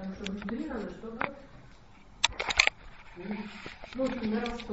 Потому что внутри надо что-то наросло.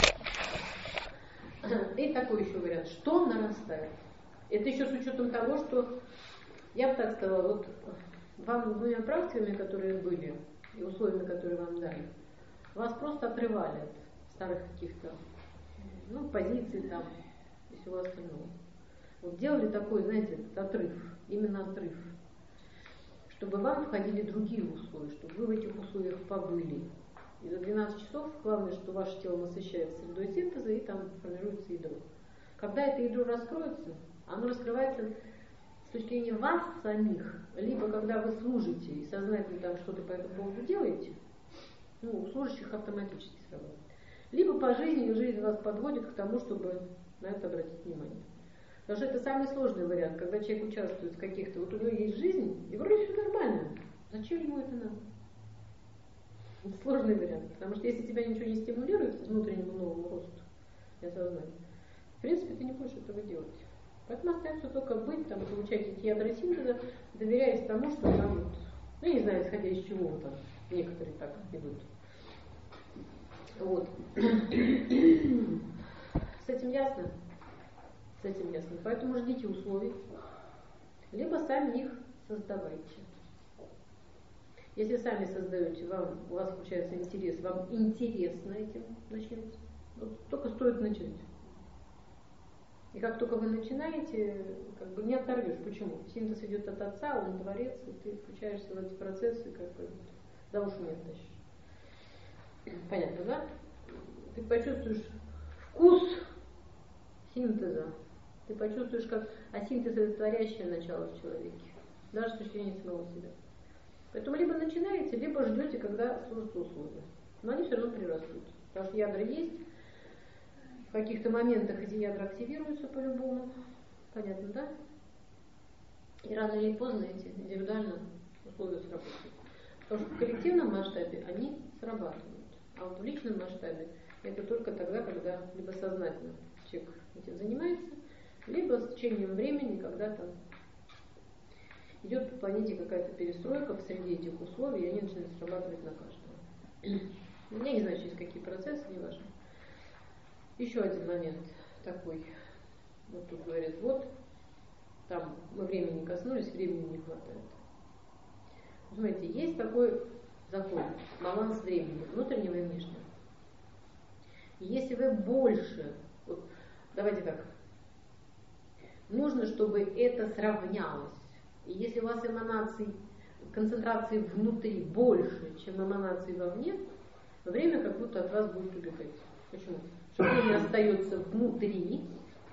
И такой еще вариант. Что нарастает? Это еще с учетом того, что я бы так сказала, вот вам двумя практиками, которые были, и условиями, которые вам дали, вас просто отрывали от старых каких-то позиций там и всего остального. Вот делали такой, знаете, отрыв, именно отрыв, чтобы вам входили другие условия, чтобы вы в этих условиях побыли. И за 12 часов главное, что ваше тело насыщается средой синтеза и там формируется ядро. Когда это ядро раскроется, оно раскрывается с точки зрения вас самих, либо когда вы служите и сознательно там что-то по этому поводу делаете, у служащих автоматически срабатывает. Либо по жизни жизнь вас подводит к тому, чтобы на это обратить внимание. Потому что это самый сложный вариант, когда человек участвует в каких-то, вот у него есть жизнь, и вроде все нормально. Зачем ему это надо? Это сложный вариант, потому что если тебя ничего не стимулирует к внутреннему новому росту и осознанию, в принципе, ты не будешь этого делать. Поэтому остается только быть, там, получать эти ядра синтеза, доверяясь тому, что там, я не знаю, исходя из чего там некоторые так идут. Вот. С этим ясно? С этим ясно. Поэтому ждите условий, либо сами их создавайте. Если сами создаете, у вас включается интерес, вам интересно этим начнете, вот только стоит начать. И как только вы начинаете, не оторвешь. Почему? Синтез идет от отца, он творец, и ты включаешься в эти процессы, за уши не оттащишь. Понятно, да? Ты почувствуешь вкус синтеза. Ты почувствуешь, синтез это творящее начало в человеке. Даже с точки зрения самого себя. Поэтому либо начинаете, либо ждете, когда сложатся условия. Но они все равно прирастут. Потому что ядра есть. В каких-то моментах эти ядра активируются по-любому. Понятно, да? И рано или поздно эти индивидуально условия сработают. Потому что в коллективном масштабе они срабатывают. А вот в личном масштабе это только тогда, когда либо сознательно человек этим занимается, либо с течением времени, когда там идет по планете какая-то перестройка в среде этих условий, и они начинают срабатывать на каждого. Я не знаю, через какие процессы, не важно. Еще один момент такой. Вот тут говорят, там мы времени коснулись, времени не хватает. Смотрите, есть такой закон, баланс времени, внутреннего и внешнего. И если вы больше, давайте так, нужно, чтобы это сравнялось. И если у вас концентрации внутри больше, чем эманаций вовне, время как будто от вас будет убегать. Почему? Что время остается внутри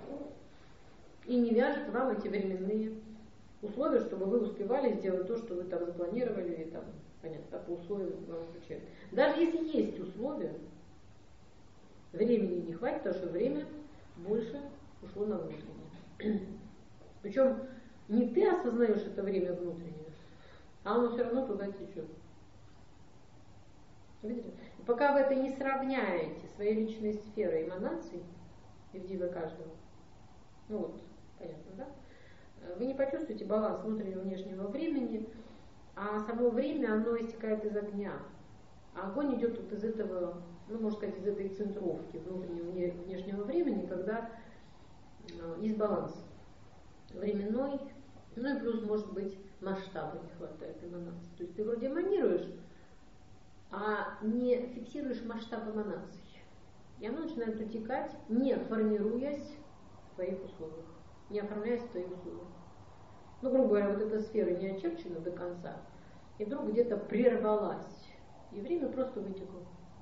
и не вяжет вам эти временные условия, чтобы вы успевали сделать то, что вы там запланировали, или там, понятно, по условиям вам включают. Даже если есть условия, времени не хватит, потому что время больше ушло на внутреннее. Причем не ты осознаешь это время внутреннее, а оно все равно туда течет. Видите? И пока вы это не сравняете своей личной сферой эманаций, индивида каждого, понятно, да? Вы не почувствуете баланс внутреннего и внешнего времени, а само время, оно истекает из огня. А огонь идет вот из этого, можно сказать, из этой центровки внутреннего и внешнего времени, когда есть баланс временной, и плюс, может быть, масштаба не хватает эманаций. То есть ты вроде эманируешь, а не фиксируешь масштаб эманаций. И оно начинает утекать, не формируясь в твоих условиях, не оформляясь в твоих условиях. Грубо говоря, вот эта сфера не очерчена до конца, и вдруг где-то прервалась, и время просто вытекло.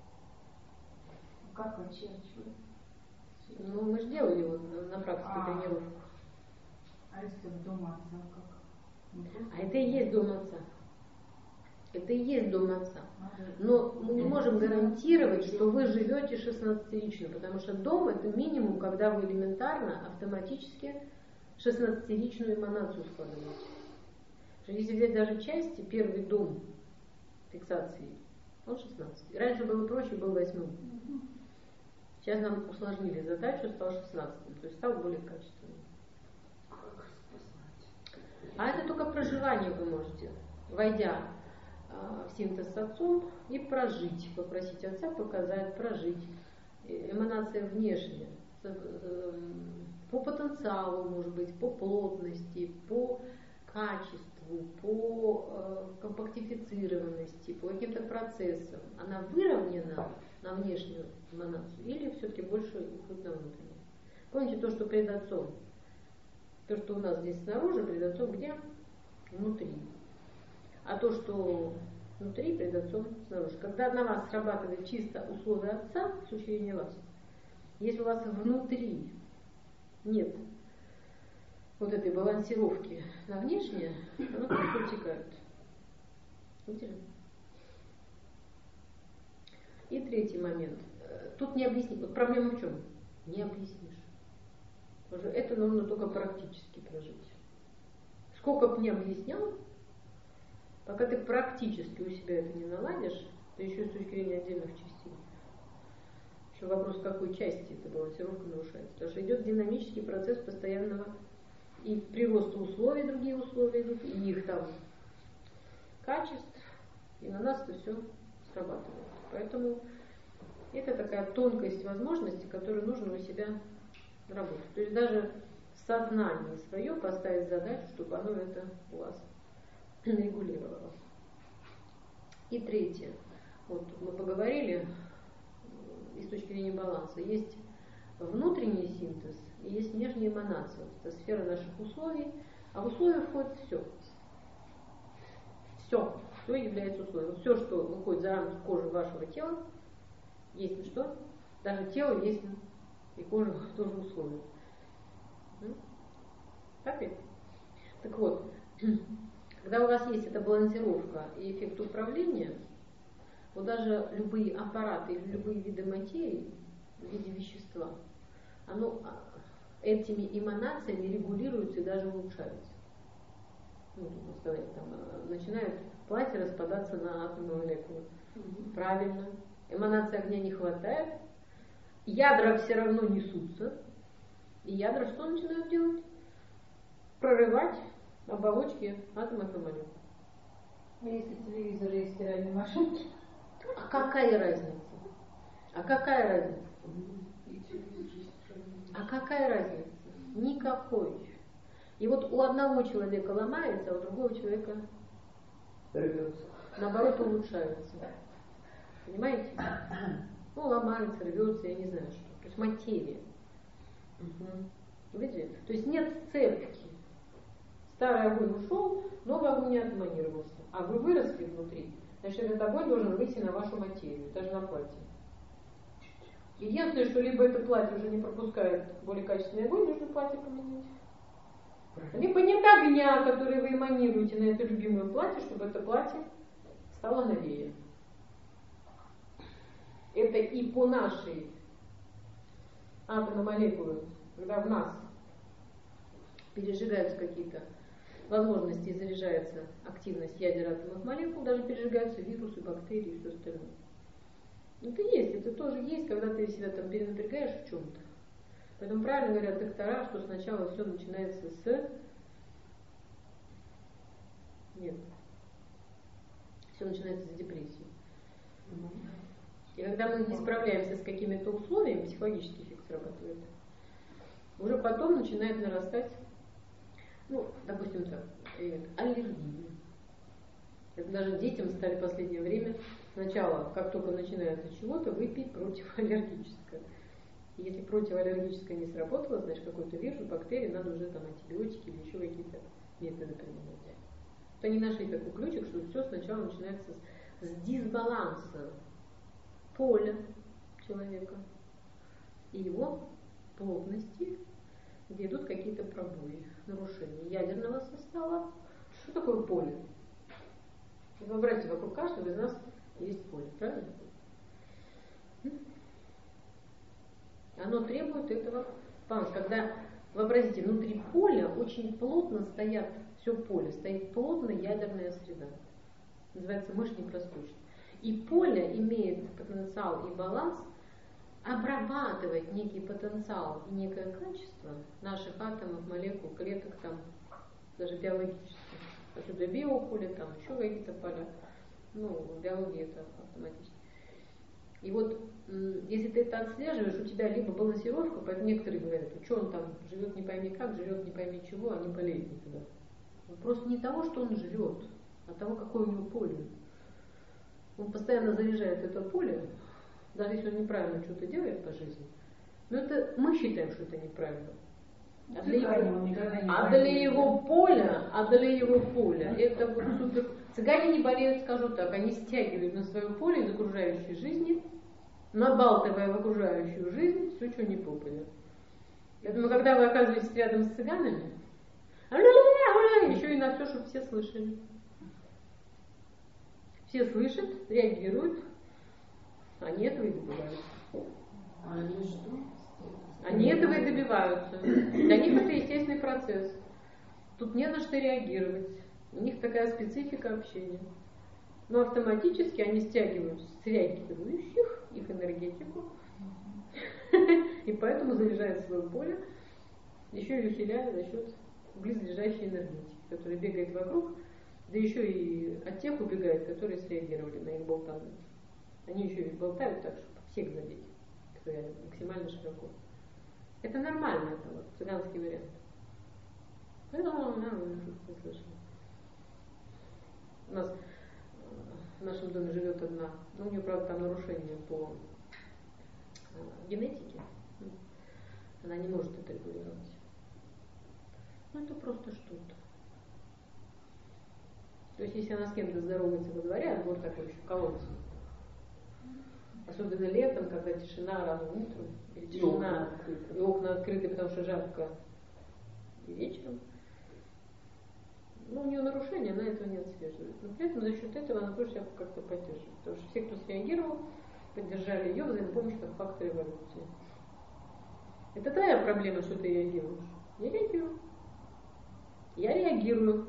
Как очерчивать? Мы же делали на практике тренировку. А если дом отца как? А это и есть дом отца. Это и есть дом отца. Но мы не можем гарантировать, что вы живете 16-рично, потому что дом это минимум, когда вы элементарно, автоматически 16-ричную эманацию складываете. Если взять даже части, первый дом фиксации, он 16. Раньше было проще, был 8. Сейчас нам усложнили задачу, стал 16, то есть стал более качественным. А это только проживание вы можете, войдя в синтез с отцом и прожить, попросить отца показать, прожить. Эманация внешняя, по потенциалу, может быть, по плотности, по качеству, по компактифицированности, по каким-то процессам. Она выровнена на внешнюю эманацию или все-таки больше уходит на внутреннюю? Помните то, что пред отцом? То, что у нас здесь снаружи, пред отцом где? Внутри. А то, что внутри, пред отцом снаружи. Когда на вас срабатывает чисто условие отца, в случае не вас, если у вас внутри нет вот этой балансировки на внешнее, оно просто утекает. Видите? И третий момент. Тут не объяснить. Вот проблема в чем? Не объяснишь. Потому что это нужно только практически прожить. Сколько бы ни объяснял, пока ты практически у себя это не наладишь, то еще и с точки зрения отдельных частей. Еще вопрос, в какой части эта балансировка нарушается. Потому что идет динамический процесс постоянного и прироста условий, другие условия идут, и их там качеств, и на нас это все срабатывает. Поэтому это такая тонкость возможности, которую нужно у себя работать. То есть даже в сознании свое поставить задачу, чтобы оно это у вас регулировало. И третье. Вот мы поговорили, и с точки зрения баланса, есть внутренний синтез и есть внешняя эманация. Это сфера наших условий, а в условия входит все. Все является условием. Все, что выходит за рамки кожи вашего тела, есть что? Даже тело есть и кожа тоже условие. Так ведь? Так вот, когда у вас есть эта балансировка и эффект управления, вот даже любые аппараты или любые виды материи в виде вещества, оно этими эманациями регулируется и даже улучшается. Ну, можно сказать, там, начинает платье распадаться на атомные молекулы. Правильно. Эманации огня не хватает. Ядра все равно несутся. И ядра что начинают делать? Прорывать оболочки атомов и молекул. А если телевизоры и стиральные машинки? А какая разница? А какая разница? А какая разница? Никакой. И вот у одного человека ломается, а у другого человека рвется. Наоборот, улучшается. Понимаете? Ну, ломается, рвется, я не знаю что. То есть материя. Видите? То есть нет цепки. Старый огонь ушел, новый огонь не отманировался. А вы выросли внутри. Значит, этот огонь должен выйти на вашу материю, даже на платье. Единственное, что либо это платье уже не пропускает более качественный огонь, нужно платье поменять. Либо нет огня, который вы эманируете на это любимое платье, чтобы это платье стало новее. Это и по нашей атомно-молекулы, когда в нас пережигаются какие-то возможности и заряжается активность ядер атомных молекул, даже пережигаются вирусы, бактерии и все остальное. Это есть, это тоже есть, когда ты себя там перенапрягаешь в чем-то. Поэтому правильно говорят доктора, что сначала все начинается с... Нет. Все начинается с депрессии. И когда мы не справляемся с какими-то условиями, психологический эффект срабатывает, уже потом начинает нарастать, ну, допустим так, аллергия. Это даже детям стали в последнее время сначала, как только начинается чего-то, выпить противоаллергическое. И если противоаллергическое не сработало, значит какой-то вирус, бактерии, надо уже там антибиотики или еще какие-то методы применять. Вот они нашли такой ключик, что все сначала начинается с дисбаланса поля человека и его плотности, где идут какие-то пробои, нарушения ядерного состава. Что такое поле? Вообразите, вокруг каждого из нас есть поле, правильно? Оно требует этого баланса. Когда, вообразите, внутри поля очень плотно стоят, все поле, стоит плотно ядерная среда. Называется мышечник растущий. И поле имеет потенциал и баланс обрабатывать некий потенциал и некое качество наших атомов, молекул, клеток, там, даже биологических. Отсюда биополе, там еще какие-то поля. Ну, в биологии это автоматически. И вот, если ты это отслеживаешь, у тебя либо балансировка, поэтому некоторые говорят, что он там живет не пойми как, живет не пойми чего, а не болеет никогда. Просто не того, что он жрет, а того, какое у него поле. Он постоянно заряжает это поле, даже если он неправильно что-то делает по жизни. Но это мы считаем, что это неправильно. А для его поля, это вот супер. Цыгане не болеют, скажу так, они стягивают на свое поле из окружающей жизни, набалтывая в окружающую жизнь все, что не попадет. Поэтому, когда вы оказываетесь рядом с цыганами, еще и на все, чтобы все слышали. Все слышат, реагируют, они этого и добиваются. Они этого и добиваются. Для них это естественный процесс. Тут не на что реагировать. У них такая специфика общения. Но автоматически они стягивают среагирующих, их энергетику, и поэтому заряжают свое поле, еще и усиляя за счет близлежащей энергетики, которая бегает вокруг, да еще и от тех убегает, которые среагировали на их болтанку. Они еще и болтают так, чтобы всех задеть, максимально широко. Это нормально, это вот цыганский вариант. Поэтому, вы слышали. У нас в нашем доме живет одна, у нее, правда, там нарушение по генетике. Она не может это регулировать. Ну, это просто что-то. То есть, если она с кем-то здоровается во дворе, а двор такой еще колодец. Особенно летом, когда тишина рано утром, или тишина, и окна открыты, потому что жарко и вечером. Ну, у нее нарушение, она этого не отслеживает. Но при этом за счет этого она тоже себя как-то поддерживает. Потому что все, кто среагировал, поддержали ее взаимопомощь как фактор эволюции. Это твоя проблема, что ты реагируешь. Я реагирую. Я реагирую.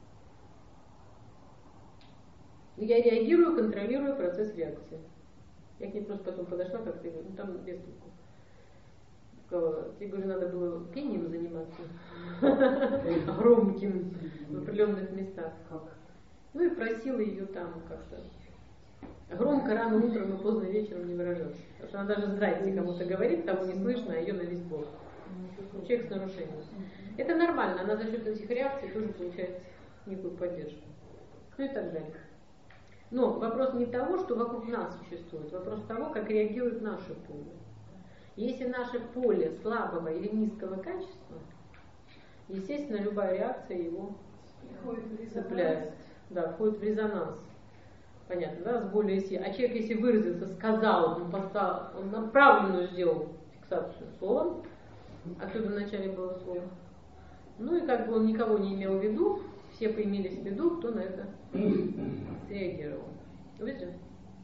Я реагирую, контролирую процесс реакции. Я к ней просто потом подошла, как ты говоришь, ну там без толку. Тебе, говорю, надо было пением заниматься, громким, в определенных местах. Ну и просила ее там как-то громко рано утром и поздно вечером не выражаться. Потому что она даже здрасте кому-то говорит, того не слышно, а ее на весь двор. Человек с нарушением. Это нормально, она за счет этих реакций тоже получает некую поддержку. Ну и так далее. Но вопрос не того, что вокруг нас существует, вопрос того, как реагирует наше поле. Если наше поле слабого или низкого качества, естественно, любая реакция его цепляет. Да, входит в резонанс. Понятно, да, с более сильной. А человек, если выразился, сказал, он направленную сделал фиксацию словом, отсюда в начале было слово. Ну и как бы он никого не имел в виду, все поимелись в виду, кто на это реагировал. Видите?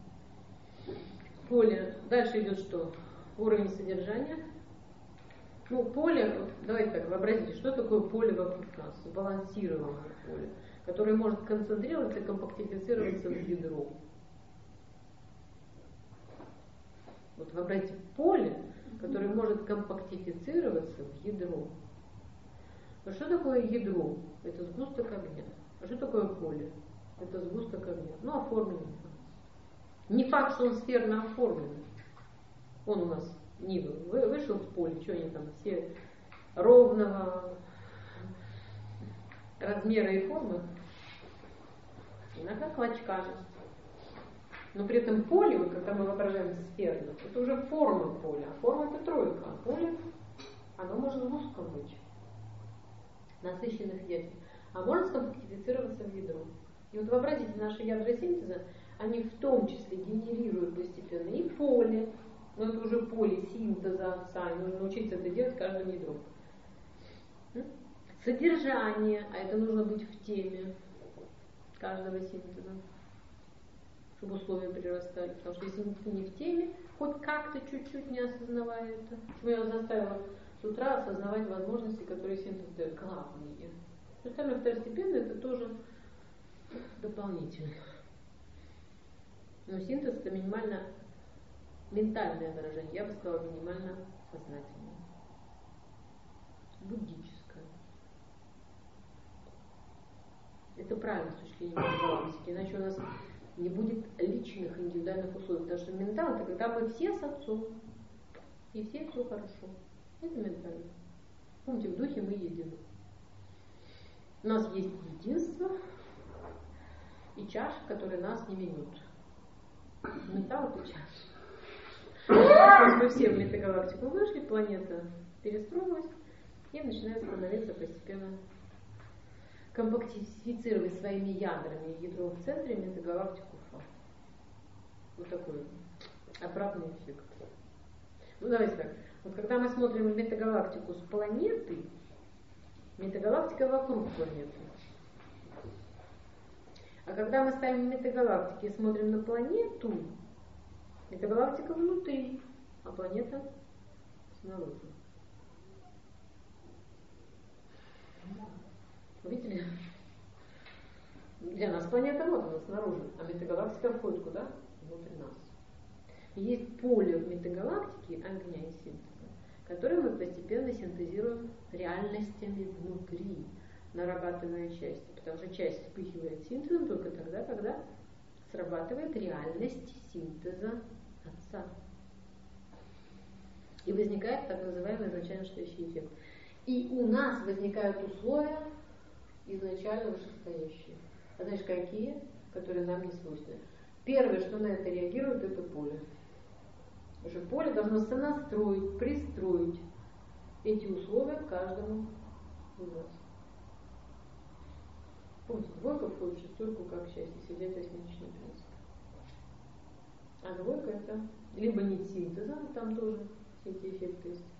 Поле. Дальше идет что? Уровень содержания. Ну, поле, вот, давайте так, вообразите, что такое поле вокруг нас? Сбалансированное поле, которое может концентрироваться и компактифицироваться в ядро. Вот вообразите поле, которое может компактифицироваться в ядро. А что такое ядро? Это сгусток огня. А что такое поле? Это сгусток огня. Ну, оформленный. Не факт, что он сферно оформлен. Он у нас Нива вышел с поля, что они там все ровного размера и формы. Иногда клочками. Но при этом поле, вот когда мы воображаем сферно, это уже форма поля. А форма это тройка. А поле, оно может густком быть. Насыщенных ядер. А может скомпактифицироваться в ядро. И вот вообразите, наши ядра синтеза, они в том числе генерируют постепенно и поле, но это уже поле синтеза отца, нужно научиться это делать каждым ядром. Содержание, а это нужно быть в теме каждого синтеза, чтобы условия прирастали. Потому что если ты не в теме, хоть как-то чуть-чуть не осознавая это, почему я заставила с утра осознавать возможности, которые синтез дает, главные. Остальное второстепенное это тоже дополнительно. Но синтез это минимально ментальное выражение, я бы сказала минимально сознательное. Буддическое. Это правильно с точки зрения галактики, иначе у нас не будет личных индивидуальных условий. Потому что ментал — это когда мы все с Отцом, и все хорошо. Это ментально. Помните, в духе мы едины. У нас есть единство и чаша, которые нас не минут. Ментал — это чаша. Мы все в метагалактику вышли, планета перестроилась и начинает становиться постепенно компактифицировать своими ядрами ядро в центре метагалактику Фа. Вот такой обратный эффект. Ну давайте так. Вот когда мы смотрим метагалактику с планеты, метагалактика вокруг планеты. А когда мы ставим метагалактики и смотрим на планету, метагалактика внутри, а планета снаружи. Видели? Для нас планета вот она снаружи, а метагалактика входит куда? Внутрь нас. Есть поле в метагалактике огня и синтеза, которое мы постепенно синтезируем реальностями внутри, нарабатывая части. Потому что часть вспыхивает синтезом только тогда, когда срабатывает реальность синтеза Отца. И возникает так называемый изначально стоящий эффект. И у нас возникают условия изначально вышестоящие. А знаешь, какие? Которые нам не свойственны. Первое, что на это реагирует, это поле. Потому что поле должно сонастроить, пристроить эти условия к каждому из нас. Помните, двойка входит в шестерку как счастье, если взять восьмичный принцип. А двойка — это либо нить синтеза, там тоже все эти эффекты есть,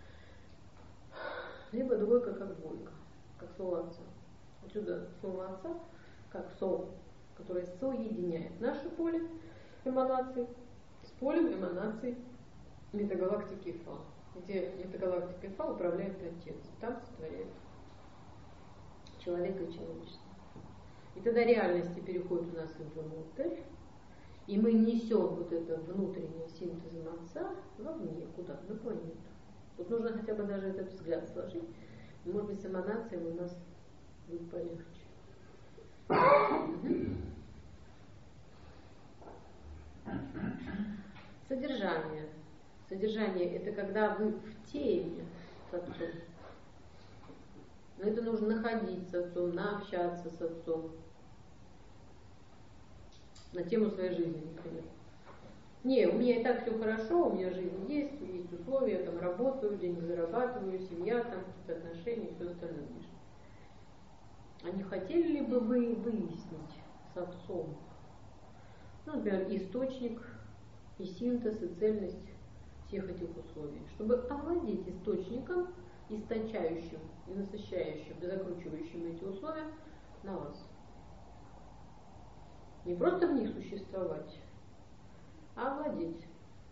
либо двойка как двойка, как слово Отца. Отсюда слово Отца как сол, которое соединяет наше поле эманаций с полем эманаций метагалактики Фа, где метагалактика Фа управляет Отец, там сотворяет человека и человечество. И тогда реальности переходят у нас внутрь, и мы несем вот это внутреннее синтезом Отца вовне, куда? На планету. Тут нужно хотя бы даже этот взгляд сложить. Может быть, с эманациями у нас будет полегче. Содержание. Содержание — это когда вы в теме с Отцом. Но это нужно находить с Отцом, общаться с Отцом. На тему своей жизни, например. Не, у меня и так все хорошо, у меня жизнь есть условия, я там работаю, деньги зарабатываю, семья, там какие-то отношения, все остальное. А не хотели ли бы вы выяснить с Отцом, ну, например, источник, и синтез, и цельность всех этих условий, чтобы овладеть источником, источающим и насыщающим, и закручивающим эти условия на вас. Не просто в них существовать, а овладеть.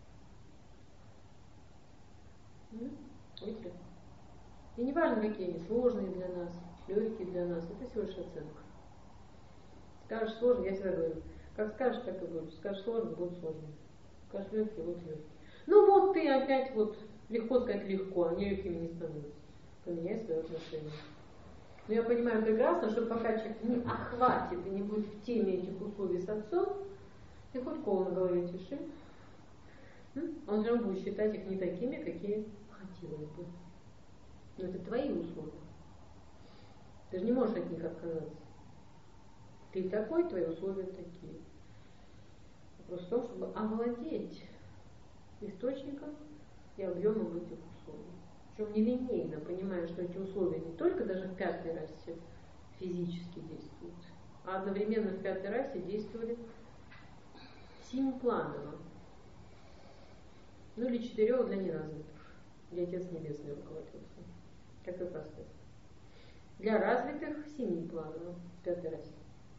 Видите? И не важно, какие они, сложные для нас, легкие для нас, это всего лишь оценка. Скажешь сложно, я всегда говорю, как скажешь, так и будет. Скажешь сложно, будет сложно. Скажешь легкий, вот легкий. Ну вот ты опять вот, легко сказать легко, они легкими не становятся. Поменяй свое отношение. Но я понимаю прекрасно, что пока человек не охватит и не будет в теме этих условий с Отцом, ты хоть кол на голове тиши, он же будет считать их не такими, какие хотелось бы. Но это твои условия. Ты же не можешь от них отказаться. Ты такой, твои условия такие. Вопрос в том, чтобы овладеть источником и объемом этих условий. Причем нелинейно, понимая, что эти условия не только даже в пятой расе физически действуют, а одновременно в пятой расе действовали семипланово. Ну или 4 для неразвитых, где Отец Небесный руководился. Как и простой. Для развитых 7-планово в пятой расе.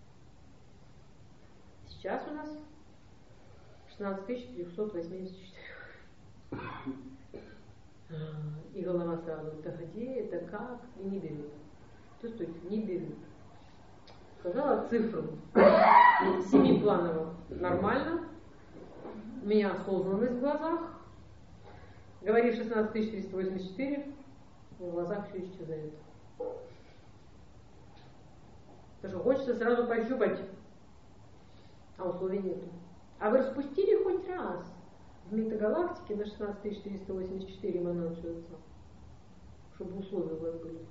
Сейчас у нас 16384. И голова сразу, это где, это как, и не берет. Чувствуете, не берет. Сказала цифру 7-планово нормально. У меня осознанность в глазах. Говоришь 16384, в глазах все исчезает. Потому что хочется сразу пощупать. а условий нету. А вы распустили хоть раз в метагалактике на 16484 эманацию Отца, чтобы условия у вас были.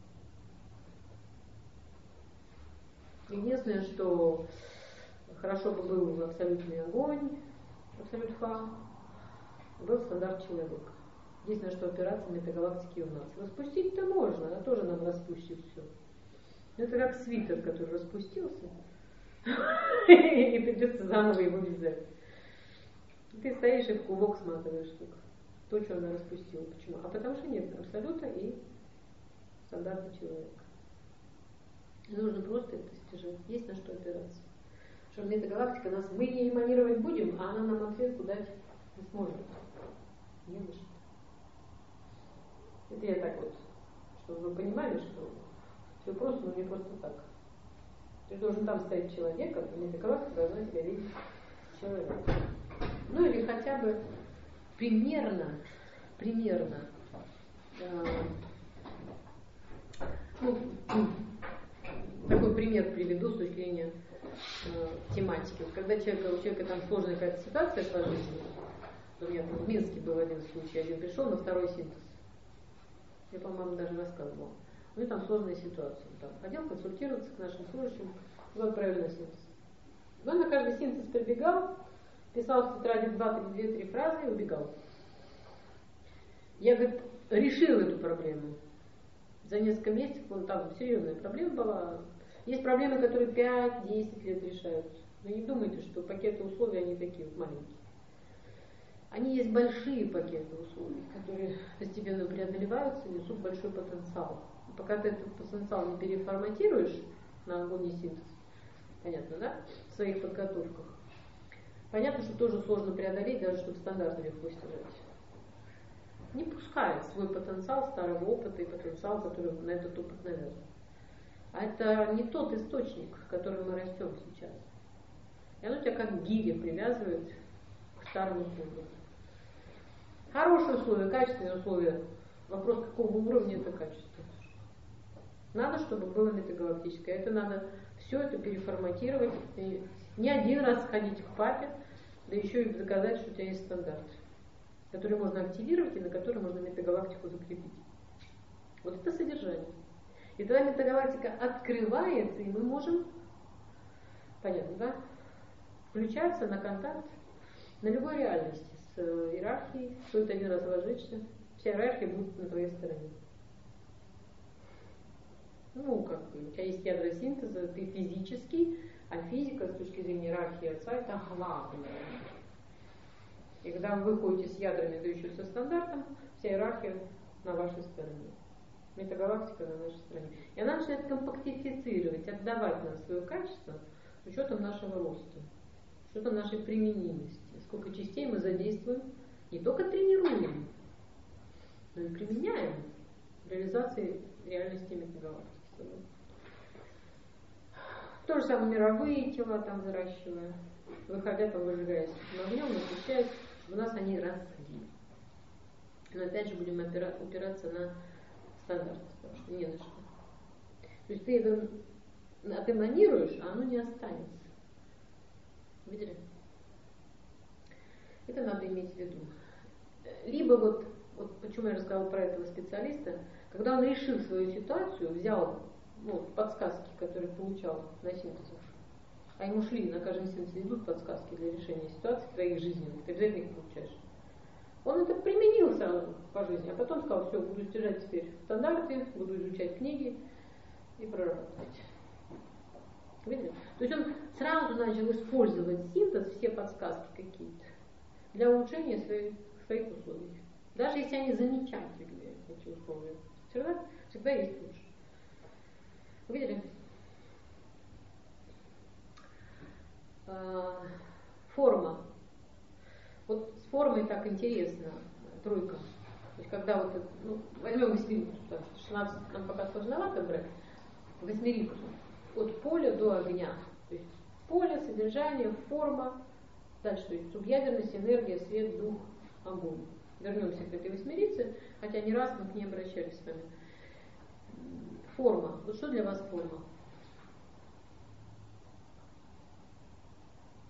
Единственное, что хорошо бы был абсолютный огонь, абсолют Ха, был стандарт человека. Есть на что опираться в метагалактике у нас. Распустить-то можно, она тоже нам распустит все. Это как свитер, который распустился, и придется заново его вязать. Ты стоишь и в кулок сматываешь только то, что она распустила. Почему? А потому что нет абсолюта и стандарта человека. Нужно просто это стяжать. Есть на что опираться. Что метагалактика нас, мы ей эманировать будем, а она нам ответку дать не сможет. Не на что. Это я так вот, чтобы вы понимали, что все просто, но не просто так. Ты должен там стоять человек, а метагалактика должна тебя видеть человека. Ну или хотя бы примерно, такой пример приведу с точки зрения тематики. Вот когда у человека там сложная какая-то ситуация по жизни, у меня там в Минске был один случай, один пришел на второй синтез. Я, по-моему, даже рассказывала. У него там сложная ситуация. Он там ходил консультироваться к нашим служащим, его отправили на синтез. Он на каждый синтез прибегал, писал в тетради 2-3 фразы и убегал. Я, говорит, решил эту проблему. За несколько месяцев, вон там серьезная проблема была. Есть проблемы, которые 5-10 лет решаются. Но не думайте, что пакеты условий, они такие вот маленькие. Они есть большие пакеты условий, которые постепенно преодолеваются, несут большой потенциал. И пока ты этот потенциал не переформатируешь на огонь и синтез, понятно, да, в своих подготовках, понятно, что тоже сложно преодолеть, даже чтобы стандарты легко стяжать. Не пускает свой потенциал старого опыта и потенциал, который на этот опыт навязан. А это не тот источник, в котором мы растем сейчас. И оно тебя как гиря привязывает к старому условию. Хорошие условия, качественные условия. Вопрос, какого уровня это качество. Надо, чтобы было метагалактическое. Это надо все это переформатировать. И не один раз сходить к папе, да еще и доказать, что у тебя есть стандарт, который можно активировать и на который можно метагалактику закрепить. Вот это содержание. И тогда метагалактика открывается, и мы можем, понятно, да, включаться на контакт на любой реальности с иерархией. Стоит один раз вложиться, вся иерархия будет на твоей стороне. Ну, как бы, у тебя есть ядра синтеза, ты физический, а физика с точки зрения иерархии Отца это главное. И когда вы выходите с ядрами, да еще со стандартом, вся иерархия на вашей стороне. Метагалактика на нашей стороне. И она начинает компактифицировать, отдавать нам свое качество с учетом нашего роста, с учетом нашей применимости. Сколько частей мы задействуем, не только тренируем, но и применяем в реализации реальности метагалактики. То же самое мировые тела там выращивая, выходя там, выжигаясь огнем, насыщаясь, чтобы у нас они росли. Но опять же будем упираться на стандарт, потому что не на что. То есть ты это отэманируешь, а оно не останется. Видели? Это надо иметь в виду. Либо вот почему я рассказала про этого специалиста, когда он решил свою ситуацию, взял подсказки, которые получал на синтезах, а ему шли, на каждом синтезе идут подсказки для решения ситуаций твоих жизненных, ты обязательно их получаешь. Он это применил сразу по жизни, а потом сказал, все, буду стяжать теперь стандарты, буду изучать книги и прорабатывать. Видели? То есть он сразу начал использовать синтез, все подсказки какие-то, для улучшения своих условий. Даже если они замечательные, эти условия, всегда есть лучше. Видели? Форма. Вот с формой так интересно, тройка. То есть когда вот, возьмем восьмерицу, 16 нам пока сложновато брать, восьмерицу, от поля до огня. То есть поле, содержание, форма, дальше, то есть субъядерность, энергия, свет, дух, огонь. Вернемся к этой восьмерице, хотя не раз мы к ней обращались с вами. Форма. Вот что для вас форма?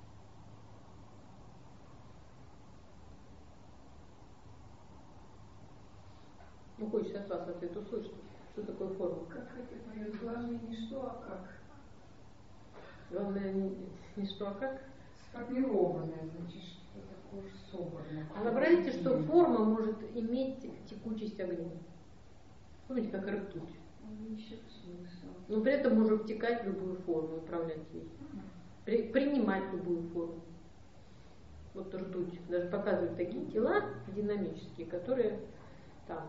вас ответ услышать. Что такое форма? Как хотят мои главное не что, а как. Главное не что, а как? Сформированное, значит, что такое собранное. А вообразите, что форма может иметь текучесть огня. Помните, как ртуть. Но при этом может втекать в любую форму, управлять ей. Принимать любую форму. Вот ртуть. Даже показывают такие тела динамические, которые там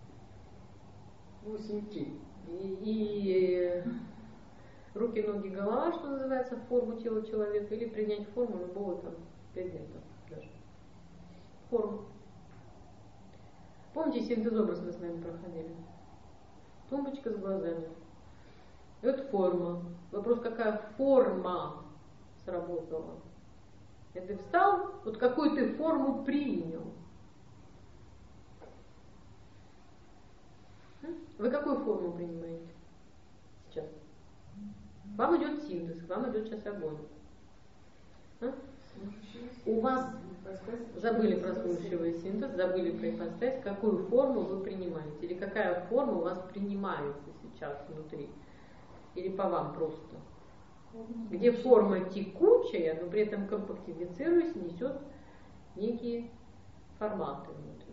8К. И руки, ноги, голова, что называется, форму тела человека, или принять форму любого там предмета даже. Форма. Помните, синтез-образ мы с вами проходили? Тумбочка с глазами. Это форма. Вопрос, какая форма сработала? Это ты встал, вот какую ты форму принял. Вы какую форму принимаете сейчас? Вам идет синтез, вам идет сейчас огонь. У вас забыли про слушающий синтез, забыли про ипостась, какую форму вы принимаете, или какая форма у вас принимается сейчас внутри, или по вам просто. Где форма текучая, но при этом компактифицируясь, несет некие форматы внутри.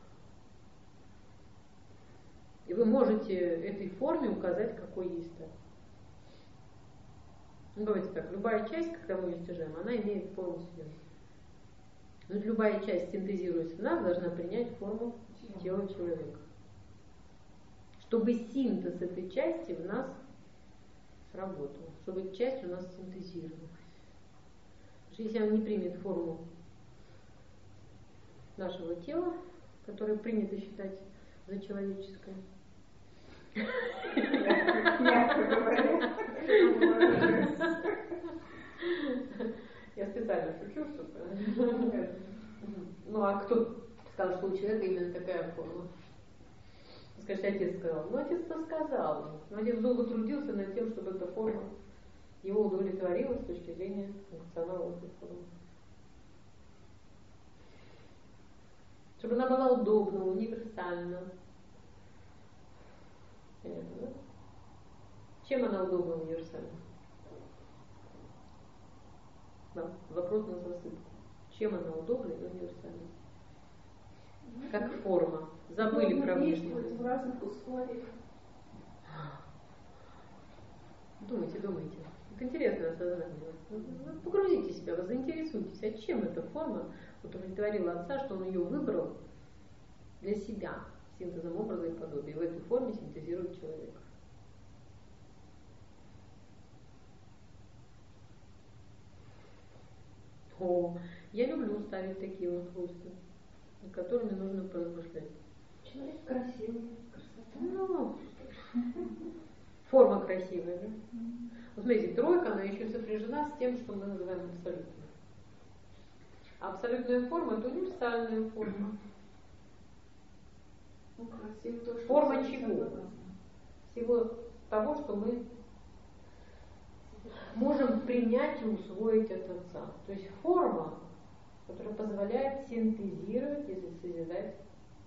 И вы можете этой форме указать, какой есть так. Ну, давайте так, любая часть, когда мы ее стяжаем, она имеет форму себя. Но любая часть, синтезируясь в нас, должна принять форму тела человека. Чтобы синтез этой части в нас сработал, чтобы эта часть у нас синтезировалась. Потому что если она не примет форму нашего тела, которое принято считать за человеческое, я специально шучу, чтобы... Ну а кто сказал, что у человека именно такая форма? Скажите, отец сказал. Ну, отец-то сказал. Но отец долго трудился над тем, чтобы эта форма его удовлетворила с точки зрения функционала этой формы. Чтобы она была удобна, универсальна. Понятно, да? Чем она удобна, универсальна? Да, вопрос на засыпку. Чем она удобна и универсальна? Как форма. Забыли про внешность. В разных условиях. Думайте. Это интересное осознание. Погрузите себя, вы заинтересуйтесь, а чем эта форма удовлетворила отца, что он ее выбрал для себя, синтезом образа и подобия. И в этой форме синтезирует человека. Я люблю ставить такие устройства, над которыми нужно поразмышлять. Человек красивый, красота. Ну, форма красивая, да? Вот смотрите, тройка, она еще сопряжена с тем, что мы называем абсолютной. А абсолютная форма – это универсальная форма. Ну, красиво то, что Форма чего? Всего того, что мы можем принять и усвоить от Отца. То есть форма, которая позволяет синтезировать и созидать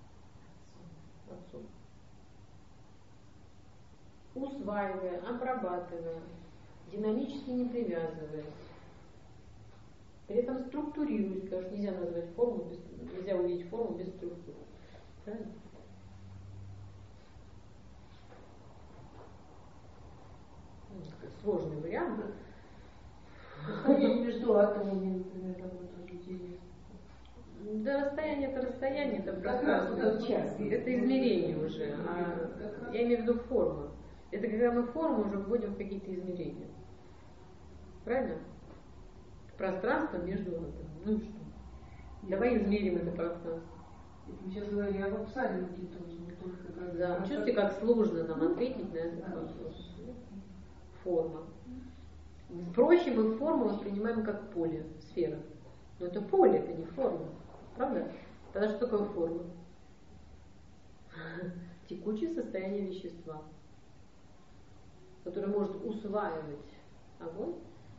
Отцу. Усваивая, обрабатывая, динамически не привязываясь. При этом структурируясь, потому что нельзя назвать форму, нельзя увидеть форму без структуры. Правильно? Сложный вариант. Расстояние между атомами, например, там тоже интересно. Да, расстояние это Как раз вот этот час. Это измерение уже. А я имею в виду форму. Это когда мы форму уже вводим в какие-то измерения. Правильно? Пространство между атомами. Ну и что? Давай измерим это пространство. Мы сейчас говорили об абсолюте тоже, не только как... Да, чувствуете, как сложно нам ответить на этот вопрос. Форма. Проще мы форму воспринимаем как поле, сфера. Но это поле, это не форма. Правда? Тогда что такое форма? Текучее состояние вещества, которое может усваивать огонь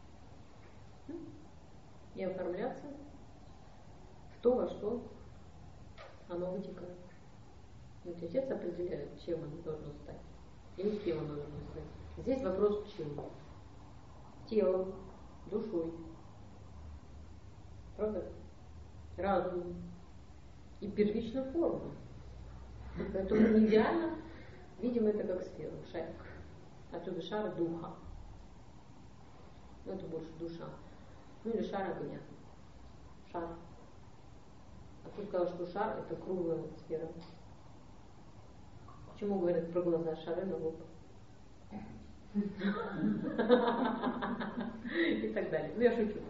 и оформляться в то, во что оно вытекает. Вот отец определяет, чем он должен стать. Или кем он должен стать. Здесь вопрос чем. Телом, душой. Правда? Разумом. И первично формой. Поэтому мы идеально видим это как сферу, шарик. Отсюда шар духа. Ну, это больше душа. Ну или шар огня. Шар. А кто сказал, что шар это круглая сфера? Почему говорят про глаза шары на лоб? И так далее. Ну я шучу.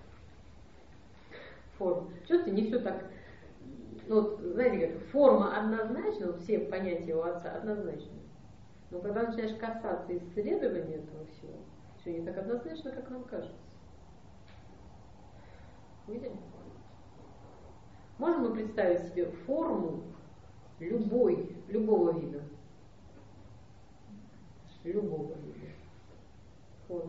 Форма. Чувствуете, не все так. Ну, вот, знаете, как форма однозначна, вот все понятия у отца однозначны. Но когда начинаешь касаться исследования этого всего, все не так однозначно, как нам кажется. Видели? Можем мы представить себе форму любого вида? Любого вида. Форму.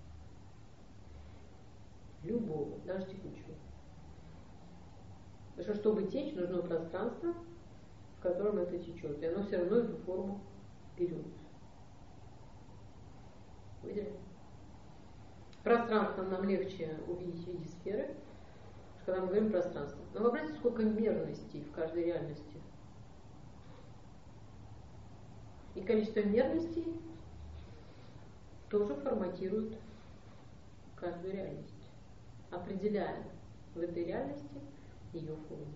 Любого, даже текучего. Потому что, чтобы течь, нужно пространство, в котором это течет. И оно все равно эту форму берет. Видели? Пространство нам легче увидеть в виде сферы, когда мы говорим пространство. Но вы обратите, сколько мерностей в каждой реальности. И количество мерностей тоже форматирует каждую реальность, определяя в этой реальности ее форму.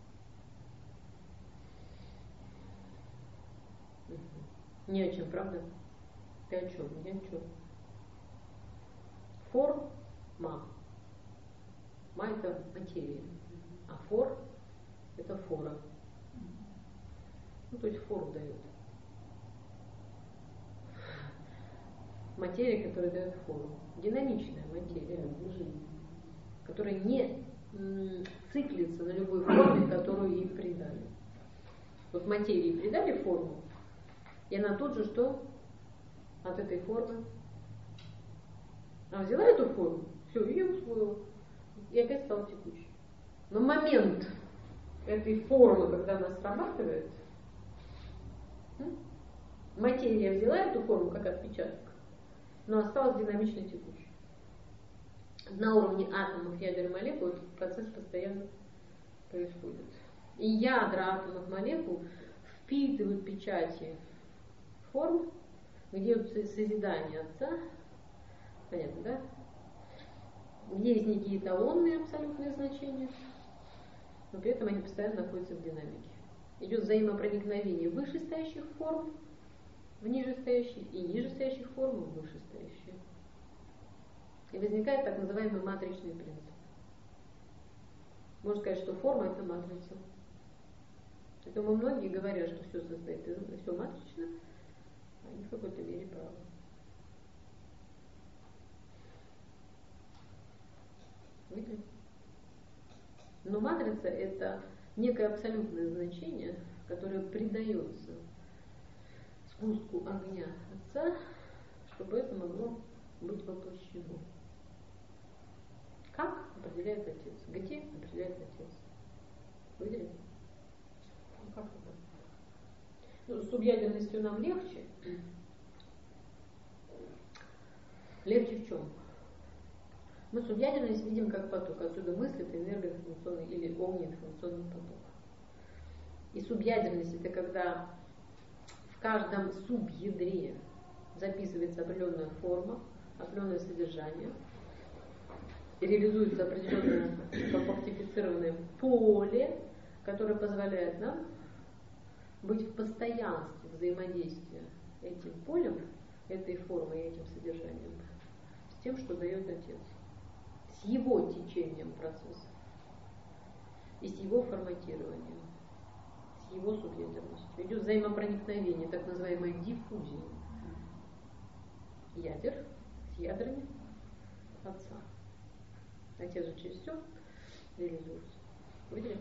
Ни о чем, правда? Ты о чем? Ни о чем. Форма. Ма это материя, а фор это фора. Ну, то есть фору дает. Материя, которая дает форму. Динамичная материя, которая не циклится на любой форме, которую ей придали. Вот материи придали форму, и она тут же что? От этой формы. Она взяла эту форму, все, ее усвоила, и опять стала текучей. Но момент этой формы, когда она срабатывает, материя взяла эту форму как отпечаток, но осталась динамично текучей. На уровне атомов, ядер и молекул этот процесс постоянно происходит. И ядра атомов молекул впитывают печати форм, где созидание Отца, понятно, да? Где есть некие эталонные абсолютные значения, но при этом они постоянно находятся в динамике. Идет взаимопроникновение вышестоящих форм в нижестоящие и нижестоящих форм в вышестоящие. И возникает так называемый матричный принцип. Можно сказать, что форма это матрица. Поэтому многие говорят, что все состоит из все матрично, а они в какой-то мере правы. Видели? Но матрица это некое абсолютное значение, которое придается сгустку огня Отца, чтобы это могло быть воплощено. Как определяет Отец? Где определяет Отец? Видели? Ну, как это? Ну, с субъядерностью нам легче. Легче в чем? Мы субъядерность видим как поток. Отсюда мысль это энергоинформационный или огнеинформационный поток. И субъядерность это когда в каждом субъядре записывается определенная форма, определенное содержание, реализуется определенное компактифицированное поле, которое позволяет нам быть в постоянстве взаимодействия этим полем, этой формой и этим содержанием с тем, что дает Отец, с его течением процесса и с его форматированием, с его субъядерностью. Идет взаимопроникновение, так называемая диффузия ядер с ядрами Отца. Отец же через все реализуется. Увидели?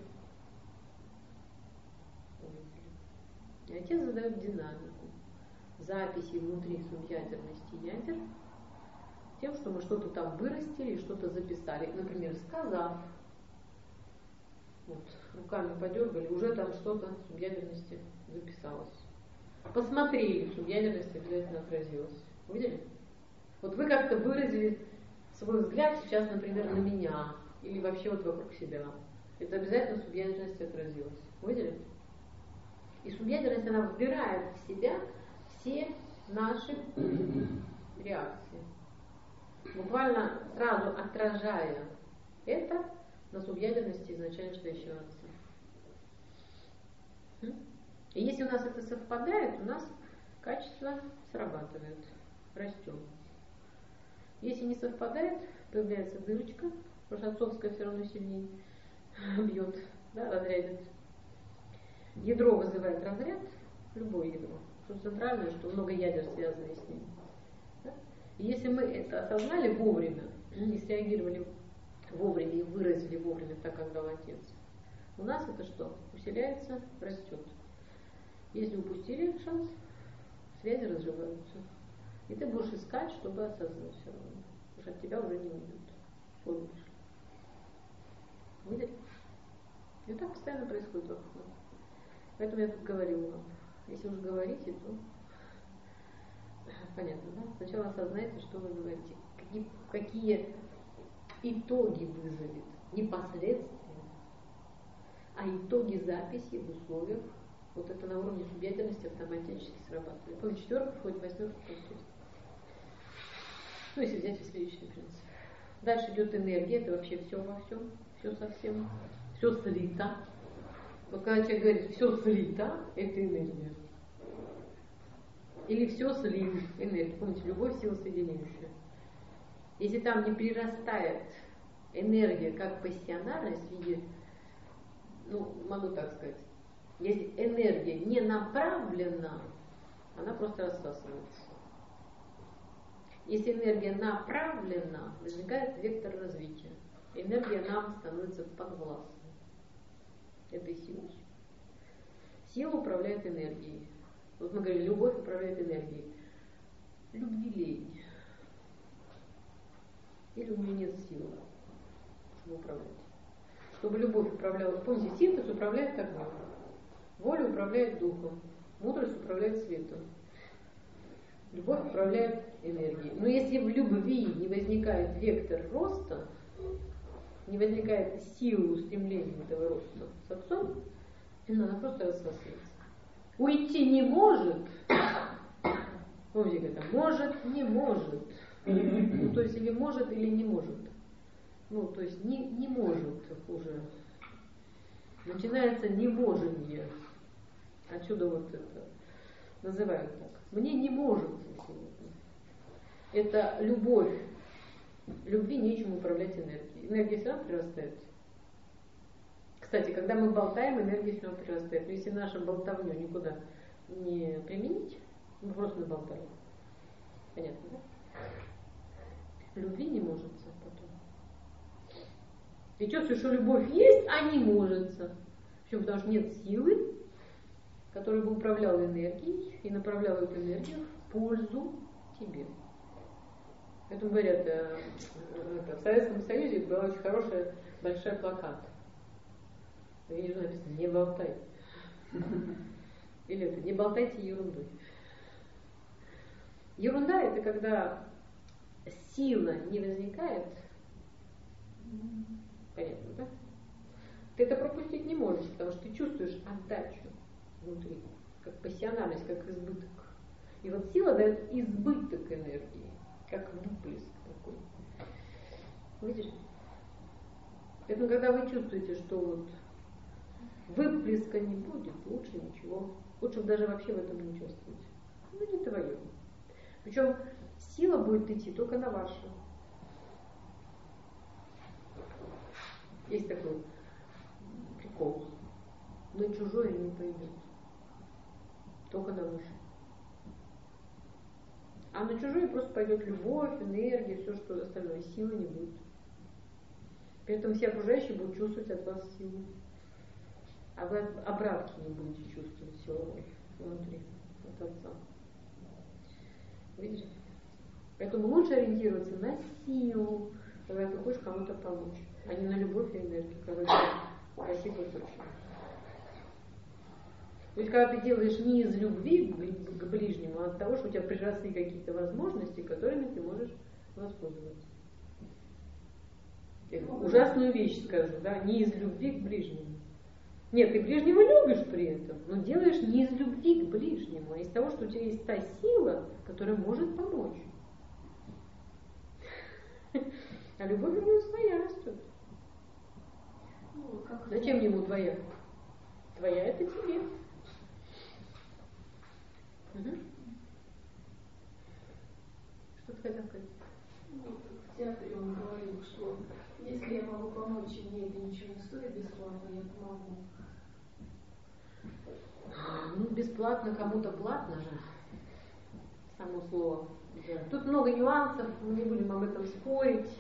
Увидели. И Отец задает динамику записи внутри субъядерности ядер тем, что мы что-то там вырастили, что-то записали. Например, сказав, вот, руками подергали, уже там что-то в субъядерности записалось. Посмотрели, в субъядерности обязательно отразилось. Видели? Вот вы как-то выразили свой взгляд сейчас, например, на меня, или вообще вот вокруг себя. Это обязательно в субъядерности отразилось. Видели? И субъядерность, она вбирает в себя все наши реакции. Буквально сразу отражая это на субъядерности изначально стоящего отца. И если у нас это совпадает, у нас качество срабатывает, растем. Если не совпадает, появляется дырочка, потому что отцовская все равно сильнее бьет, да, разрядит. Ядро вызывает разряд, любое ядро, что центральное, что много ядер связаны с ним. Да? И если мы это осознали вовремя, и среагировали вовремя и выразили вовремя так, как дал Отец, у нас это что? Усиляется, растет. Если упустили шанс, связи разрываются. И ты будешь искать, чтобы осознать все равно. Потому что от тебя уже не уйдут. Помнишь? Видели? И так постоянно происходит вокруг нас. Поэтому я тут говорила вам. Если уж говорите, то понятно, да? Сначала осознайте, что вы говорите. Какие итоги вызовет. Не последствия, а итоги записи в условиях. Вот это на уровне субъядерности автоматически срабатывает. После четверка входит восьмерка в контекст. Ну, если взять следующий принцип. Дальше идет энергия, это вообще все во всем, все совсем, все слито. Вот когда человек говорит, все слито, это энергия. Или все слил, энергия. Помните, любовь, сила соединяющая. Если там не прирастает энергия как пассионарность в виде, ну, могу так сказать, если энергия не направлена, она просто рассасывается. Если энергия направлена, возникает вектор развития. Энергия нам становится подвластной. Этой силой. Сила управляет энергией. Вот мы говорили, любовь управляет энергией. Любви лень. Или у нее нет силы, чтобы управлять. Чтобы любовь управляла. Помните, синтез управляет огнем. Воля управляет духом. Мудрость управляет светом. Любовь управляет энергией. Но если в любви не возникает вектор роста, не возникает силы устремления этого роста с отцом, она просто рассасывается. Уйти не может. Помните, это может, не может. Ну, то есть или может, или не может. Ну, то есть не может уже. Начинается неможение. Отсюда вот это называют так. Мне не может сегодня. Это любовь. Любви нечем управлять энергией. Энергия все равно прирастает. Кстати, когда мы болтаем, энергия все равно прирастает. Но если нашу болтовню никуда не применить, мы просто наболтали. Понятно, да? Любви не может потом. И чувствуешь, что любовь есть, а не может. Почему? Потому что нет силы, которая бы управляла энергией и направляла эту энергию в пользу тебе. Поэтому говорят, в Советском Союзе была очень хорошая большая плакат. Внизу написано «Не болтай». Или это «Не болтайте ерундой». Ерунда — это когда сила не возникает. Понятно, да? Ты это пропустить не можешь, потому что ты чувствуешь отдачу внутри, как пассионарность, как избыток. И вот сила дает избыток энергии, как выплеск такой. Видишь? Поэтому, когда вы чувствуете, что вот выплеска не будет, лучше ничего. Лучше даже вообще в этом не участвовать. Ну, не твое. Причем сила будет идти только на вашу. Есть такой прикол. На чужое не пойдет. Только на ваше. А на чужое просто пойдет любовь, энергия, все что остальное. Силы не будет. При этом все окружающие будут чувствовать от вас силу. А вы обратки не будете чувствовать силой внутри, от отца. Видишь? Поэтому лучше ориентироваться на силу, когда ты хочешь кому-то помочь, а не на любовь и энергию, когда Спасибо большое. То есть, когда ты делаешь не из любви к ближнему, а от того, что у тебя приросли какие-то возможности, которыми ты можешь воспользоваться. Ужасную вещь скажу, да, не из любви к ближнему. Нет, ты ближнего любишь при этом, но делаешь не из любви к ближнему, а из того, что у тебя есть та сила, которая может помочь. А любовь у него своя растет. Зачем ему твоя? Твоя это тебе. Угу. Что ты хотел сказать? В театре он говорил, что если я могу помочь, и мне это ничего не стоит бесплатно, я помогу. Ну, бесплатно кому-то платно же. Само слово. Да. Тут много нюансов, мы не будем об этом спорить.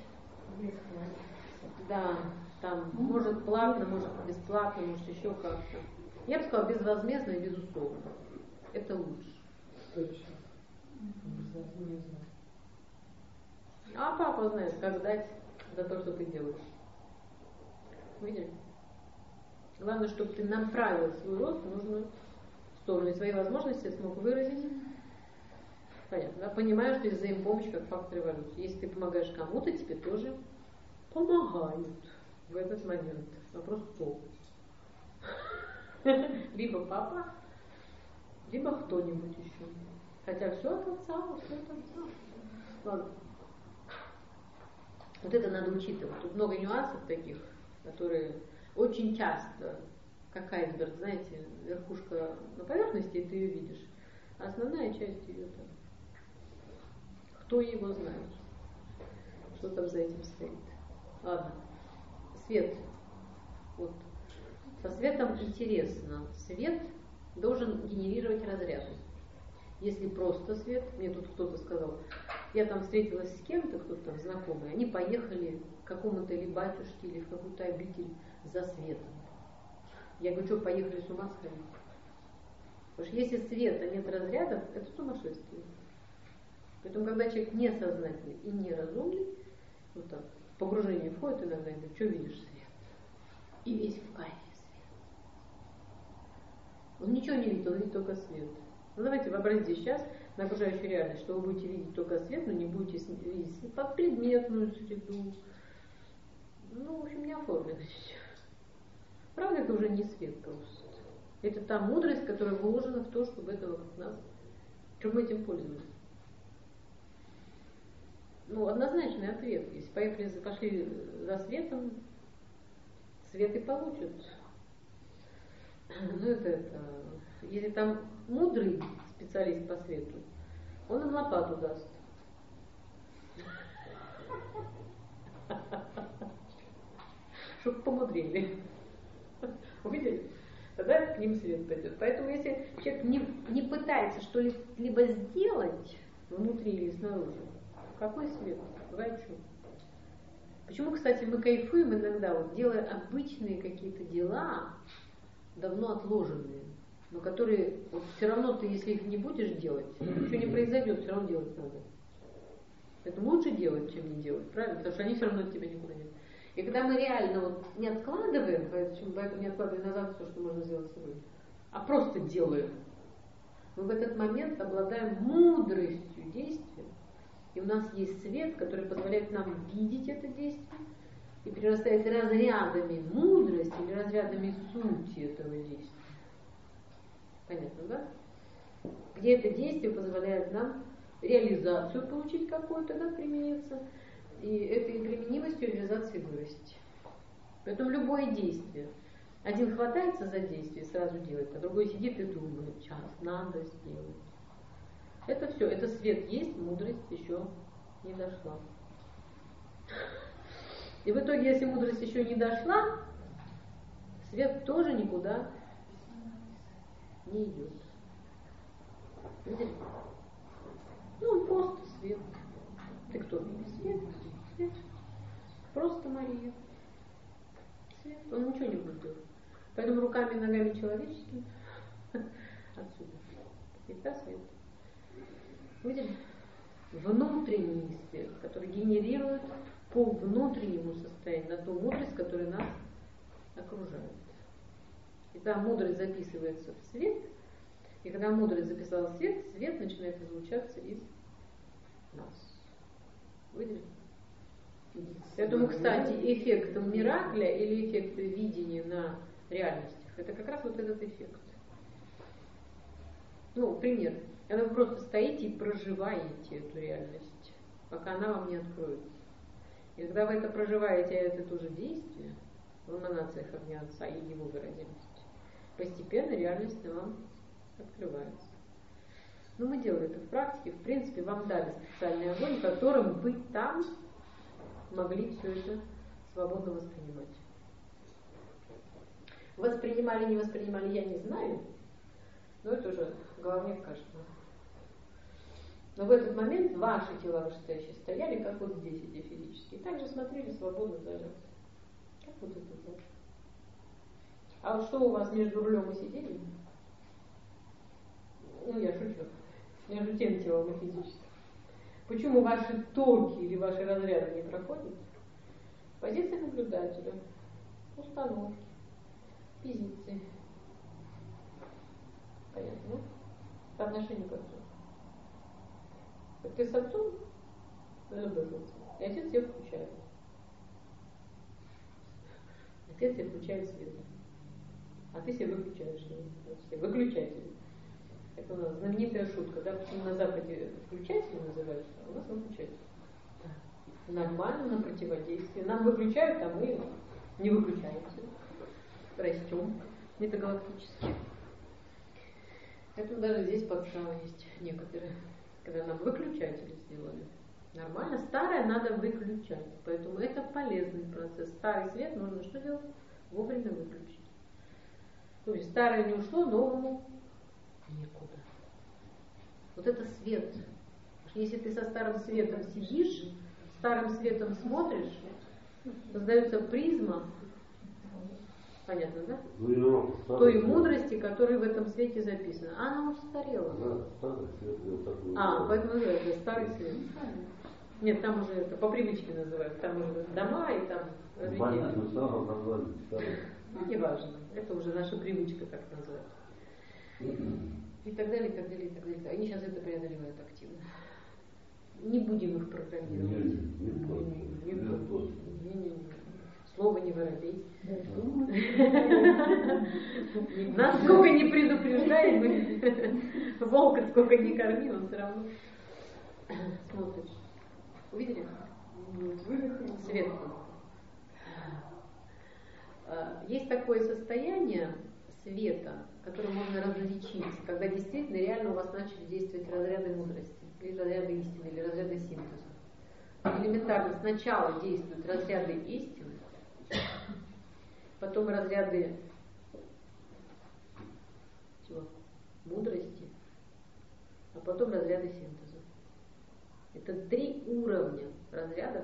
Да, там может платно, может бесплатно, может еще как-то. Я бы сказала безвозмездно и безусловно. Это лучше. Точно. Безвозмездно. А папа знает, как дать за то, что ты делаешь. Видели? Главное, чтобы ты направил свой рост в нужную сторону и свои возможности смог выразить. Понятно, да? Понимаешь, что есть взаимопомощь как фактор эволюции. Если ты помогаешь кому-то, тебе тоже помогают в этот момент. Вопрос кто? Либо папа, либо кто-нибудь еще. Хотя все от отца, все от отца. Ладно. Вот это надо учитывать. Тут много нюансов таких, которые очень часто, как айсберг, знаете, верхушка на поверхности, и ты ее видишь, а основная часть ее там. Кто его знает, что там за этим стоит. Ладно. Свет. Вот. Со светом интересно. Свет должен генерировать разряды. Если просто свет, мне тут кто-то сказал, я там встретилась с кем-то, кто-то там знакомый, они поехали к какому-то или батюшке, или в какую-то обитель за светом. Я говорю, что поехали с ума сходить? Потому что если света нет разрядов, это сумасшествие. Поэтому, когда человек несознательный и неразумный, вот так, в погружение входит иногда и говорит, что видишь свет? И весь в кайфе свет. Он ничего не видит, он видит только свет. Ну давайте вообразите сейчас на окружающую реальность, что вы будете видеть только свет, но не будете видеть подпредметную среду. Ну, в общем, не оформлено сейчас. Правда, это уже не свет просто. Это та мудрость, которая вложена в то, чтобы это вокруг нас, чтобы мы этим пользовались. Ну, однозначный ответ. Если пошли за светом, свет и получат. Ну, если там мудрый специалист по свету, он им лопату даст. Чтоб помудрили. Увидели? Тогда к ним свет пойдет. Поэтому если человек не пытается что-либо сделать внутри или снаружи, какой свет? Зачем? Почему, кстати, мы кайфуем иногда, вот, делая обычные какие-то дела, давно отложенные, но которые вот, все равно ты, если их не будешь делать, ничего не произойдет, все равно делать надо. Поэтому лучше делать, чем не делать, правильно? Потому что они все равно от тебя никуда не. И когда мы реально вот не откладываем, поэтому не откладываем назад все, что можно сделать сегодня, а просто делаем, мы в этот момент обладаем мудростью действия. И у нас есть свет, который позволяет нам видеть это действие и перерастает разрядами мудрости или разрядами сути этого действия. Понятно, да? Где это действие позволяет нам реализацию получить какую-то, да, примениться, и этой применимостью реализации вырасти. Поэтому любое действие. Один хватается за действие, сразу делает, а другой сидит и думает, сейчас надо сделать. Это все, это свет есть, мудрость еще не дошла. И в итоге, если мудрость еще не дошла, свет тоже никуда не идет. Видели? Ну, он просто свет. Ты кто? Свет. Свет. Просто Мария. Свет. Он ничего не будет делать. Поэтому руками и ногами человеческими отсюда. Это свет. Видели? Внутренний свет, который генерирует по внутреннему состоянию на ту мудрость, которая нас окружают. И там мудрость записывается в свет, и когда мудрость записала в свет, свет начинает излучаться из нас. Выделили? Поэтому, кстати, эффектом миракля или эффект видения на реальностях, это как раз вот этот эффект. Ну, пример. Когда вы просто стоите и проживаете эту реальность, пока она вам не откроется. И когда вы это проживаете, а это тоже действие, в эманациях огня Отца и его выразимости, постепенно реальность вам открывается. Но мы делали это в практике. В принципе, вам дали специальный огонь, которым вы там могли все это свободно воспринимать. Воспринимали, не воспринимали, я не знаю. Но это уже головне каждого. Но в этот момент ваши тела вышестоящие стояли, как вот здесь эти физические. И также смотрели свободно даже. Как вот это было. А вот что у вас между рулем и сиденьем? Ну, я шучу. Между тем телом и физическим. Почему ваши токи или ваши разряды не проходят? Позиция наблюдателя, установки, позиции. Понятно? По отношению к отцу. Ты с отцом любовь, и отец тебя включает. Отец тебя включает свет. А ты себя выключаешь. Выключатель. Это у нас знаменитая шутка. Да? Почему на Западе включатели называются, а у нас выключатели. Нормально, на противодействие. Нам выключают, а мы не выключаемся. Растем метагалактически. Поэтому даже здесь подстава есть некоторые. Когда нам выключатели сделали. Нормально. Старое надо выключать. Поэтому это полезный процесс. Старый свет нужно что делать? Вовремя выключить. То есть старое не ушло, новому некуда. Вот это свет. Если ты со старым светом сидишь, старым светом смотришь, создается призма, понятно, да? Той мудрости, которая в этом свете записана. Она устарела. Поэтому называется старый свет. Нет, там уже это по привычке называют. Там уже дома и там развитие. Ну, не важно. Это уже наша привычка так называть. И так далее, и так далее, и так далее. Они сейчас это преодолевают активно. Не будем их программировать. Не. Слово не воробей. Нас сколько не предупреждаем, волка сколько не корми, он все равно смотрит. Увидели? Свет. Есть такое состояние света, которое можно различить, когда действительно реально у вас начали действовать разряды мудрости, или разряды истины, или разряды синтеза. Элементарно сначала действуют разряды истины, потом разряды мудрости, а потом разряды синтеза. Это 3 уровня разрядов.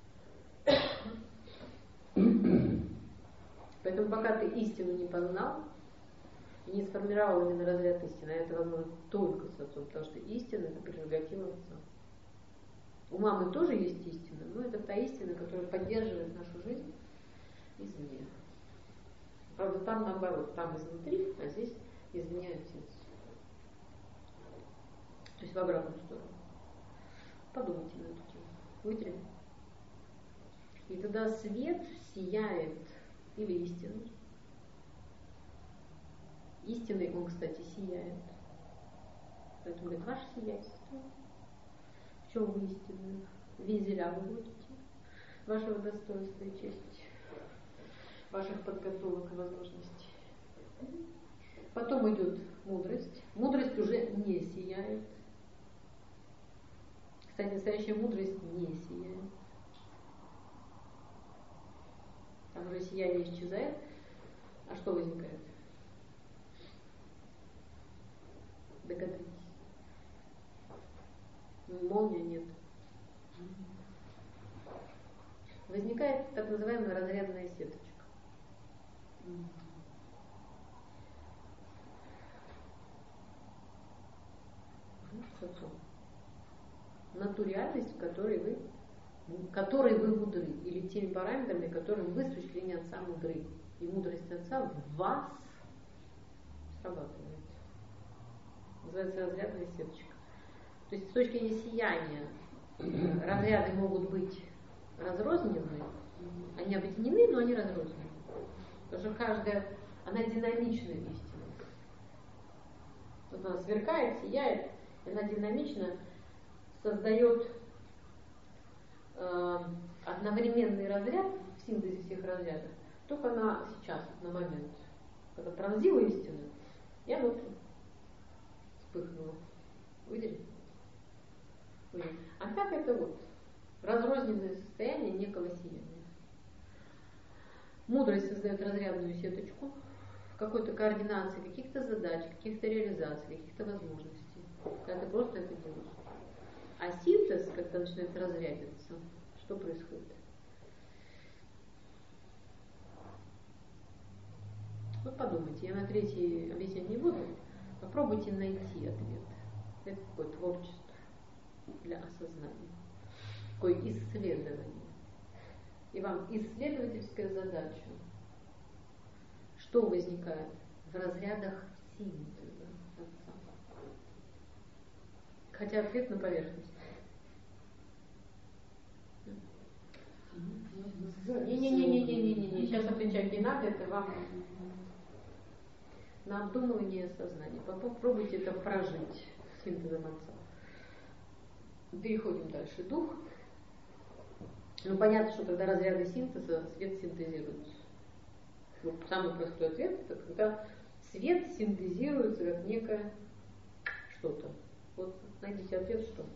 Поэтому пока ты истину не познал и не сформировал именно разряд истины, а это возможно только с отцом, потому что истина — это прерогатива отца. У мамы тоже есть истина, но это та истина, которая поддерживает нашу жизнь извне. Правда, там наоборот, там изнутри, а здесь извне отец. То есть в обратную сторону. Подумайте на эту тему. Вытрем. И тогда свет сияет или истиной. Истиной он, кстати, сияет. Поэтому говорит, ваше сиятельство. В чем вы истинны? Вензеля вы будете. Вашего достоинства и чести. Ваших подготовок и возможностей. Потом идет мудрость. Мудрость уже не сияет. Кстати, настоящая мудрость не сияет. Там уже сияние исчезает. А что возникает? Догадайтесь. Молния нет. Возникает так называемая разрядная сеточка. На ту реальность, в которой вы мудры, или теми параметрами, которым вы с точки зрения отца мудры. и мудрость Отца в вас срабатывает. Называется разрядная сеточка. То есть с точки зрения сияния разряды могут быть разрознены, они объединены, но они разрознены. Потому что каждая, она динамичная истина. Вот она сверкает, сияет, и она динамично создает одновременный разряд в синтезе всех разрядов. Только она сейчас, на момент, когда пронзила истину, я вот вспыхнула. Видели? А так это вот разрозненное состояние некого сияния. Мудрость создает разрядную сеточку в какой-то координации каких-то задач, каких-то реализаций, каких-то возможностей. Когда ты просто это делаешь. А синтез, когда начинает разрядиться, что происходит? Вот подумайте, я на третий объяснять не буду. Попробуйте найти ответ. Это такое творчество для осознания, такое исследование. И вам исследовательская задача, что возникает в разрядах синтеза Отца. Хотя ответ на поверхности. Не-не-не-не-не-не-не. Сейчас отвечать не надо, это вам на обдумывание сознания. Попробуйте это прожить синтезом Отца. Переходим дальше. Дух. Ну, понятно, что когда разряды синтеза, свет синтезируется. Вот самый простой ответ, это когда свет синтезируется как некое что-то. Вот найдите ответ, что.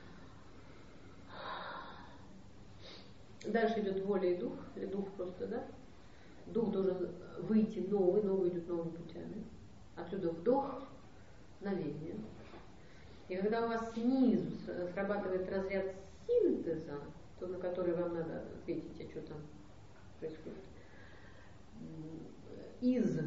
Дальше идет воля и дух, или дух просто, да? Дух должен выйти новый идет новыми путями. Отсюда вдох, мгновение. И когда у вас снизу срабатывает разряд синтеза, тот, на который вам надо ответить, а что там происходит, из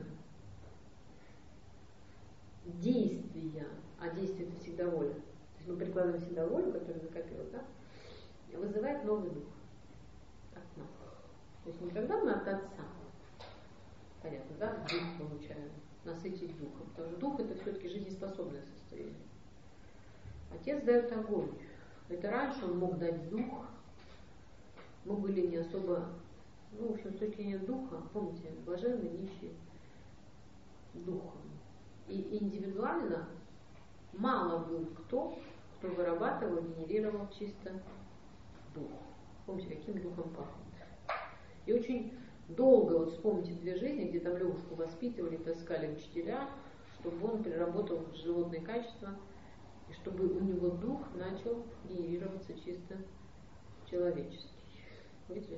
действия, а действие это всегда воля, то есть мы прикладываем всегда волю, которая накопилась, да, вызывает новый дух от нас. То есть не когда мы от Отца, понятно, да, дух получаем, насытить духом, потому что дух это все-таки жизнеспособное состояние. Отец дает огонь. Это раньше он мог дать дух. Мы были не особо, ну, в общем, с точки зрения духа, помните, блаженные, нищие духом. И индивидуально мало был кто вырабатывал, генерировал чисто дух. Помните, каким духом пахнет. И очень долго, вот вспомните две жизни, где там Левушку воспитывали, таскали учителя, чтобы он переработал животные качества, и чтобы у него дух начал генерироваться чисто человеческий. Видите?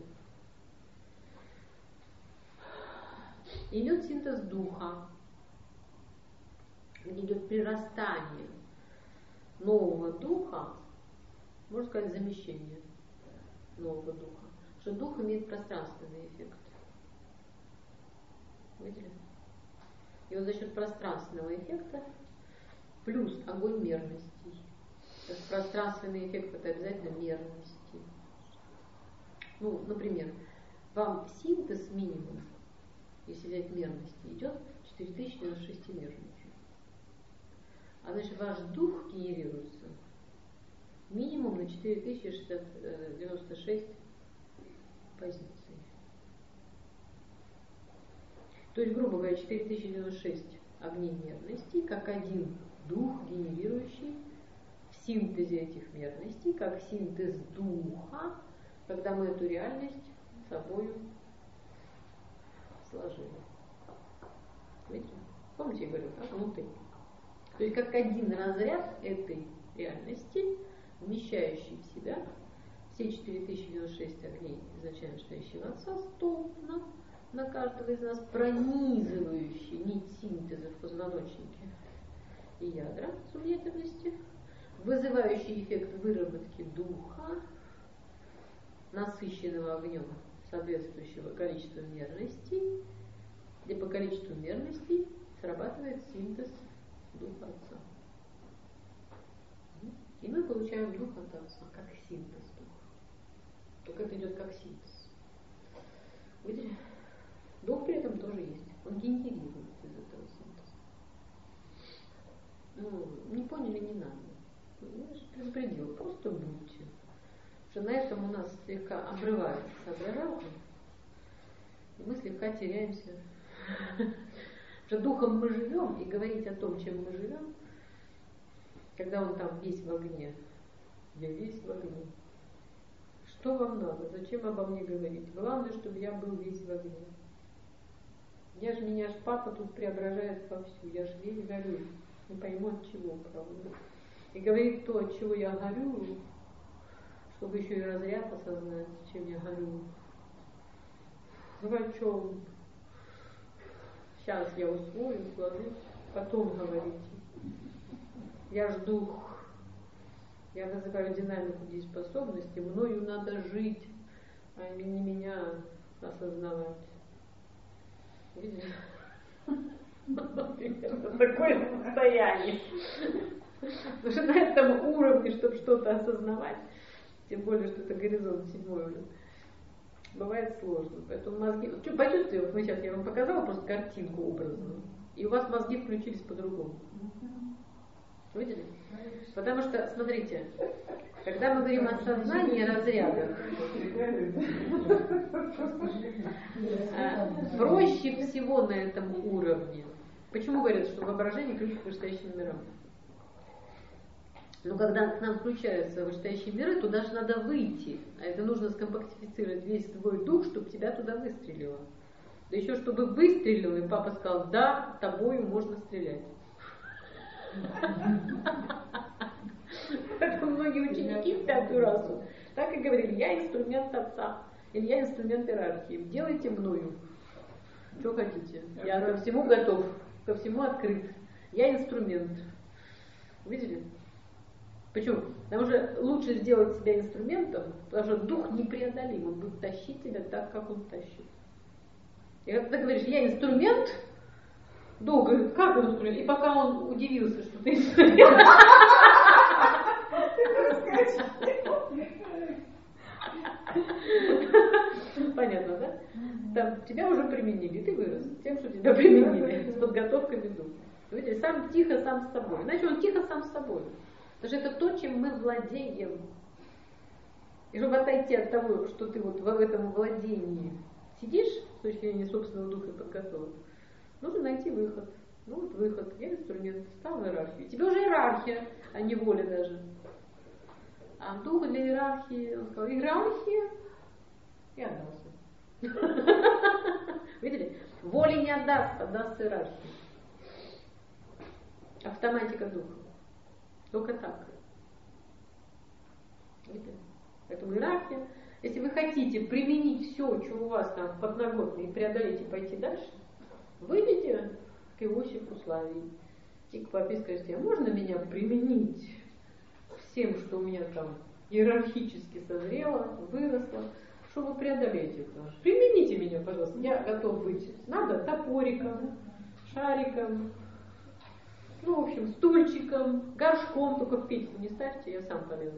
Идет синтез духа, где идет прирастание нового духа, можно сказать, замещение нового духа. Потому что дух имеет пространственный эффект. Видели? И вот за счет пространственного эффекта плюс огонь мерностей. То есть пространственный эффект это обязательно мерности. Ну, например, вам синтез минимум, если взять мерности, идет 4096 мерностей. А значит ваш дух генерируется минимум на 4096 позиций. То есть, грубо говоря, 4096 огней мерностей, как один дух, генерирующий в синтезе этих мерностей, как синтез духа, когда мы эту реальность собою сложили. Видите? Помните, я говорю, да? Внутри. То есть, как один разряд этой реальности, вмещающий в себя все 4096 огней изначально стоящего Отца, столбно на каждого из нас, пронизывающий нить синтеза в позвоночнике и ядра субъективности, вызывающий эффект выработки духа, насыщенного огнем соответствующего количества мерностей, где по количеству мерностей срабатывает синтез духа Отца. И мы получаем дух от Отца, как синтез духа. Только это идет как синтез. Видели? Дух при этом генерирует из этого синтеза. Не поняли, не надо. Знаешь, предупредил, просто будьте. Что на этом у нас слегка обрывается соображалка, и мы слегка теряемся. Что духом мы живем, и говорить о том, чем мы живем, когда он там весь в огне, я весь в огне. Что вам надо? Зачем обо мне говорить? Главное, чтобы я был весь в огне. Меня ж папа тут преображает вовсю, я ж весь горю. Не пойму от чего, правда. И говорит то, от чего я горю, чтобы еще и разряд осознать, чем я горю. Ну о чем? Сейчас я усвою, сложусь, потом говорите. Я ж дух. Я называю динамику дееспособности. Мною надо жить, а не меня осознавать. Видите? Примерно такое состояние. Потому что на этом уровне, чтобы что-то осознавать, тем более, что это горизонт 7 уже, бывает сложно. Поэтому мозги... Почувствуйте, вот мы сейчас, я вам показала просто картинку образную, и у вас мозги включились по-другому. Видели? Потому что, смотрите, когда мы говорим о сознании разрядах, проще всего на этом уровне. Почему говорят, что воображение ключ к вышестоящим мирам? Но когда к нам включаются вышестоящие миры, туда же надо выйти. А это нужно скомпактифицировать весь твой дух, чтобы тебя туда выстрелило. Да еще чтобы выстрелил, и папа сказал, да, тобою можно стрелять. Поэтому многие ученики в 5-ю расу так и говорили, я инструмент отца, или я инструмент иерархии, делайте мною, что хотите. Я ко всему готов, ко всему открыт. Я инструмент. Видели? Почему? Потому что лучше сделать себя инструментом, потому что дух непреодолим, он будет тащить тебя так, как он тащит. И когда ты говоришь, я инструмент, дух говорит, как он инструмент? И пока он удивился, что ты инструмент, понятно, да? Там тебя уже применили, ты вырос тем, что тебя применили, с подготовкой духа. Видите, сам тихо, сам с собой. Иначе он тихо сам с собой. Потому что это то, чем мы владеем. И чтобы отойти от того, что ты вот в этом владении сидишь, с точки зрения собственного духа и подготовок, нужно найти выход. Ну вот выход, я инструмент, стал в иерархию. Тебе уже иерархия, а не воля даже. А дух для иерархии, он сказал, иерархия, и отдался. Видели? Воли не отдаст, отдастся иерархии. Автоматика духа. Только так. Видите? Поэтому иерархия. Если вы хотите применить все, что у вас там подноготно, и преодолеть и пойти дальше, выйдите к Иосифу Славии и к папе скажите, а можно меня применить всем, что у меня там иерархически созрело, выросло, чтобы преодолеть это? Примените меня, пожалуйста, я готов выйти. Надо топориком, шариком, ну, в общем, стульчиком, горшком, только в печку не ставьте, я сам полезу.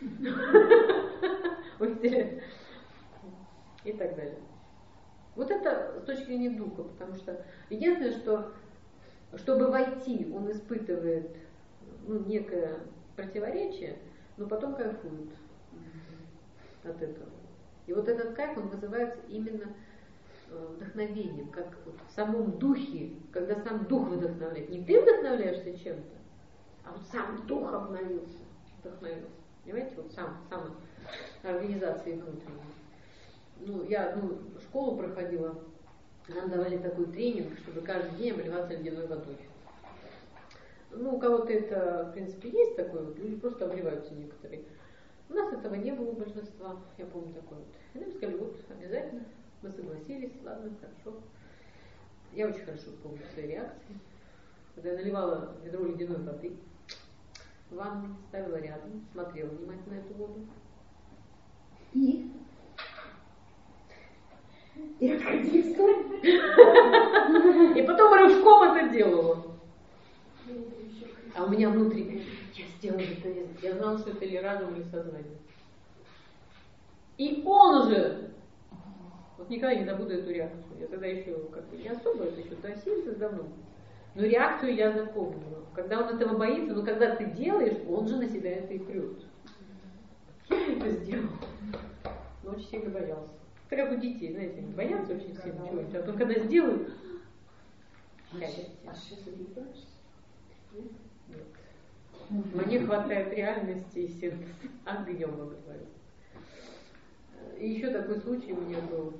И так далее. Вот это с точки зрения духа, потому что единственное, что чтобы войти, он испытывает некое противоречие, но потом кайфует от этого. И вот этот кайф, он вызывается именно вдохновением, как вот в самом духе, когда сам дух вдохновляет. Не ты вдохновляешься чем-то, а вот сам дух обновился, вдохновился. Понимаете, вот сам организации внутренней. Я одну школу проходила, нам давали такой тренинг, чтобы каждый день обливаться ледяной водой. У кого-то это, в принципе, есть такое, вот люди просто обливаются некоторые. У нас этого не было большинства, я помню такое вот. И нам сказали, вот, обязательно. Мы согласились, ладно, хорошо. Я очень хорошо помню свои реакции. Когда я наливала ведро ледяной воды в ванной, ставила рядом, смотрела внимательно на эту воду. И отходила в сторону. И потом рывком это делала. А у меня внутри, я сделала это, я знала, что это или разум, или сознание. И он же Вот никогда не забуду эту реакцию. Я тогда еще как бы не особо, это еще до синтез давно. Но реакцию я запомнила. Когда он этого боится, но когда ты делаешь, он же на себя это и прет. Я это сделал. Но очень сильно боялся. Это как у детей, знаете, они боятся очень сильно чего-нибудь, а потом когда сделают, счастье. А сейчас обижаешься? Нет. Мне хватает реальности и синтез. Огнем обрывается. И еще такой случай у меня был.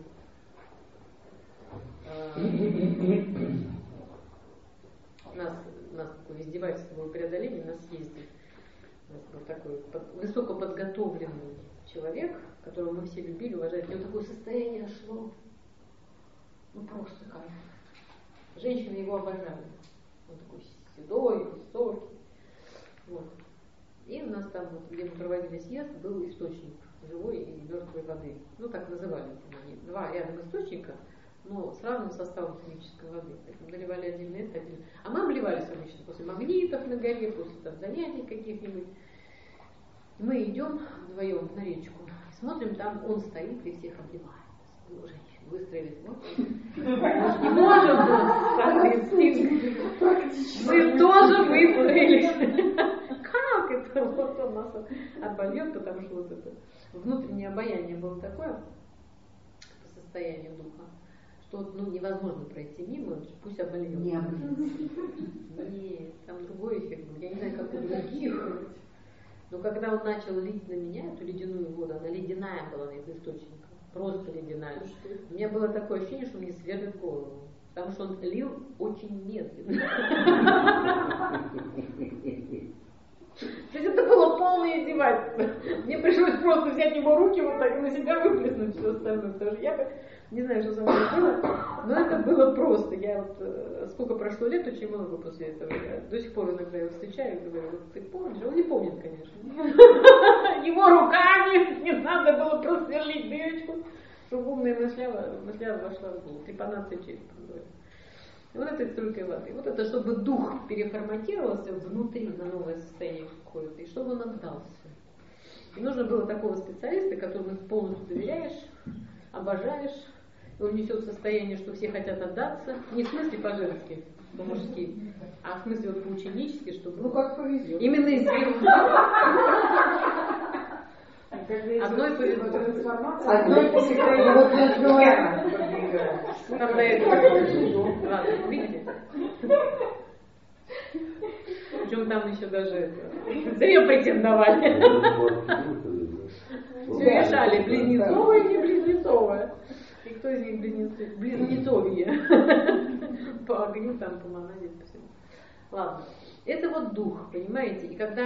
У нас такое издевательство было преодоление на съезде. У нас был такой высокоподготовленный человек, которого мы все любили, уважали. У него такое состояние шло. Ну просто кайф. Женщины его обожали. Он такой седой, высокий. Вот. И у нас там, вот, где мы проводили съезд, был источник живой и мертвой воды. Ну, так называли они. Два рядом источника, но с разным составом химической воды. Поэтому наливали отдельно это, отдельно. А мы обливались обычно после магнитов на горе, после там занятий каких-нибудь. Мы идем вдвоем на речку, смотрим, там он стоит и всех обливает. Ну, женщины выстроились, мы же не можем, мы тоже выстроились. Как это? Вот он нас обольет, потому что вот это внутреннее обаяние было такое по состоянию духа, что вот, ну, невозможно пройти мимо, пусть обольет. Не обольет. Нет, там другой эффект был. Я не знаю, как у других. Но когда он начал лить на меня эту ледяную воду, она ледяная была из источника, просто ледяная. У меня было такое ощущение, что мне сверлит голову, потому что он лил очень медленно. То есть это было полное издевательство. Мне пришлось просто взять его руки вот так и на себя выплеснуть все остальное, потому что я не знаю, что со мной было, но это было просто. Я вот, сколько прошло лет, очень много после этого. Я до сих пор иногда его встречаю и говорю, вот ты помнишь? Он не помнит, конечно. Его руками не надо было просверлить дырочку, чтобы умная мысля вошла в голову. Трепанация черепа. И вот этой струйкой воды. Вот это, чтобы дух переформатировался внутри на новое состояние какое-то, и чтобы он отдался. И нужно было такого специалиста, которому ты полностью доверяешь, обожаешь, и он несет состояние, что все хотят отдаться, не в смысле по-женски, по-мужски, а в смысле вот по-ученически, чтобы... Ну как повезет. Именно из сверху. Одной повезло. Одной повезло. Вот я говорю. Там до этого. Ладно, видите? Причем там еще даже это. Да ее претендовали. Все решали, близнецовое, не близнецовое. И кто из них близнецовье? По огню, там, по монаде, по всему. Ладно. Это вот дух, понимаете? И когда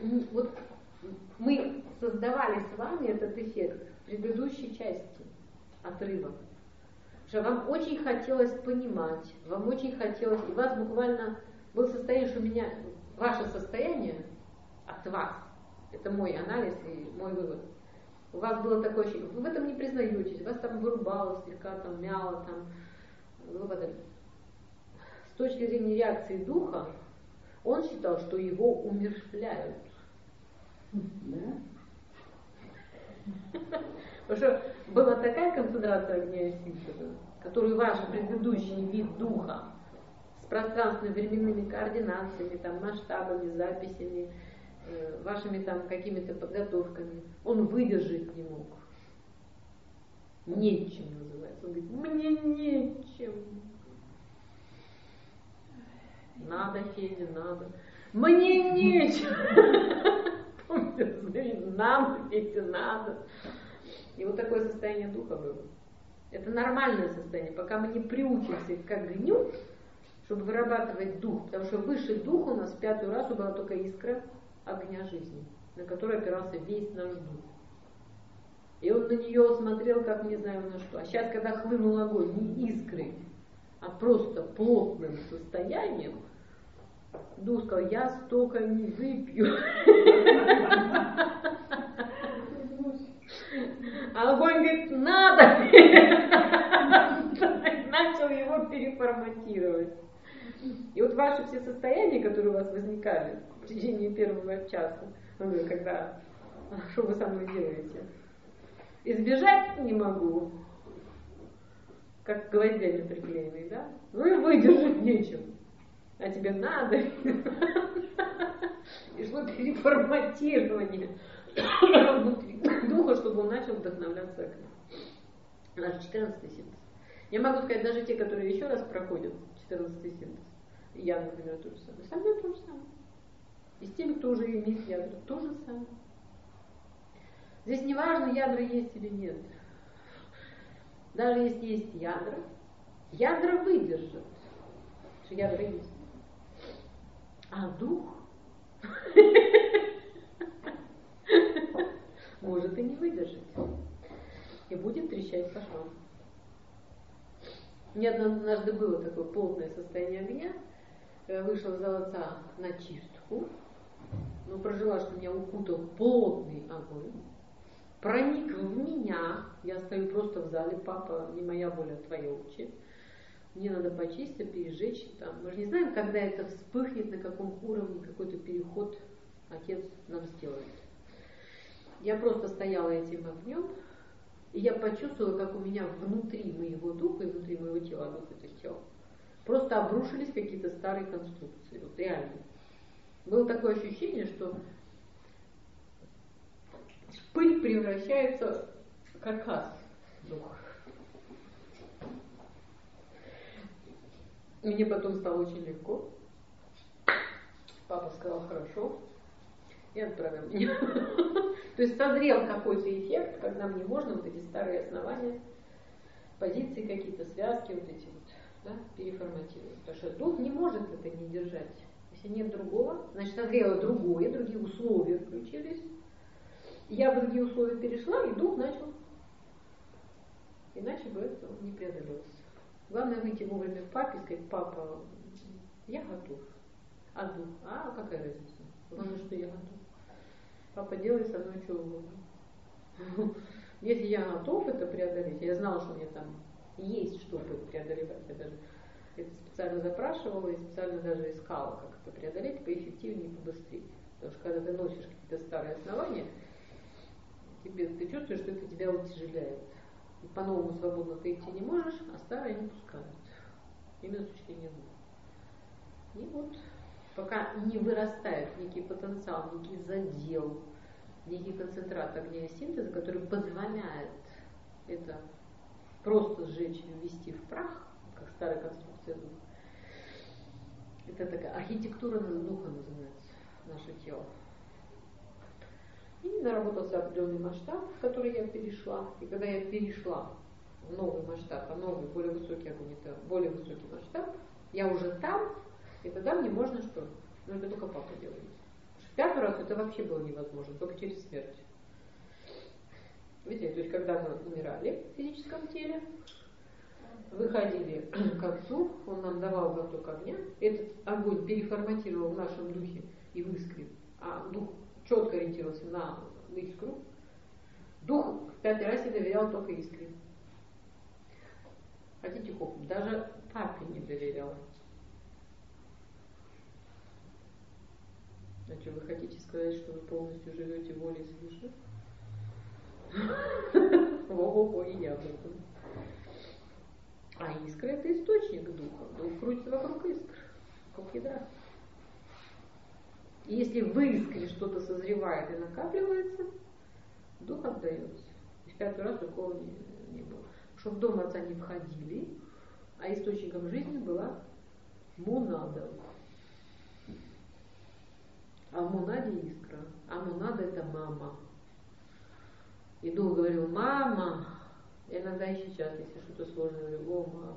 мы создавали с вами этот эффект в предыдущей части отрыва, что вам очень хотелось понимать, вам очень хотелось, и у вас буквально было состояние, что меня, ваше состояние от вас, это мой анализ и мой вывод, у вас было такое ощущение, вы в этом не признаетесь, вас там вырубало, слегка там мяло, там, выводали. С точки зрения реакции духа, он считал, что его умерщвляют. Да? Потому что была такая концентрация огня и синтеза, которую ваш предыдущий вид духа с пространственно-временными координациями, там, масштабами, записями, вашими там какими-то подготовками, он выдержать не мог. Нечем называется. Он говорит, мне нечем. Надо, Федя, надо. Мне нечем. Нам, Федя, надо. И вот такое состояние духа было. Это нормальное состояние, пока мы не приучимся к огню, чтобы вырабатывать дух. Потому что выше дух у нас в 5-й раз была только искра огня жизни, на которой опирался весь наш дух. И он на нее смотрел, как не знаю на что. А сейчас, когда хлынул огонь, не искрой, а просто плотным состоянием, дух сказал, я столько не выпью. А огонь говорит, надо. Начал его переформатировать. И вот ваши все состояния, которые у вас возникали в течение первого часа, когда, что вы со мной делаете? Избежать не могу. как гвоздями приклеенный, да? Ну и выдержать нечем. А тебе надо. И шло переформатирование внутри духа, чтобы он начал вдохновляться огнем. Наш 14-й синтез. Я могу сказать, даже те, которые еще раз проходят 14-й синтез, я, например, то же самое. Со мной то же самое. И с теми, кто уже имеет ядра, то же самое. Здесь не важно, ядра есть или нет. Даже если есть ядра выдержат, что ядра есть. А дух может и не выдержать. И будет трещать по швам. У меня однажды было такое плотное состояние огня. Я вышла в зал отца на чистку, но прожила, что меня укутал плотный огонь. Проник в меня. Я стою просто в зале. Папа, не моя воля, твоя учи. Мне надо почистить, пережечь. Там. Мы же не знаем, когда это вспыхнет, на каком уровне какой-то переход Отец нам сделает. Я просто стояла этим огнем, и я почувствовала, как у меня внутри моего духа и внутри моего тела, дух это тело, просто обрушились какие-то старые конструкции. Вот реально. Было такое ощущение, что пыль превращается в каркас духа. Мне потом стало очень легко. Папа сказал, хорошо, и отправил меня. То есть созрел какой-то эффект, когда мне можно вот эти старые основания, позиции какие-то, связки, вот эти вот, да, переформатировать. Потому что дух не может это не держать. Если нет другого, значит созрело другое, другие условия включились. Я в другие условия перешла, и дух начал. Иначе бы это не преодолелось. Главное выйти вовремя к папе и сказать, папа, я готов. А дух, какая разница? Главное, что я готов. Папа, делай со мной что угодно. Если я готов это преодолеть, я знала, что у меня там есть что преодолевать. Я даже это специально запрашивала и специально даже искала, как это преодолеть поэффективнее и побыстрее. Потому что когда ты носишь какие-то старые основания, ты чувствуешь, что это тебя утяжеляет. И по-новому свободно ты идти не можешь, а старое не пускают. Именно с точки зрения духа. И вот, пока не вырастает некий потенциал, некий задел, некий концентрат огня и синтеза, который позволяет это просто сжечь и ввести в прах, как старая конструкция духа. Это такая архитектура духа называется, наше тело. И наработался определенный масштаб, в который я перешла. И когда я перешла в новый масштаб, а новый, более высокий огонь, это более высокий масштаб, я уже там, и тогда мне можно что? Ну, это только папа делает. В 5-й раз это вообще было невозможно, только через смерть. Видите, то есть когда мы умирали в физическом теле, выходили к Отцу, Он нам давал глоток огня, этот огонь переформатировал в нашем духе и в искре, а дух четко ориентировался на искру. Дух в 5-й раз доверял только искре. Хотите хоп, даже папе не доверял. А что, вы хотите сказать, что вы полностью живете волей свыше? Ого-го, и я об этом. А искра — это источник духа. Дух крутится вокруг искр, вокруг ядра. И если в искре что-то созревает и накапливается, дух отдается. И в 5-й раз такого не было. Чтобы в дом Отца не входили, а источником жизни была монада. А в монаде искра. А монада — это мама. И дух говорил, мама. Я иногда и сейчас, если что-то сложное, говорю, о, мама.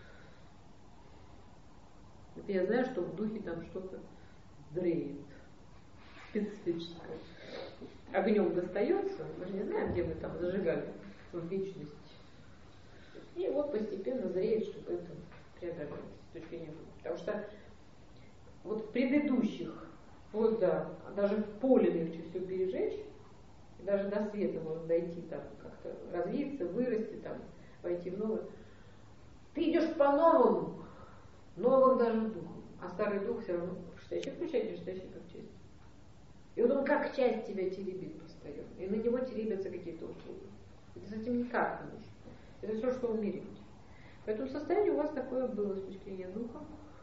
Это я знаю, что в духе там что-то дреет. Специфическое. Огнем достается. Мы же не знаем, где мы там зажигали в вечности. И вот постепенно зреет, чтобы это преодолеть с точки зрения духа. Потому что вот в предыдущих, вот да, даже в поле легче все пережечь, и даже до света можно дойти, там как-то развиться, вырасти, там, войти в новое. Ты идешь по-новому, новым даже духом, а старый дух все равно считающий включает, не считающий как часть. И вот он как часть тебя теребит постоянно, и на него теребятся какие-то услуги. И ты с этим никак не можешь. Это все, что в мире. Поэтому состояние у вас такое было с точки зрения духа.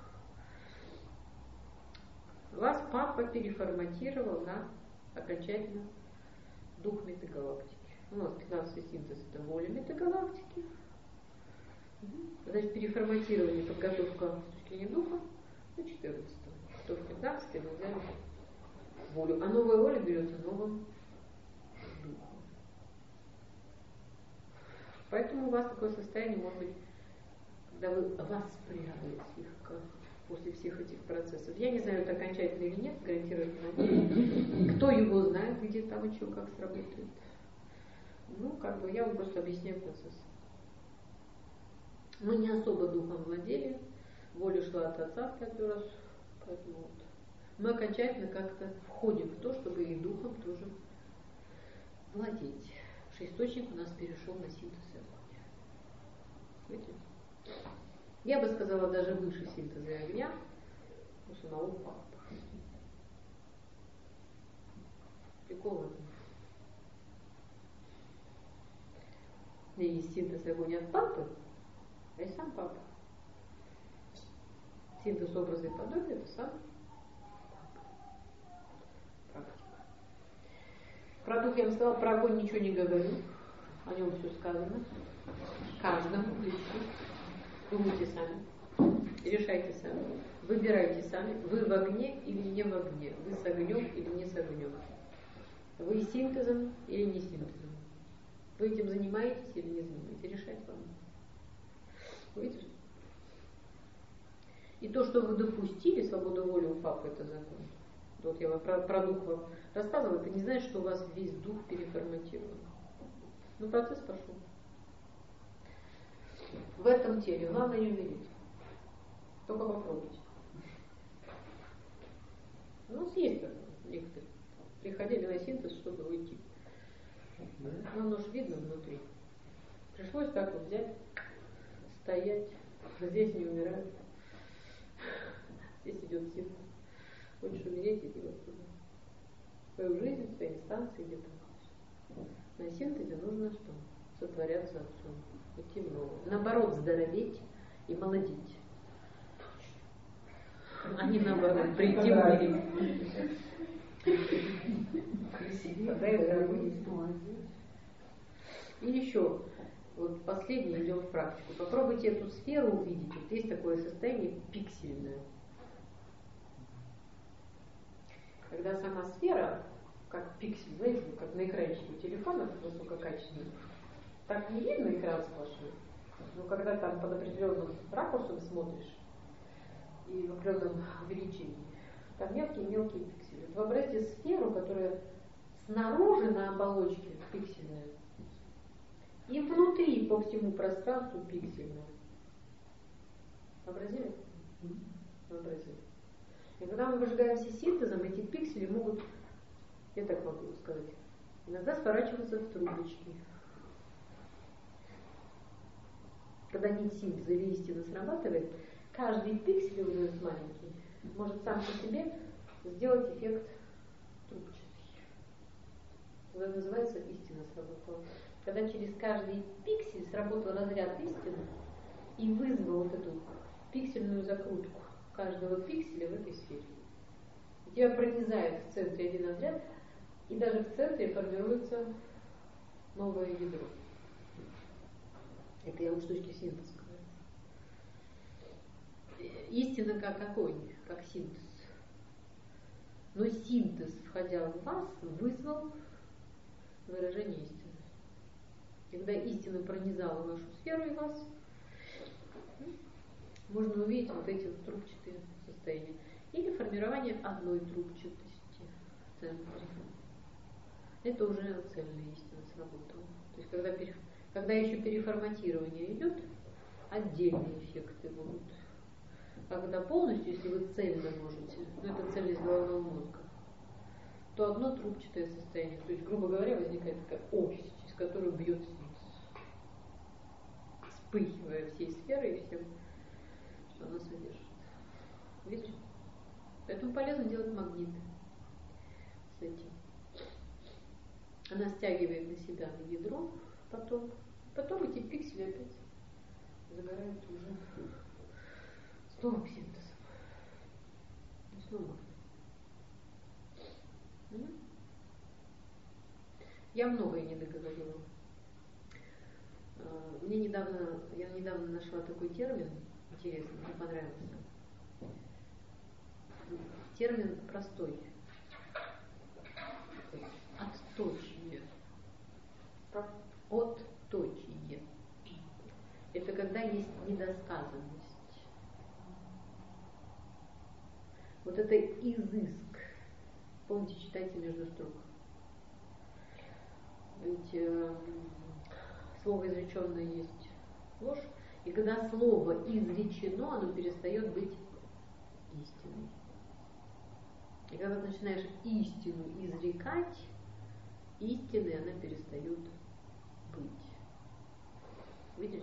Вас папа переформатировал на окончательно дух метагалактики. У нас 15-й синтез это воля метагалактики. Значит, переформатирование, подготовка с точки зрения духа на 14-м. Что в 15-м мы взяли волю. А новая воля берется новым духом. Поэтому у вас такое состояние может быть, когда вы воспряли слегка после всех этих процессов. Я не знаю, это окончательно или нет, гарантированно нет. Кто его знает, где там и что, как сработает. Ну, как бы я вам просто объясняю процесс. Мы не особо духом владели, воля шла от отца в 5 раз, поэтому вот. Мы окончательно как-то входим в то, чтобы и духом тоже владеть. Потому что источник у нас перешел на синтез и огонь. Видите? Я бы сказала, даже выше синтеза и огня у самого папы. Прикол в этом. У меня есть синтез и огонь от папы, а и сам папа. Синтез образа и подобия — это сам папа. Практика. Про дух я вам сказала, про огонь ничего не говорю. О нем все сказано. Каждому лично. Думайте сами. Решайте сами. Выбирайте сами. Вы в огне или не в огне. Вы с огнем или не с огнем. Вы синтезом или не синтезом. Вы этим занимаетесь или не занимаетесь. Решать вам. Видите? И то, что вы допустили, свобода воли у папы, это закон. Вот я вам про дух вам рассказывала, это не значит, что у вас весь дух переформатирован. Ну, процесс пошел. В этом теле главное не умереть. Только попробуйте. У нас есть такое, некоторые. Приходили на синтез, чтобы уйти. Но оно же видно внутри. Пришлось так вот взять, стоять. Здесь не умирают. Здесь идет синтез. Хочешь умереть, иди вот туда. Свою жизнь, свои инстанции где-то. На синтезе нужно что? Сотворяться Отцом. Идти в новое. Наоборот, здороветь и молодеть. А не наоборот, прийти умереть. И еще, вот последнее, идем в практику. Попробуйте эту сферу увидеть. Вот есть такое состояние пиксельное. Когда сама сфера, как пиксель, знаете, как на экранчике у телефона, высококачественный, так не видно экран сплошной. Но когда там под определенным ракурсом смотришь и в определенном увеличении, там мелкие-мелкие пиксели. Вот вообразите сферу, которая снаружи на оболочке пиксельная, и внутри по всему пространству пиксельная. Вообразили? Вообразили. И когда мы выжигаемся синтезом, эти пиксели могут, я так могу сказать, иногда сворачиваться в трубочки. Когда нить синтеза или истина срабатывает, каждый пиксель у нас маленький может сам по себе сделать эффект трубчатый. Это называется истина сработала. Когда через каждый пиксель сработал разряд истины и вызвал вот эту пиксельную закрутку каждого пикселя в этой сфере. И тебя пронизает в центре один разряд, и даже в центре формируется новое ядро. Это я вот с точки синтеза говорю. Истина как огонь, как синтез. Но синтез, входя в вас, вызвал выражение истины. Когда истина пронизала вашу сферу и вас, можно увидеть вот эти вот трубчатые состояния. Или формирование одной трубчатости в центре. Это уже цельная истина сработала. То есть когда еще переформатирование идет, отдельные эффекты будут. А когда полностью, если вы цельно можете, но это цельность головного мозга, то одно трубчатое состояние. То есть, грубо говоря, возникает такая ось, через которую бьет синтез, вспыхивая всей сферой и всем, что она содержит. Видите? Поэтому полезно делать магниты с этим. Она стягивает на себя на ядро, потом эти пиксели опять загорают уже снова к синтезам. И снова. Я многое не договорила. Я недавно нашла такой термин, интересный, мне понравился. Термин простой. Отточие. Отточие. Это когда есть недосказанность. Вот это изыск. Помните, читайте между строк. Ведь слово изреченное есть ложь, и когда слово изречено, оно перестает быть истиной. И когда ты начинаешь истину изрекать, истиной она перестает быть. Видели?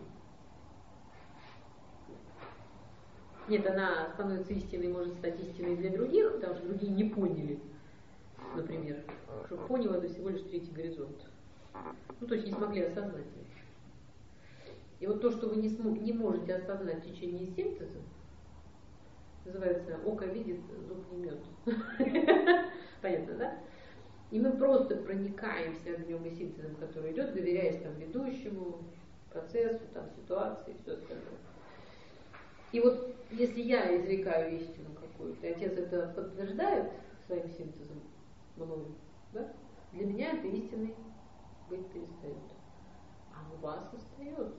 Нет, она становится истиной, может стать истиной для других, потому что другие не поняли, например. Чтобы понял, это всего лишь третий горизонт. Ну, то есть не смогли осознать. И вот то, что вы не можете осознать в течение синтеза, называется «око видит, зуб не мёд». Понятно, да? И мы просто проникаемся огнем и синтезом, который идет, доверяясь там ведущему, процессу, там, ситуации и все остальное. И вот если я изрекаю истину какую-то, и отец это подтверждает своим синтезом мною, да, для меня это истиной быть перестает. А у вас остается.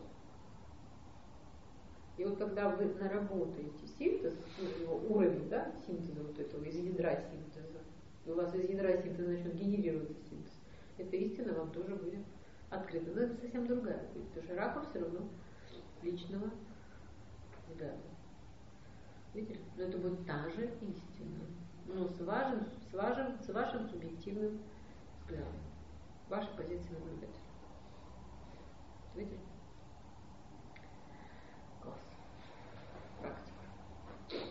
И вот когда вы наработаете синтез, его уровень, да, синтеза вот этого, из ядра синтеза, и у вас из ядра синтеза начнет генерироваться синтез, эта истина вам тоже будет открыта. Но это совсем другая будет, потому что ракурс все равно личного взгляда. Видите? Но это будет та же истина, но с вашим субъективным взглядом, ваша позиция наблюдателя. Видите? Класс. Практика.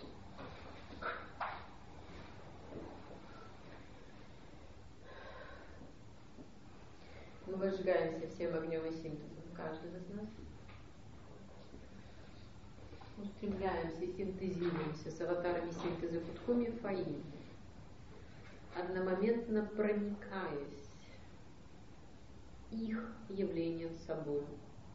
Мы возжигаемся всем огнем и синтезом, каждый из нас. Устремляемся и синтезируемся с аватарами синтеза Кутхуми Фаи, одномоментно проникаясь их явлением собой.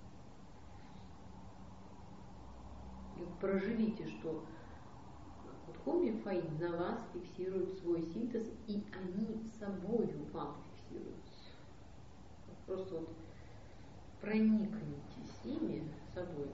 И проживите, что Кутхуми Фаи на вас фиксируют свой синтез, и они собою вам фиксируются. Просто вот проникнитесь ими собой.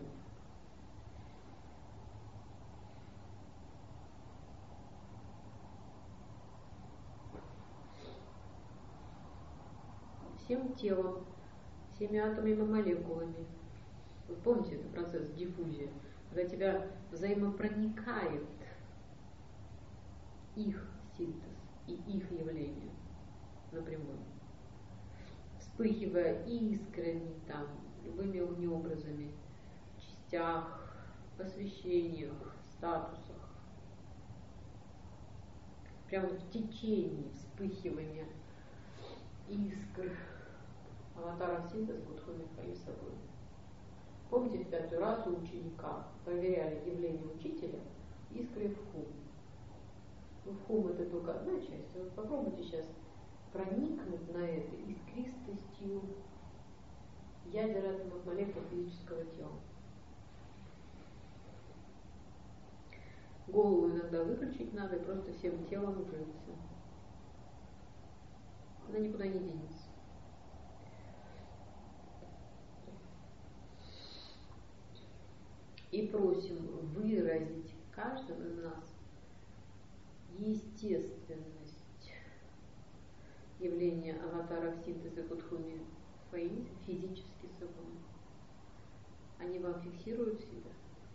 Всем телом, всеми атомами и молекулами. Вы помните этот процесс диффузии, когда тебя взаимопроникает их синтез и их явление напрямую, вспыхивая искрами, там, любыми огнеобразами, частях, освещениях, статусах, прямо в течении вспыхивания искр аватаров синтеза Кутхуми Фаи собой. Помните в 5-й раз у ученика проверяли явление учителя искрой в хум. Ну, в хум это только одна часть. Вот попробуйте сейчас проникнуть на это искристостью ядер атомных молекул физического тела. Голову иногда выключить надо и просто всем телом укрыться. Она никуда не денется. И просим выразить каждому из нас естественность явления аватаров синтеза Кутхуми Фаи физически собой. Они вам фиксируют себя.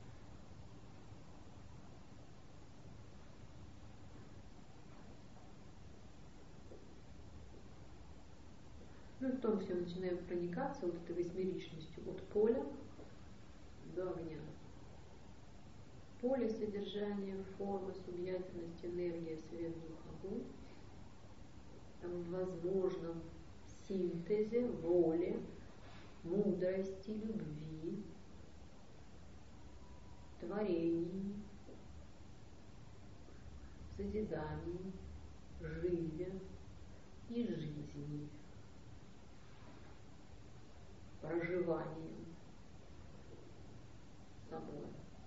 Ну и потом все начинаем проникаться вот этой восьмеричностью от поля до огня. Поле, содержание, форма, субъятельность, энергия, свет, дух, огонь. Там в возможном синтезе, воле, мудрости, любви творении, созидании, живе и жизни, проживанием собой.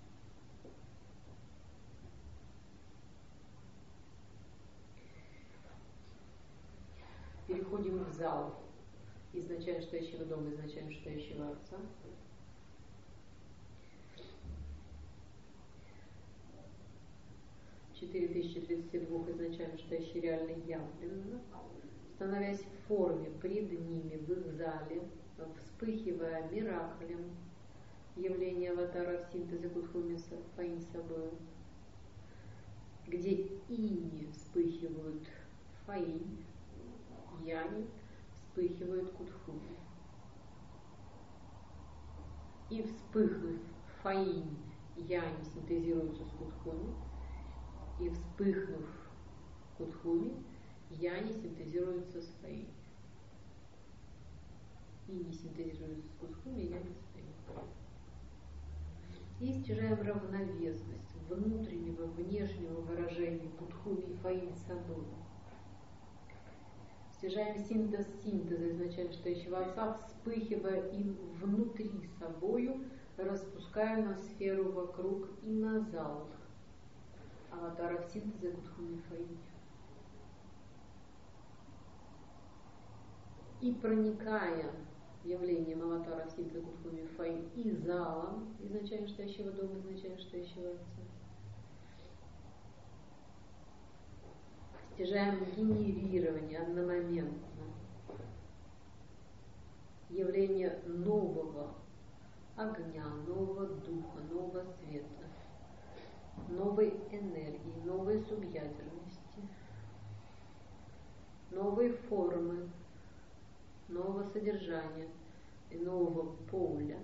Переходим в зал изначально стоящего дома, изначально стоящего Отца. «4032 изначально стоящий реально явленно, становясь в форме пред ними в их зале, вспыхивая мираклем явление аватара в синтезе Кудхумиса Фаин собой, где ини вспыхивают Фаинь, яни вспыхивают Кудхуми. И вспыхнув Фаинь, яни синтезируются с Кудхуми, и вспыхнув Кудхуми, яни синтезируются с Фаинь. И не синтезируются с Кудхуми, яни с Фаинь. И стяжаем равновесность внутреннего, внешнего выражения Кудхуми и Фаинь собой. Стяжаем синтез синтеза изначально стоящего Отца, вспыхивая им внутри собою, распуская на сферу вокруг и на зал аватаров синтеза Кудхуми и Фаинь. И проникая явлением аватара синтеза Кудхуми и Фаинь и залом изначально стоящего дома, изначально стоящего Отца, стяжаем генерирование одномоментно явление нового огня, нового духа, нового света, новой энергии, новой субъядерности, новой формы, нового содержания и нового поля,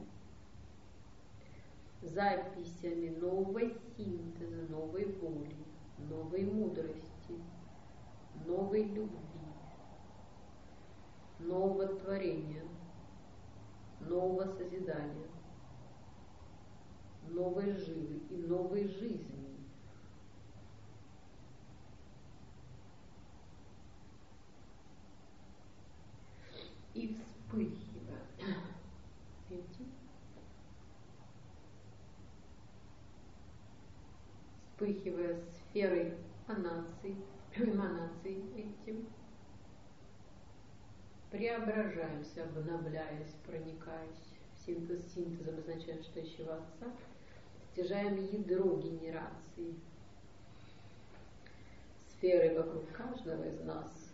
записями нового синтеза, новой воли, новой мудрости, новой любви, нового творения, нового созидания, новой живы и новой жизни. И вспыхивая этим, вспыхивая сферой эманаций этим, преображаемся, обновляясь, проникаясь в синтезом изначально стоящего Отца, стяжаем ядро генерации, сферы вокруг каждого из нас,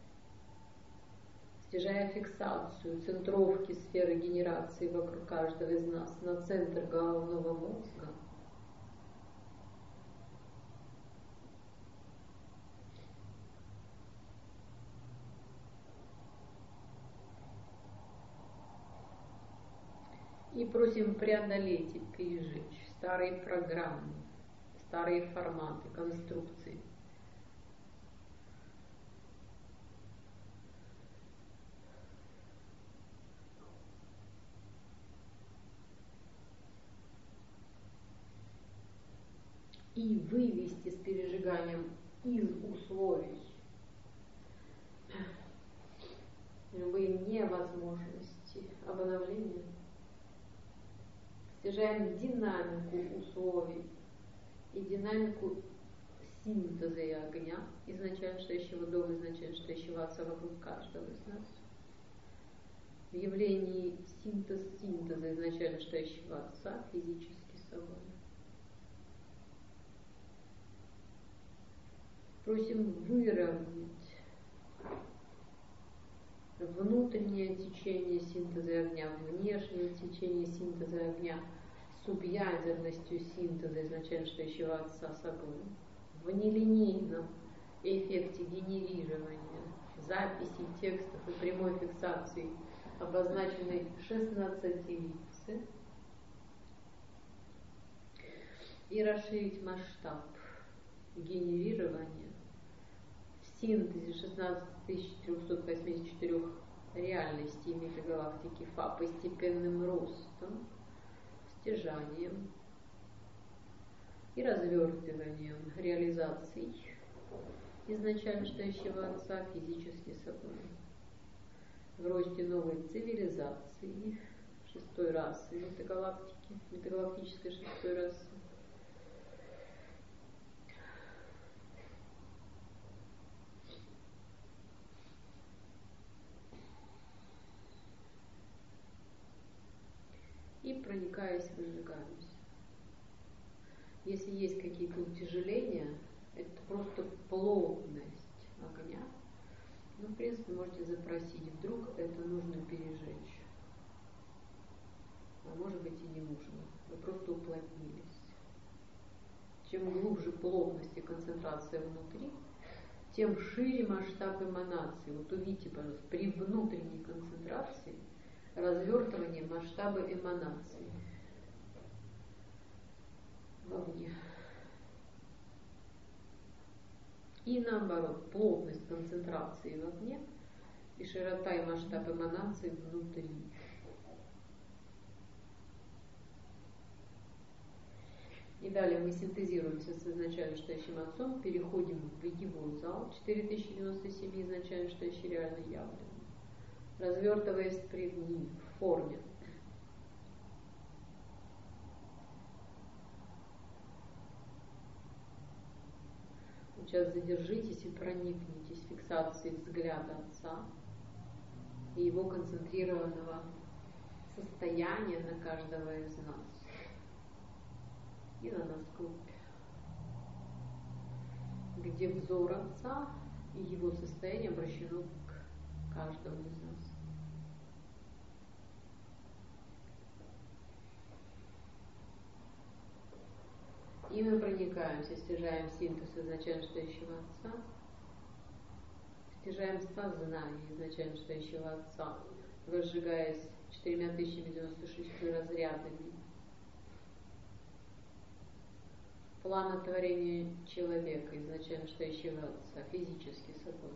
стяжая фиксацию центровки сферы генерации вокруг каждого из нас на центр головного мозга, и просим преодолеть и пережечь старые программы, старые форматы, конструкции. И вывести с пережиганием из условий любые невозможности обновления. Стяжаем динамику условий и динамику синтеза и огня изначально стоящего дома, изначально стоящего Отца вокруг каждого из нас. В явлении синтеза изначально стоящего Отца физически собой. Просим выровнять внутреннее течение синтеза и огня, внешнее течение синтеза и огня, субъядерностью синтеза изначально стоящего Отца собой, в нелинейном эффекте генерирования, записи текстов и прямой фиксации, обозначенной 16-лице, и расширить масштаб генерирования в синтезе 16384 реальностей мегагалактики Фа постепенным ростом, стяжанием и развертыванием реализаций изначально стоящего Отца физически собой, в росте новой цивилизации, шестой расы метагалактики, метагалактической шестой расы. И проникаясь, выжигаемся. Если есть какие-то утяжеления, это просто плотность огня. Ну, в принципе, можете запросить, вдруг это нужно пережечь. А может быть и не нужно. Вы просто уплотнились. Чем глубже плотность и концентрация внутри, тем шире масштаб эманации. Вот увидите, пожалуйста, при внутренней концентрации развертывание масштаба эманации вовне. И наоборот, плотность концентрации вовне и широта и масштаб эманации внутри. И далее мы синтезируемся с изначально стоящим Отцом, переходим в его зал 4097 изначально стоящий реальный явный, развертываясь пред ним в форме. Сейчас задержитесь и проникнитесь фиксацией взгляда Отца и его концентрированного состояния на каждого из нас и на нас в группе, где взор Отца и его состояние обращено к каждому из нас. И мы проникаемся, стяжаем синтез изначально стоящего Отца, стяжаем сознание изначально стоящего Отца, возжигаясь 4096 разрядами плана творения человека, изначально стоящего Отца, физически собой,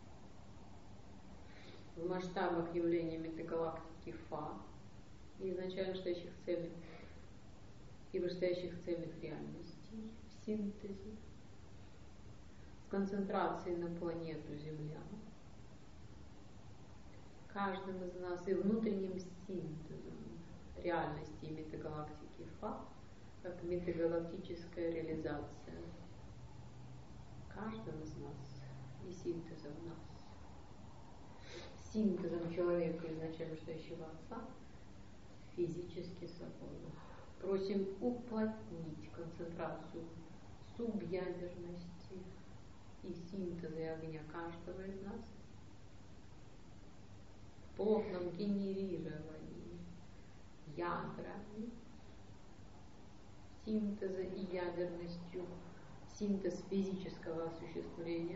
в масштабах явления метагалактики Фа и изначально стоящих целей и вышестоящих цельных реальностей в синтезе, с концентрацией на планету Земля, каждым из нас и внутренним синтезом реальности и метагалактики Фа, как метагалактическая реализация каждым из нас и синтезом нас. Синтезом человека, изначально стоящего Отца, физически собой. Просим уплотнить концентрацию субъядерности и синтеза огня каждого из нас в плотном генерировании ядрами, синтеза и ядерностью, синтез физического осуществления,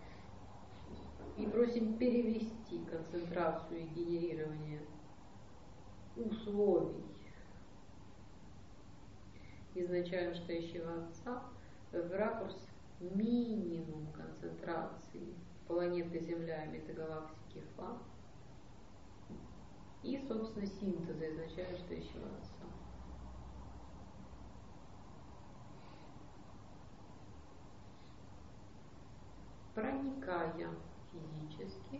и просим перевести концентрацию и генерирование условий изначально стоящего Отца в ракурс минимум концентрации планеты Земля и метагалактики Фа и, собственно, синтеза изначально стоящего Отца. Проникая физически,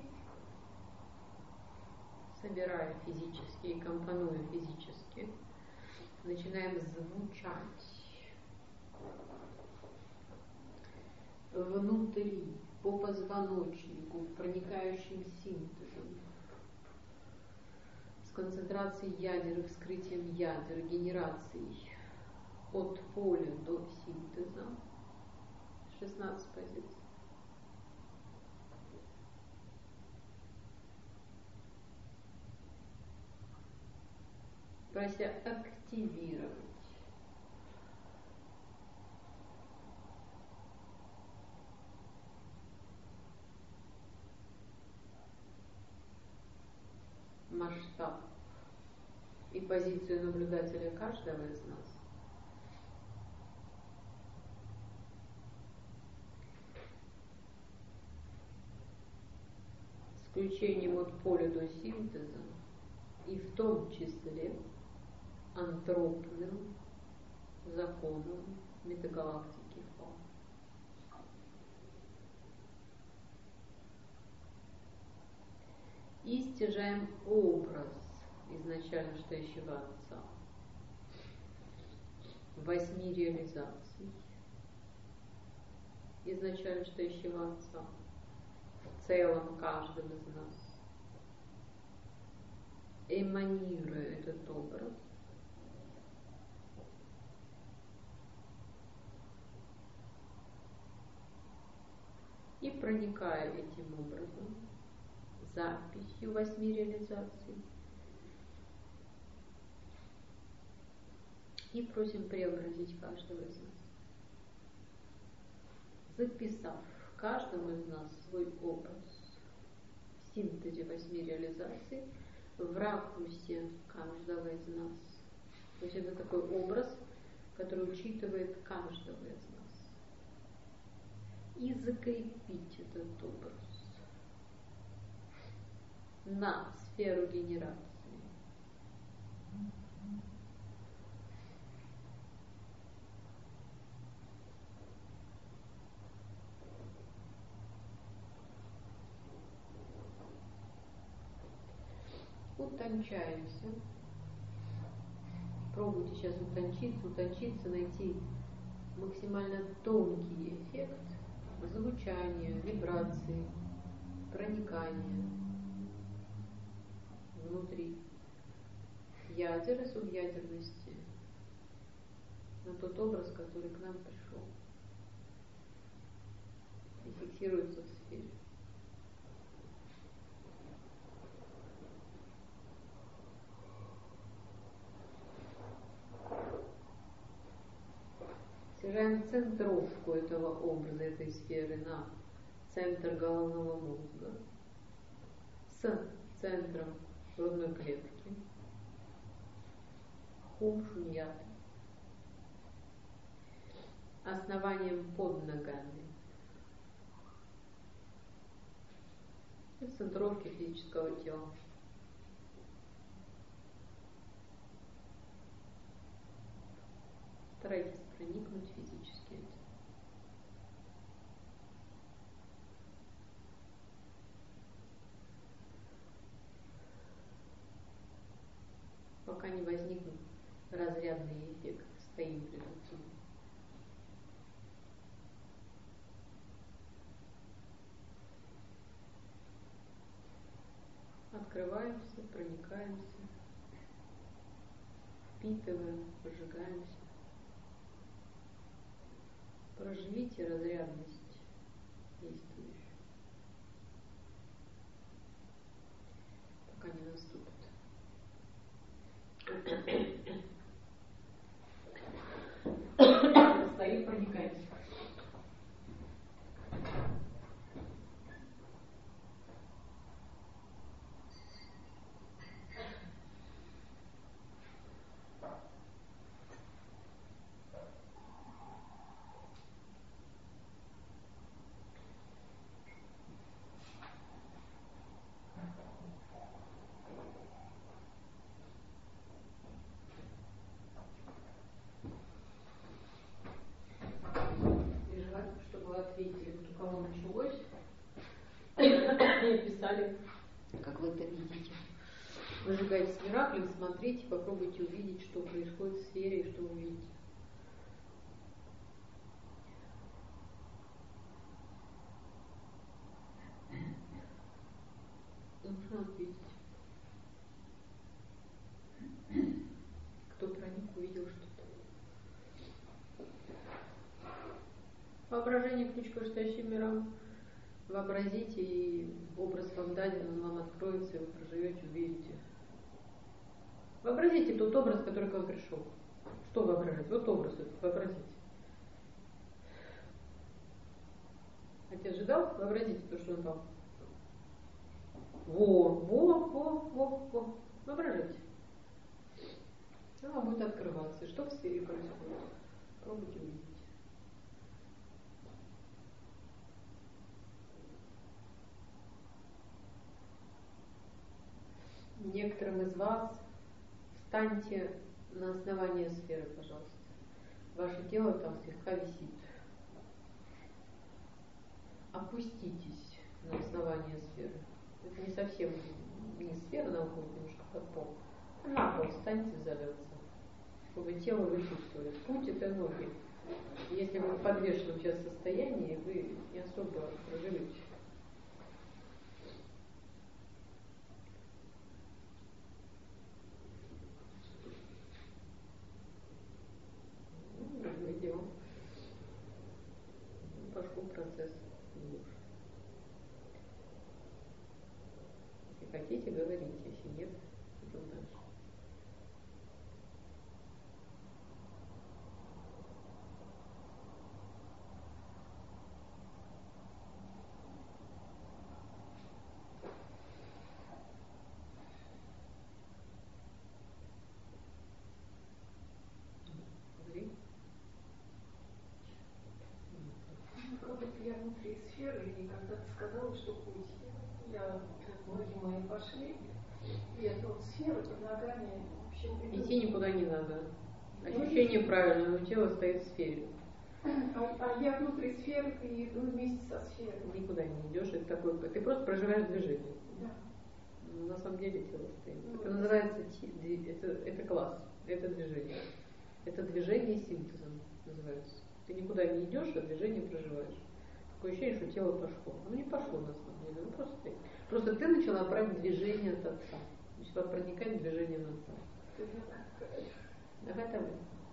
собирая физически и компонуя физически, начинаем звучать внутри, по позвоночнику, проникающим синтезом, с концентрацией ядер и вскрытием ядер, генерацией от поля до синтеза, 16 позиций. Прося активировать масштаб и позицию наблюдателя каждого из нас, с включением от поля до синтеза и в том числе антропным законом метагалактики. И стяжаем образ изначально стоящего Отца. 8 реализаций изначально стоящего Отца в целом каждым из нас, эманируя этот образ, и проникая этим образом, записью 8 реализаций, и просим преобразить каждого из нас, записав каждому из нас свой образ в синтезе 8 реализаций в ракурсе каждого из нас. То есть это такой образ, который учитывает каждого из нас. И закрепить этот образ на сферу генерации. Утончаемся. Пробуйте сейчас утончиться, найти максимально тонкий эффект звучания, вибрации, проникания внутри ядер и субъядерности на тот образ, который к нам пришел и фиксируется в сфере. Стяжаем центровку этого образа, этой сферы на центр головного мозга с центром грудной клетки, хум шуньята, основанием под ногами и в центровке физического тела. Старайтесь проникнуть физически. Пока не возникнут разрядные эффекты, стоим перед этим. Открываемся, проникаемся, впитываем, выжигаемся. Проживите разрядность действующую, пока не наступит. Стоим, проникаемся. Ответили, у кого началось, и писали, как вы это видите. Выжигайте с мираклем, смотрите, попробуйте увидеть, что происходит в сфере и что вы видите. Нужно ответить. Кто проник, увидел что-то. Воображение ключ к вышестоящим мирам. Вообразите, и образ вам даден, он вам откроется, и вы проживете, увидите. Вообразите тот образ, который к вам пришел. Что воображать? Вот образ этот, вообразите. Отец ожидал? Вообразите то, что он там. Во. Воображайте. Он вам будет открываться. Что в сфере происходит? Пробуйте увидеть. Некоторым из вас встаньте на основание сферы, пожалуйста. Ваше тело там слегка висит. Опуститесь на основание сферы. Это не совсем не сфера, она уходит немножко под пол. На пол встаньте заляться, чтобы тело выпустилось. Путь — это ноги. Если вы в подвешенном сейчас состоянии, вы не особо проживете. Мы идем. Пошел процесс глубже. Если хотите, говорите. Если нет, идем дальше. Я внутри сферы, и когда ты сказала, что путь, ноги мои пошли, и эта вот сфера под ногами вообще... Идти никуда не надо. Ощущение правильное, но тело стоит в сфере. А я внутри сферы и иду вместе со сферой. Никуда не идешь, это такое, ты просто проживаешь движение. Да. На самом деле тело стоит. Это называется, это класс, это движение. Это движение синтезом называется. Ты никуда не идешь, а движение проживаешь. Такое ощущение, что тело пошло. Оно не пошло на самом деле, оно просто стоит. Просто ты начала брать движение от отца. Начала проникать движением отца. Давай давай.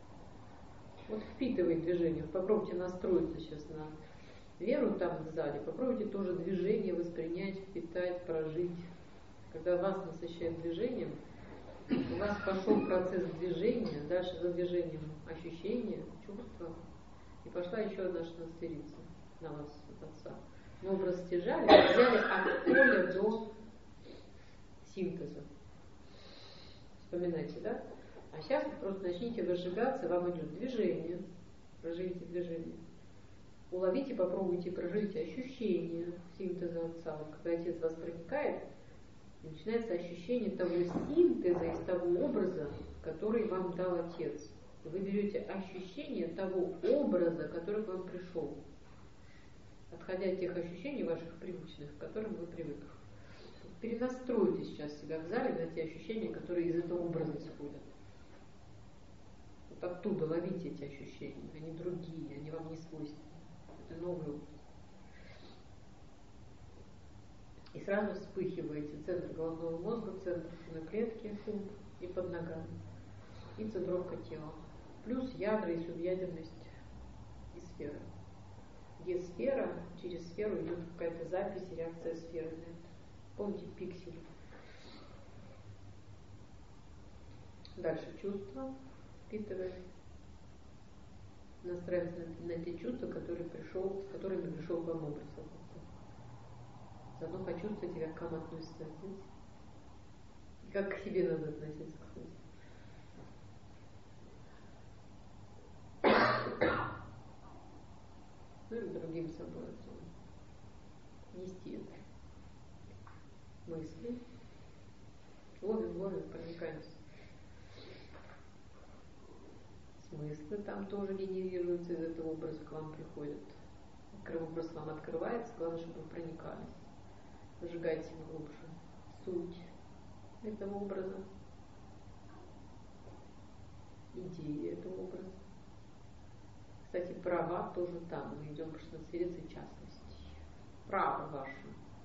Вот впитывай движение. Попробуйте настроиться сейчас на веру там в зале. Попробуйте тоже движение воспринять, впитать, прожить. Когда вас насыщает движением, у вас пошел процесс движения, дальше за движением ощущения, чувства. И пошла еще одна 16-рица на вас от отца. Мы образ стяжали, взяли от поля до синтеза. Вспоминайте, да? А сейчас вы просто начните выжигаться, вам идет движение. Проживите движение. Уловите, попробуйте, проживите ощущение синтеза отца. Вот когда отец вас проникает, начинается ощущение того синтеза из того образа, который вам дал отец. Вы берете ощущение того образа, который к вам пришел. Отходя от тех ощущений ваших привычных, к которым вы привыкли. Перенастройте сейчас себя в зале на те ощущения, которые из этого образа исходят. Вот оттуда ловите эти ощущения, они другие, они вам не свойственны. Это новый опыт. И сразу вспыхиваете центр головного мозга, центр шейной клетки и под ногами. И центровка тела. Плюс ядра и субъядерность и сфера. Где сфера, через сферу идет какая-то запись и реакция сферы на это. Помните пиксели. Дальше чувства впитываем. Настраиваемся на те чувства, с которыми пришел к вам образ. Заодно почувствуйте, как к вам относится отец. И как к себе надо относиться, кстати. Ну и другим собой нести это. Мысли. Ловим, проникаемся. Смыслы там тоже генерируются из этого образа, к вам приходят. Образ вам открывается, главное, чтобы вы проникались. Зажигайте глубже суть этого образа, идеи этого образа. Кстати, права тоже там. Мы идем по 16-рице частности. Право ваше.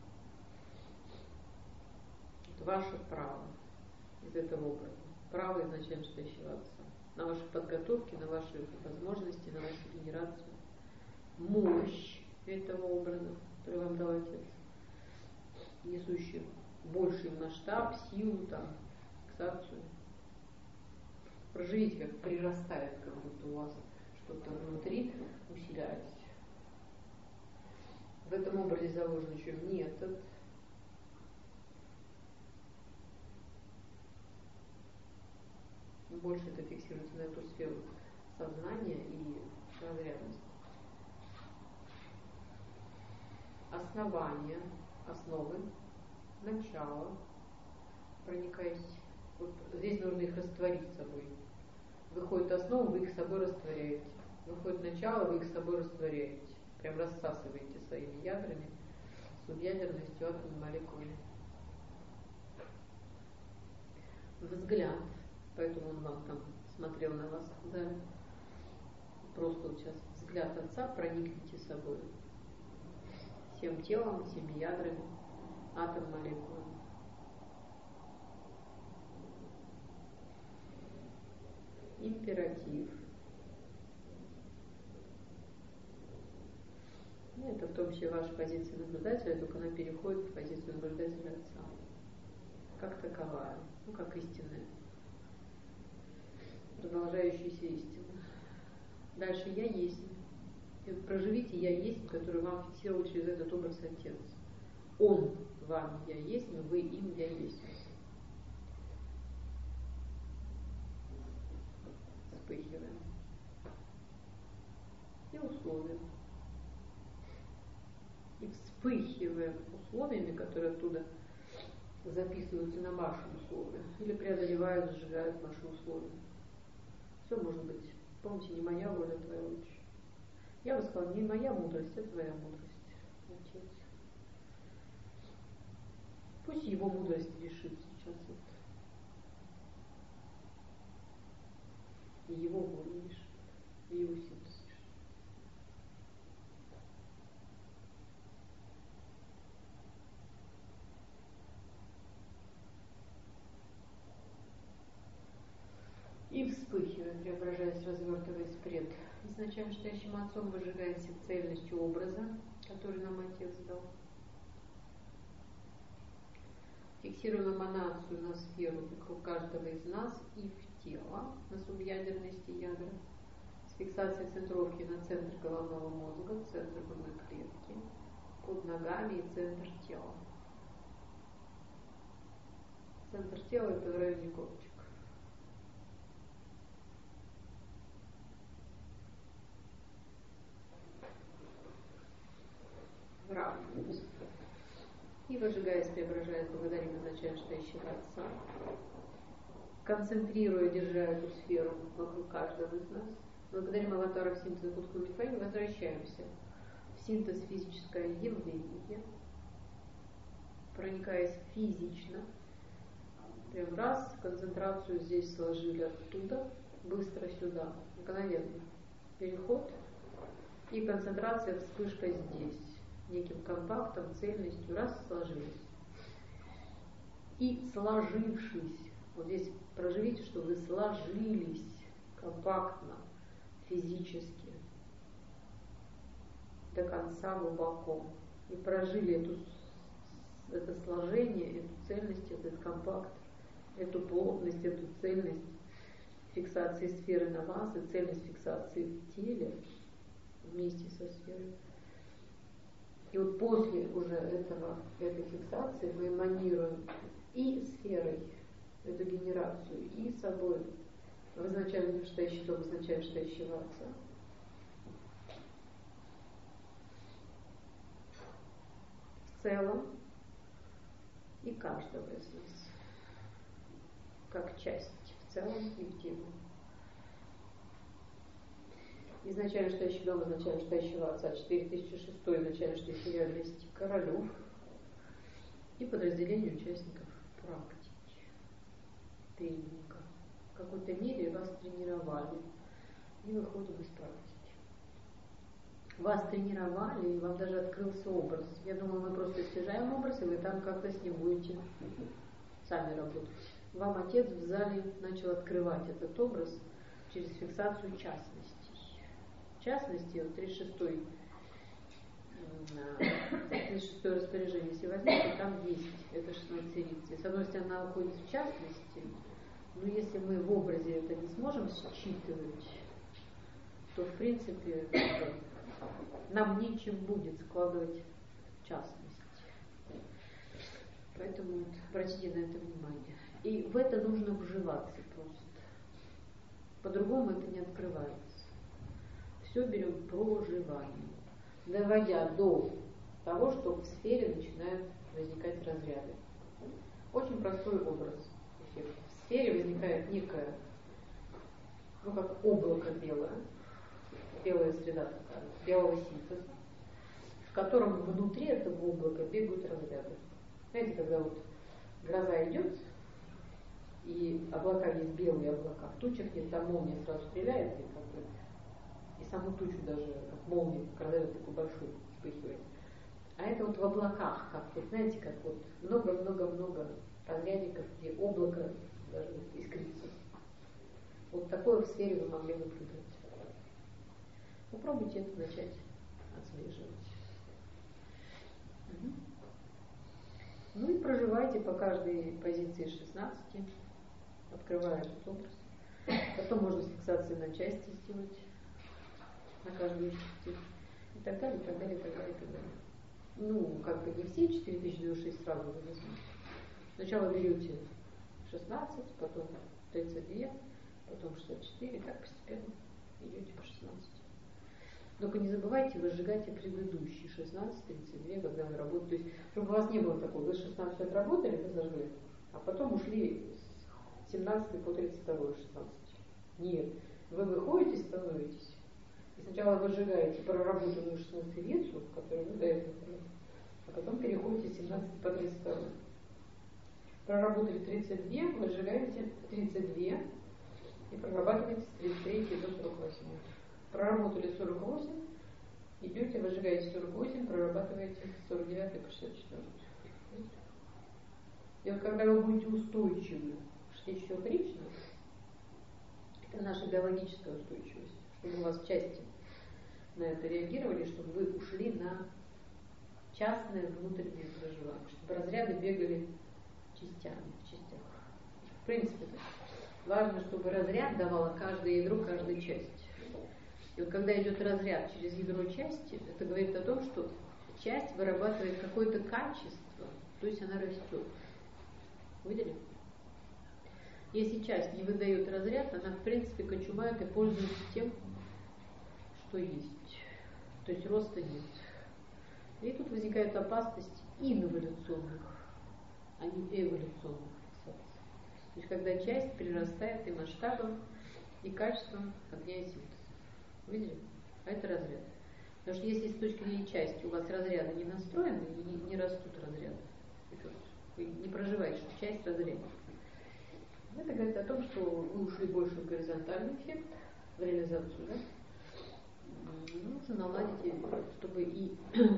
Это ваше право из этого образа. Право изначально стоящего отца. На ваши подготовки, на ваши возможности, на вашу генерацию. Мощь этого образа, который вам дал отец. Несущий больший масштаб, силу, там, фиксацию. Проживите, как прирастает, как будто у вас что-то внутри усиляется. В этом образе заложен еще метод. Больше это фиксируется на эту сферу сознания и разрядности. Основание, основы, начало. Проникайте. Вот здесь нужно их растворить с собой. Выходит основа, вы их с собой растворяете. Выходит начало, вы их с собой растворяете. Прям рассасываете своими ядрами, субъядерностью, атомной молекулой. Взгляд, поэтому он вам там смотрел на вас в зале. Просто вот сейчас взгляд Отца проникните собой. Всем телом, всеми ядрами, атом молекулы. Императив. Это в том числе ваша позиция наблюдателя, только она переходит в позицию наблюдателя Отца. Как таковая, как истинная, продолжающаяся истина. Дальше я есть. Проживите я есть, который вам фиксировал через этот образ Отец. Он вам я есть, вы им я есть. Вспыхиваем. И условия. И вспыхиваем условиями, которые оттуда записываются на ваши условия. Или преодолевают, сжигают ваши условия. Все может быть. Помните, не моя воля, твоя лучше. Я бы сказала, не моя мудрость, а твоя мудрость, Отец. Пусть его мудрость решит сейчас это. И его воля решит, и его сердце решит. И вспыхивая, преображаясь, развертываясь пред изначально стоящим Отцом, выжигается цельностью образа, который нам Отец дал. Фиксируем эманацию на сферу вокруг каждого из нас и в тело, на субъядерности ядра, с фиксацией центровки на центр головного мозга, центр грудной клетки, под ногами и центр тела. Центр тела — это в районе копчика. Выравниваемся. И выжигаясь, преображаясь, благодарим изначально стоящего Отца, концентрируя, держа эту сферу вокруг каждого из нас, благодарим аватаров синтеза Кутку Мифаим, возвращаемся в синтез физическое явление, проникаясь физично, прям раз, концентрацию здесь сложили оттуда, быстро сюда, мгновенно переход и концентрация, вспышка здесь. Неким компактом, цельностью, раз, сложились. И сложившись, вот здесь проживите, что вы сложились компактно, физически, до конца глубоко. И прожили это сложение, эту цельность, этот компакт, эту плотность, эту цельность фиксации сферы на вас и цельность фиксации в теле вместе со сферой. И вот после уже этой фиксации мы эманируем и сферой эту генерацию, и собой в изначально стоящий дом, изначально стоящего Отца. В целом и каждого из нас, как часть в целом и в деле. Изначально стоящий дом, изначально стоящего Отца, 4006, изначально стоящей реальности Королев и подразделение участников практики, тренинга. В какой-то мере вас тренировали и выходим из практики. Вас тренировали, и вам даже открылся образ. Я думала, мы просто снижаем образ, и вы там как-то с ним будете сами работать. Вам Отец в зале начал открывать этот образ через фиксацию частностей. В частности, вот 36-е распоряжение, если возьмете, там есть это 16 царицы. С одной стороны, она уходит в частности, но если мы в образе это не сможем считывать, то, в принципе, нам нечем будет складывать частность. Поэтому вот, обратите на это внимание. И в это нужно вживаться просто. По-другому это не открывается. Все берем проживание, доводя до того, что в сфере начинают возникать разряды. Очень простой образ. В сфере возникает некая ну как облако белое, белая среда такая, белого синтеза, в котором внутри этого облака бегают разряды. Знаете, когда вот гроза идет, и облака есть белые облака, в тучах нет, там молния сразу стреляет, и, как бы, и саму тучу даже, как молния, как разряд такой большой вспыхивает. А это вот в облаках, как вот, знаете, как вот много-много-много разрядиков, где облако даже искрится. Вот такое в сфере вы могли наблюдать. Попробуйте это начать отслеживать. Угу. Ну и проживайте по каждой позиции 16, открывая этот образ. Потом можно с фиксацией на части сделать, на каждую часть. И так далее, и так далее, и так далее, и так далее. Ну, как бы не все 4096 сразу вывозите. Сначала берете 16, потом 32, потом 64, и так постепенно идете по 16. Только не забывайте, вы сжигайте предыдущие 16, 32, когда вы работаете. То есть, чтобы у вас не было такого, вы 16 лет работали, вы зажгли, а потом ушли с 17 по 32, 16. Нет, вы выходите, становитесь. И сначала вы сжигаете проработанную 16-летию, которую вы до этого были, а потом переходите с 17 по 32. Проработали 32, вы сжигаете 32 и прорабатываете с 33 до 48. Проработали 48, идете, выжигаете 48, прорабатываете 49 по 64. И вот когда вы будете устойчивы, что еще Кришна, это наша биологическая устойчивость, чтобы у вас части на это реагировали, чтобы вы ушли на частное внутреннее проживание, чтобы разряды бегали частями, в частях. В принципе, важно, чтобы разряд давало каждое ядро, каждая часть. И вот когда идет разряд через ядро части, это говорит о том, что часть вырабатывает какое-то качество, то есть она растет. Видели? Если часть не выдает разряд, она в принципе кочумает и пользуется тем, что есть. То есть роста нет. И тут возникает опасность инэволюционных, а не эволюционных фиксаций. То есть когда часть прирастает и масштабом, и качеством огня и синтеза. Видели? А это разряд. Потому что если с точки зрения части у вас разряды не настроены, не растут разряды, вы не проживаете, что часть разряда. Это говорит о том, что вы ушли больше в горизонтальный эффект, в реализацию, да? Нужно наладить, чтобы и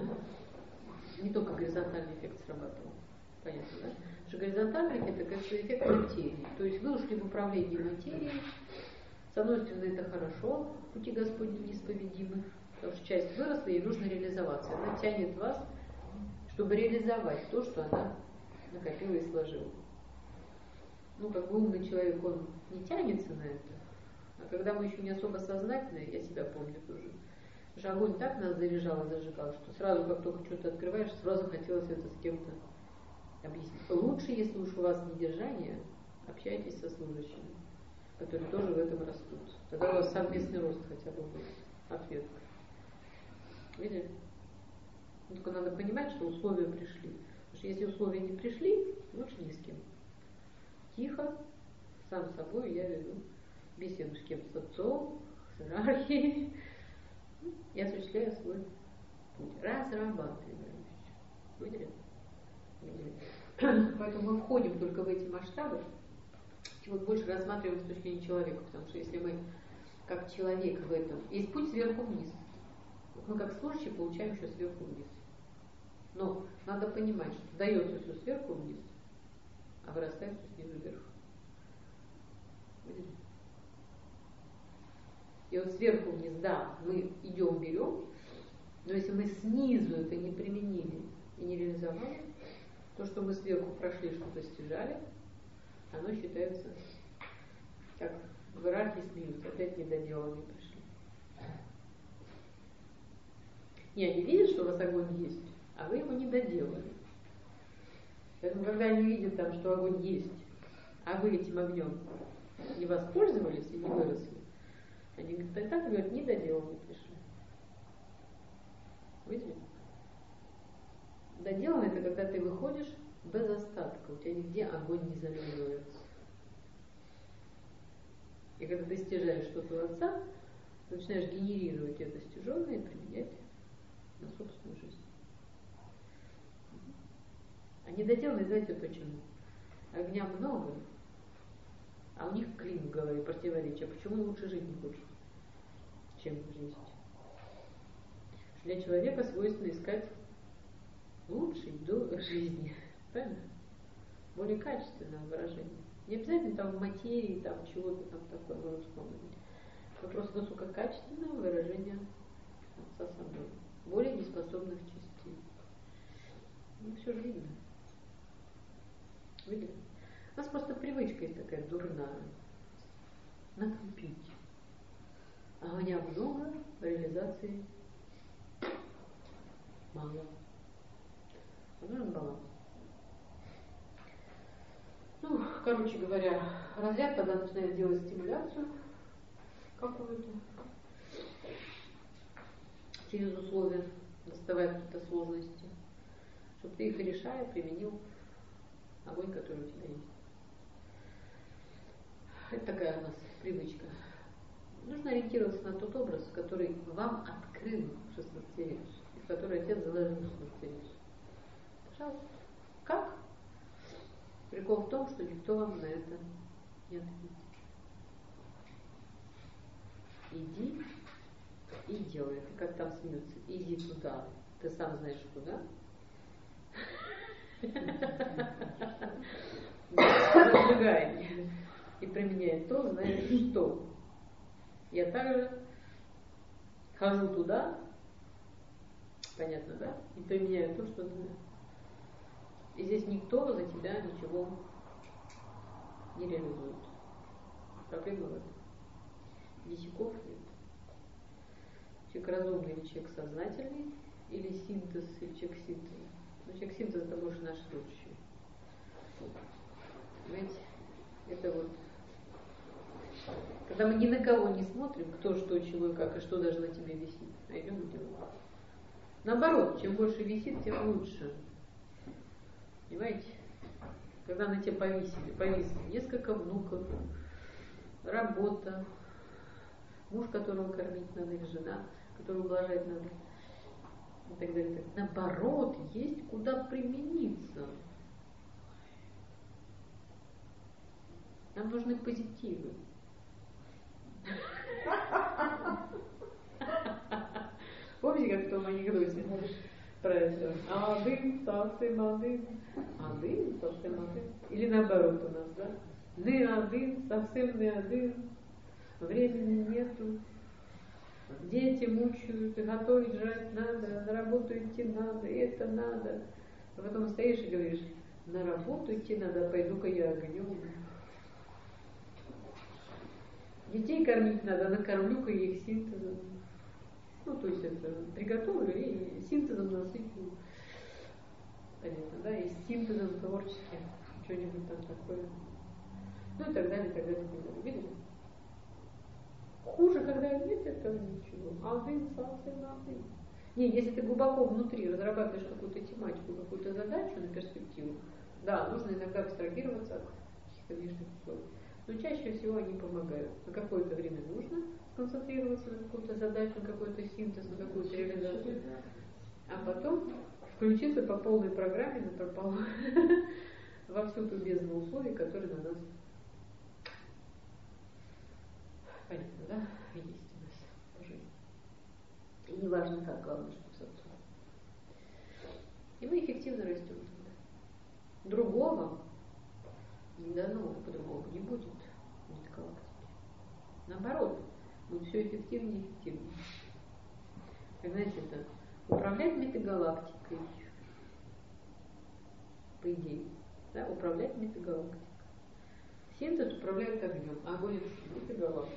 не только горизонтальный эффект срабатывал. Понятно, да? Потому что горизонтальный эффект – это эффект материи. То есть вы ушли в управление материей. С одной стороны, это хорошо, пути Господни неисповедимы, потому что часть выросла, ей нужно реализоваться. Она тянет вас, чтобы реализовать то, что она накопила и сложила. Ну, как бы умный человек, он не тянется на это. А когда мы еще не особо сознательные, я себя помню тоже, потому что огонь так нас заряжал и зажигал, что сразу, как только что-то открываешь, сразу хотелось это с кем-то объяснить. Лучше, если уж у вас недержание, общайтесь со служащими, которые тоже в этом растут. Тогда у вас совместный рост хотя бы будет, ответка. Видели? Только надо понимать, что условия пришли. Потому что если условия не пришли, лучше ни с кем. Тихо, сам с собой я веду беседу с кем-то, с отцом, с иерархией, и осуществляю свой путь. Разрабатываем. Видели? Видели? Поэтому мы входим только в эти масштабы, и вот больше рассматриваем с точки зрения человека, потому что если мы как человек в этом, есть путь сверху вниз. Мы как служащие получаем еще сверху вниз. Но надо понимать, что дается все сверху вниз, а вырастает все снизу вверх. Видели? И вот сверху вниз, да, мы идем, берем, но если мы снизу это не применили и не реализовали, то, что мы сверху прошли, что-то стяжали, оно считается, как в иерархии смеются, опять недоделанные пришли. Не, они видят, что у вас огонь есть, а вы его не доделали. Поэтому, когда они видят там, что огонь есть, а вы этим огнем не воспользовались и не выросли, они тогда говорят, не доделанные пришли. Видели? Доделанный — это когда ты выходишь без остатка, у тебя нигде огонь не замеривается. И когда достижаешь что-то у отца, ты начинаешь генерировать это достиженное и применять на собственную жизнь. А недоделанные, знаете почему? Огня много, а у них клин в голове, противоречие. Почему лучше жить не хочешь, чем жизнь? Для человека свойственно искать лучшей до жизни. Правильно? Более качественного выражения. Не обязательно там в материи, там чего-то там такое может вспомнить. Вопрос высококачественного выражения отца собой. Более неспособных частей. Ну, все же видно. Видно? У нас просто привычка есть такая дурная. Накопить. А у меня много, реализации мало. Нужен баланс. Ну, короче говоря, разряд тогда начинает делать стимуляцию какую-то. Через условия, доставая какие-то сложности, чтобы ты их, решая, применил огонь, который у тебя есть. Это такая у нас привычка. Нужно ориентироваться на тот образ, который вам открыл 16-летие, и в который отец заложил 16-летие. Пожалуйста. Как? Прикол в том, что никто вам на это не ответит. Иди и делай. Это как там смеются. Иди туда. Ты сам знаешь куда. Разжигай и применяй то, знаешь что. Я также хожу туда, понятно, да? И применяю то, что знаю. И здесь никто за тебя ничего не реализует. Проблема в этом. Висяков нет. Человек разумный или человек сознательный, или синтез, или человек синтез. Но человек синтез это больше наш служащий. Понимаете? Это вот когда мы ни на кого не смотрим, кто, что, чего и как, и что даже на тебе висит, а идем и делаем. Наоборот, чем больше висит, тем лучше. Понимаете? Когда на тебя повисли несколько внуков, работа, муж, которого кормить надо, или жена, которую ублажать надо, и так далее. Наоборот, есть куда примениться. Нам нужны позитивы. Помните, как в том анекдоте про это? Один, совсем один. Один, совсем один. Или наоборот у нас, да? Не один, совсем не один. Времени нету. Дети мучают, и готовить жрать надо, на работу идти надо, и это надо. А потом стоишь и говоришь, на работу идти надо, пойду-ка я огнем. Детей кормить надо, накормлю-ка я их синтезом. Ну, то есть это приготовлю и синтезом насыплю. Понятно, да? И синтезом творческим, что-нибудь там такое. Ну и так далее, и так далее, и так далее. Видели? Хуже, когда нет этого ничего. Один, совсем один. Не, если ты глубоко внутри разрабатываешь какую-то тематику, какую-то задачу на перспективу, да, нужно иногда абстрагироваться от каких-то внешних условий. Но чаще всего они помогают. На какое-то время нужно сконцентрироваться на какую-то задачу, на какой-то синтез, на какую-то реализацию. А потом включиться по полной программе во всю ту бездну условий, которые на нас, понятно, да, есть у нас по жизни. И не важно как, главное, чтобы соответственно. И мы эффективно растем тогда. Другого не дано, по-другому не будет в метагалактике. Наоборот, будет все эффективнее и эффективнее. Как знаете, это управлять метагалактикой, по идее, да, управлять метагалактикой. Синтез управляет огнем, а огонь это метагалактика.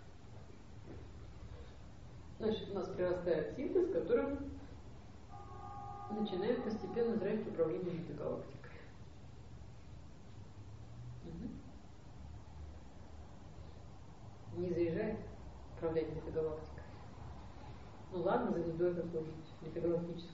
Значит, у нас прирастает синтез, которым начинаем постепенно зрать управление метагалактикой. Не заезжает управлять метагалактикой. Ну ладно, звездой какой-нибудь,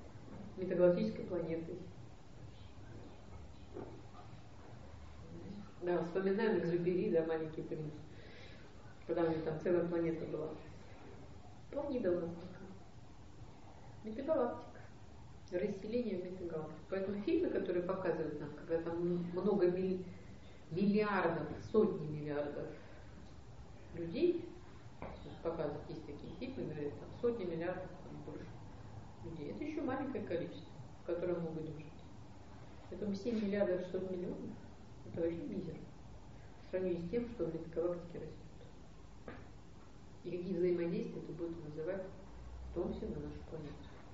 метагалактической планетой. Да, вспоминаем Экзюпери, да, «Маленький принц». Когда у него там целая планета была. Планета у нас такая. Метагалактика. Расселение в метагалактику. Поэтому фильмы, которые показывают нам, когда там много миллиардов, сотни миллиардов людей, показывают, есть такие фильмы, говорят, там сотни миллиардов, там больше людей. Это еще маленькое количество, в котором мы будем жить. Поэтому 7 миллиардов 600 миллионов – это вообще мизер. В сравнении с тем, что в метагалактике растет. И какие взаимодействия это будет вызывать, в том числе на нашу планету.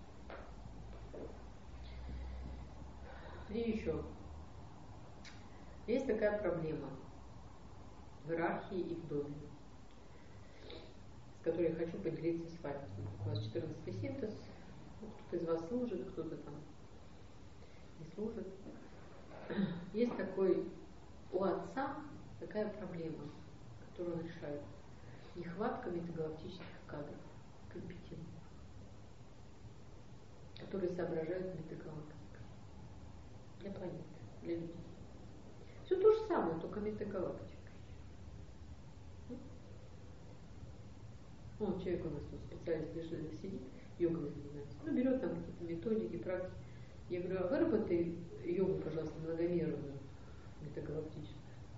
И еще. Есть такая проблема в иерархии и в доме, с которой я хочу поделиться с вами. У вас 14-й синтез, кто-то из вас служит, кто-то там не служит. Есть такой у отца такая проблема, которую он решает. Нехватка метагалактических кадров, компетентных, которые соображают метагалактикой для планеты, для людей. Все то же самое, только метагалактикой. Ну, человек у нас тут специалист сидит, йогой занимается. Ну, берет там какие-то методики, практики. Я говорю, а выработай йогу, пожалуйста, многомерную, метагалактическую.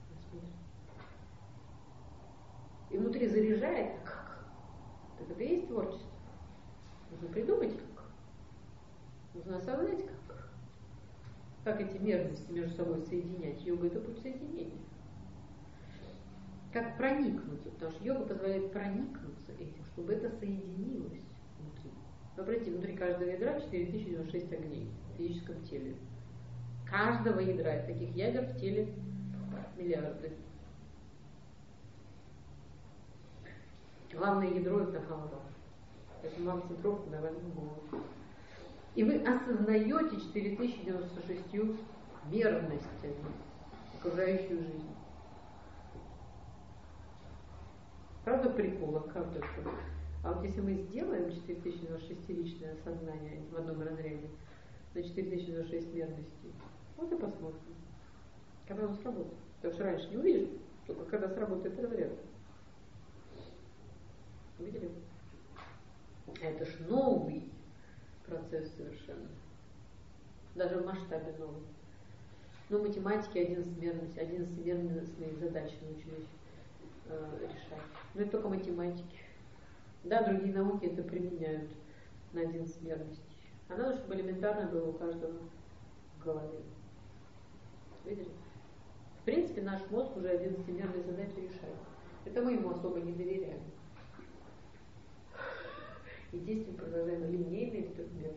И внутри заряжает, как? Так это и есть творчество. Нужно придумать как. Нужно осознать как. Как эти мерности между собой соединять. Йога – это путь соединения. Как проникнуться, потому что йога позволяет проникнуться этим, чтобы это соединилось внутри. Вы обратите, внутри каждого ядра 4096 огней в физическом теле. Каждого ядра, таких ядер в теле миллиарды. Главное ядро – это голова. Поэтому вам центровку давали в голову. И вы осознаете 4096 мерностями окружающую жизнь. Правда прикол, как это? А вот если мы сделаем 4096-личное осознание в одном разряде на 4096 мерностей, вот и посмотрим, когда он сработает. Потому что раньше не увидишь, только когда сработает разряд. Видели? Это ж новый процесс совершенно. Даже в масштабе новый. Но математики 11-мерностные задачи научились решать. Но это только математики. Да, другие науки это применяют на 11 мерностей. А надо, чтобы элементарно было у каждого в голове. Видели? В принципе, наш мозг уже 11-мерные задачи решает. Это мы ему особо не доверяем. И действие продолжаем линейно или трехмерно.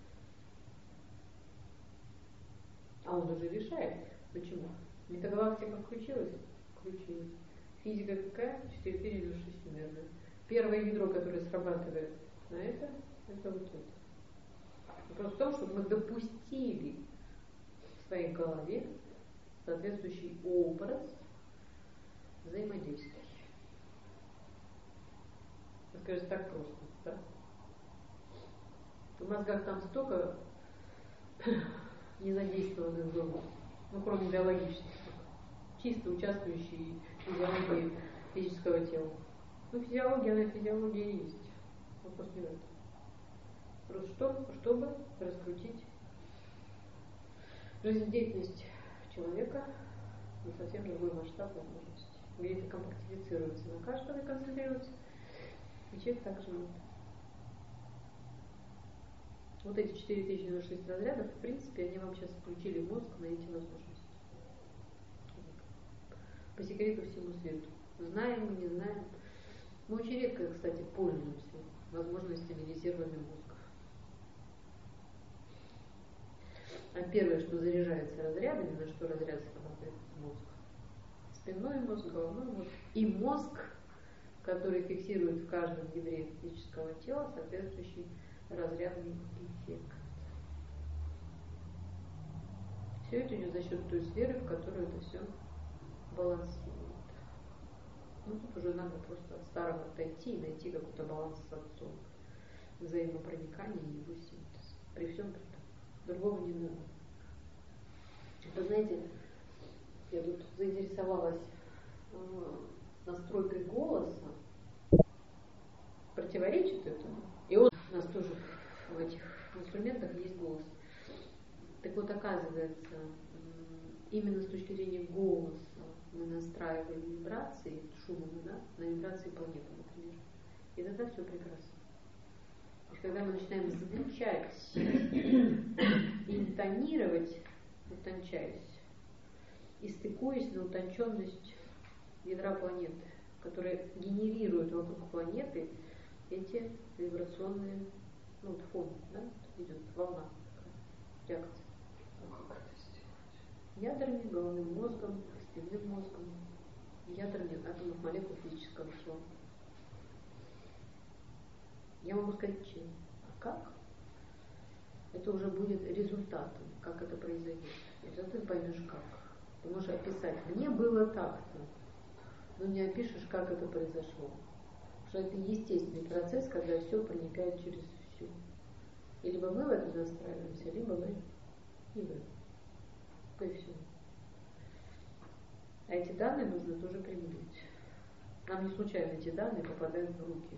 А он уже решает. Почему? Метагалактика включилась? Включилась. Физика какая? 4096-мерная. Первое ядро, которое срабатывает на это вот это. Вопрос в том, чтобы мы допустили в своей голове соответствующий образ взаимодействия. Скажите, так просто, да? В мозгах там столько незадействованных зон, ну кроме биологических, чисто участвующие в физиологии физического тела. Ну физиология, она физиология есть. Вопрос не в этом. Просто чтобы раскрутить жизнедеятельность человека на совсем другой масштаб возможностей. Где это компактифицируется на каждого и концентрируется. И человек так живет. Вот эти 4096 разрядов, в принципе, они вам сейчас включили мозг на эти возможности. По секрету всему свету. Знаем мы, не знаем. Мы очень редко, кстати, пользуемся возможностями резервами мозга. А первое, что заряжается разрядами, на что разряд срабатывает мозг. Спинной мозг, головной мозг и мозг, который фиксирует в каждом ядре физического тела соответствующий разрядный эффект. Все это идет за счет той сферы, в которой это все балансирует. Ну тут уже надо просто от старого отойти и найти какой-то баланс с отцом. Взаимопроникание и его синтез. При всем при том. Другого не надо. Вы знаете, Я тут заинтересовалась настройкой голоса. Противоречит этому. И он у нас тоже в этих инструментах есть голос. Так вот, оказывается, именно с точки зрения голоса мы настраиваем вибрации шумом, да, на вибрации планеты, например. И тогда все прекрасно. То есть, когда мы начинаем звучать и интонировать, утончаясь, и стыкуясь на утонченность ядра планеты, которая генерирует вокруг планеты эти вибрационные, ну, вот фон, да, идет волна, реакция. А как это сделать? Ядрами, головным мозгом, спинным мозгом, ядрами атомных молекул физического тела. Я могу сказать, чем. А как? Это уже будет результатом, как это произойдет. И тогда ты поймешь, как. Ты можешь описать, мне было так-то, но не опишешь, как это произошло. Потому что это естественный процесс, когда все проникает через все. И либо мы в это настраиваемся, либо мы не в это. Только и все. А эти данные нужно тоже применить. Нам не случайно эти данные попадают в руки.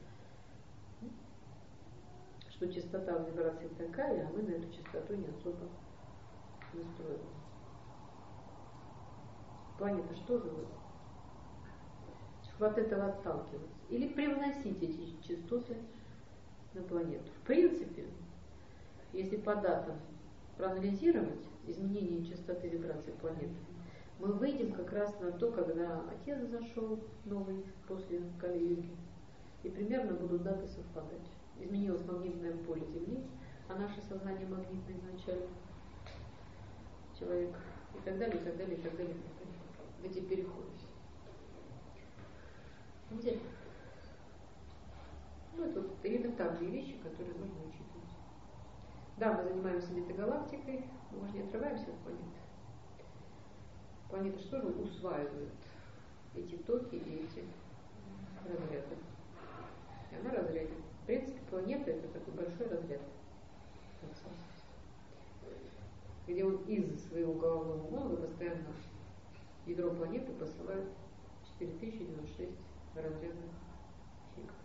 Что частота вибрации такая, а мы на эту частоту не особо настроены. Планета что живет? От этого отталкиваться. Или привносить эти частоты на планету. В принципе, если по датам проанализировать изменение частоты вибрации планеты, мы выйдем как раз на то, когда Отец зашел новый после Кали-юги. И примерно будут даты совпадать. Изменилось магнитное поле Земли, а наше сознание магнитное изначально. Человек и так далее, и так далее, и так далее, и так далее. В эти переходы. Где? Ну, это вот элементарные вещи, которые нужно учитывать. Да, мы занимаемся метагалактикой, но мы же не отрываемся от планеты. Планета что же усваивает эти токи и эти разряды. И она разрядит. В принципе, планета это такой большой разряд, где он из своего головного мозга постоянно ядро планеты посылает 4096 разрядных фигов.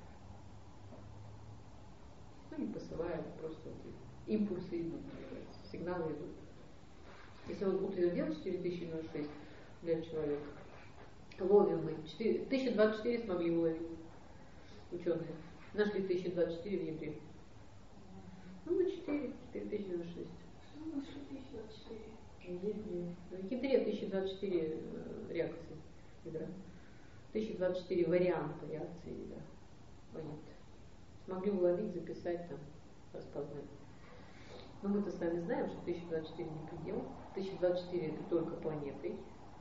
Ну не посылает, просто вот импульсы идут, сигналы идут. Если он будет делать 4096 для человека, ловим мы 1024 смогли уловить ученые. Нашли 1024 в ядре. Ну, на 4096. Ну, нашли 1024. В ядре 1024 реакции ядра. 1024 варианта реакции ядра. Понятно. Смогли уловить, записать, там, распознать. Но мы-то с вами знаем, что 1024 не предел. 1024 это только планетой.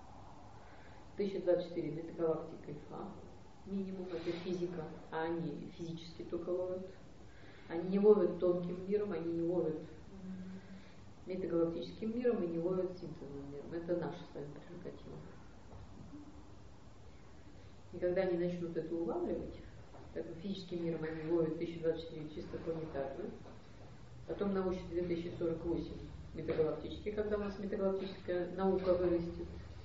1024 метагалактикой Фа. Минимум это физика, а они физически только ловят. Они не ловят тонким миром, они не ловят метагалактическим миром и не ловят синтезным миром. Это наша с вами прерогатива. И когда они начнут это улавливать, так физическим миром они ловят 1024 чисто планетарно, потом научат 2048 метагалактический, когда у нас метагалактическая наука вырастет,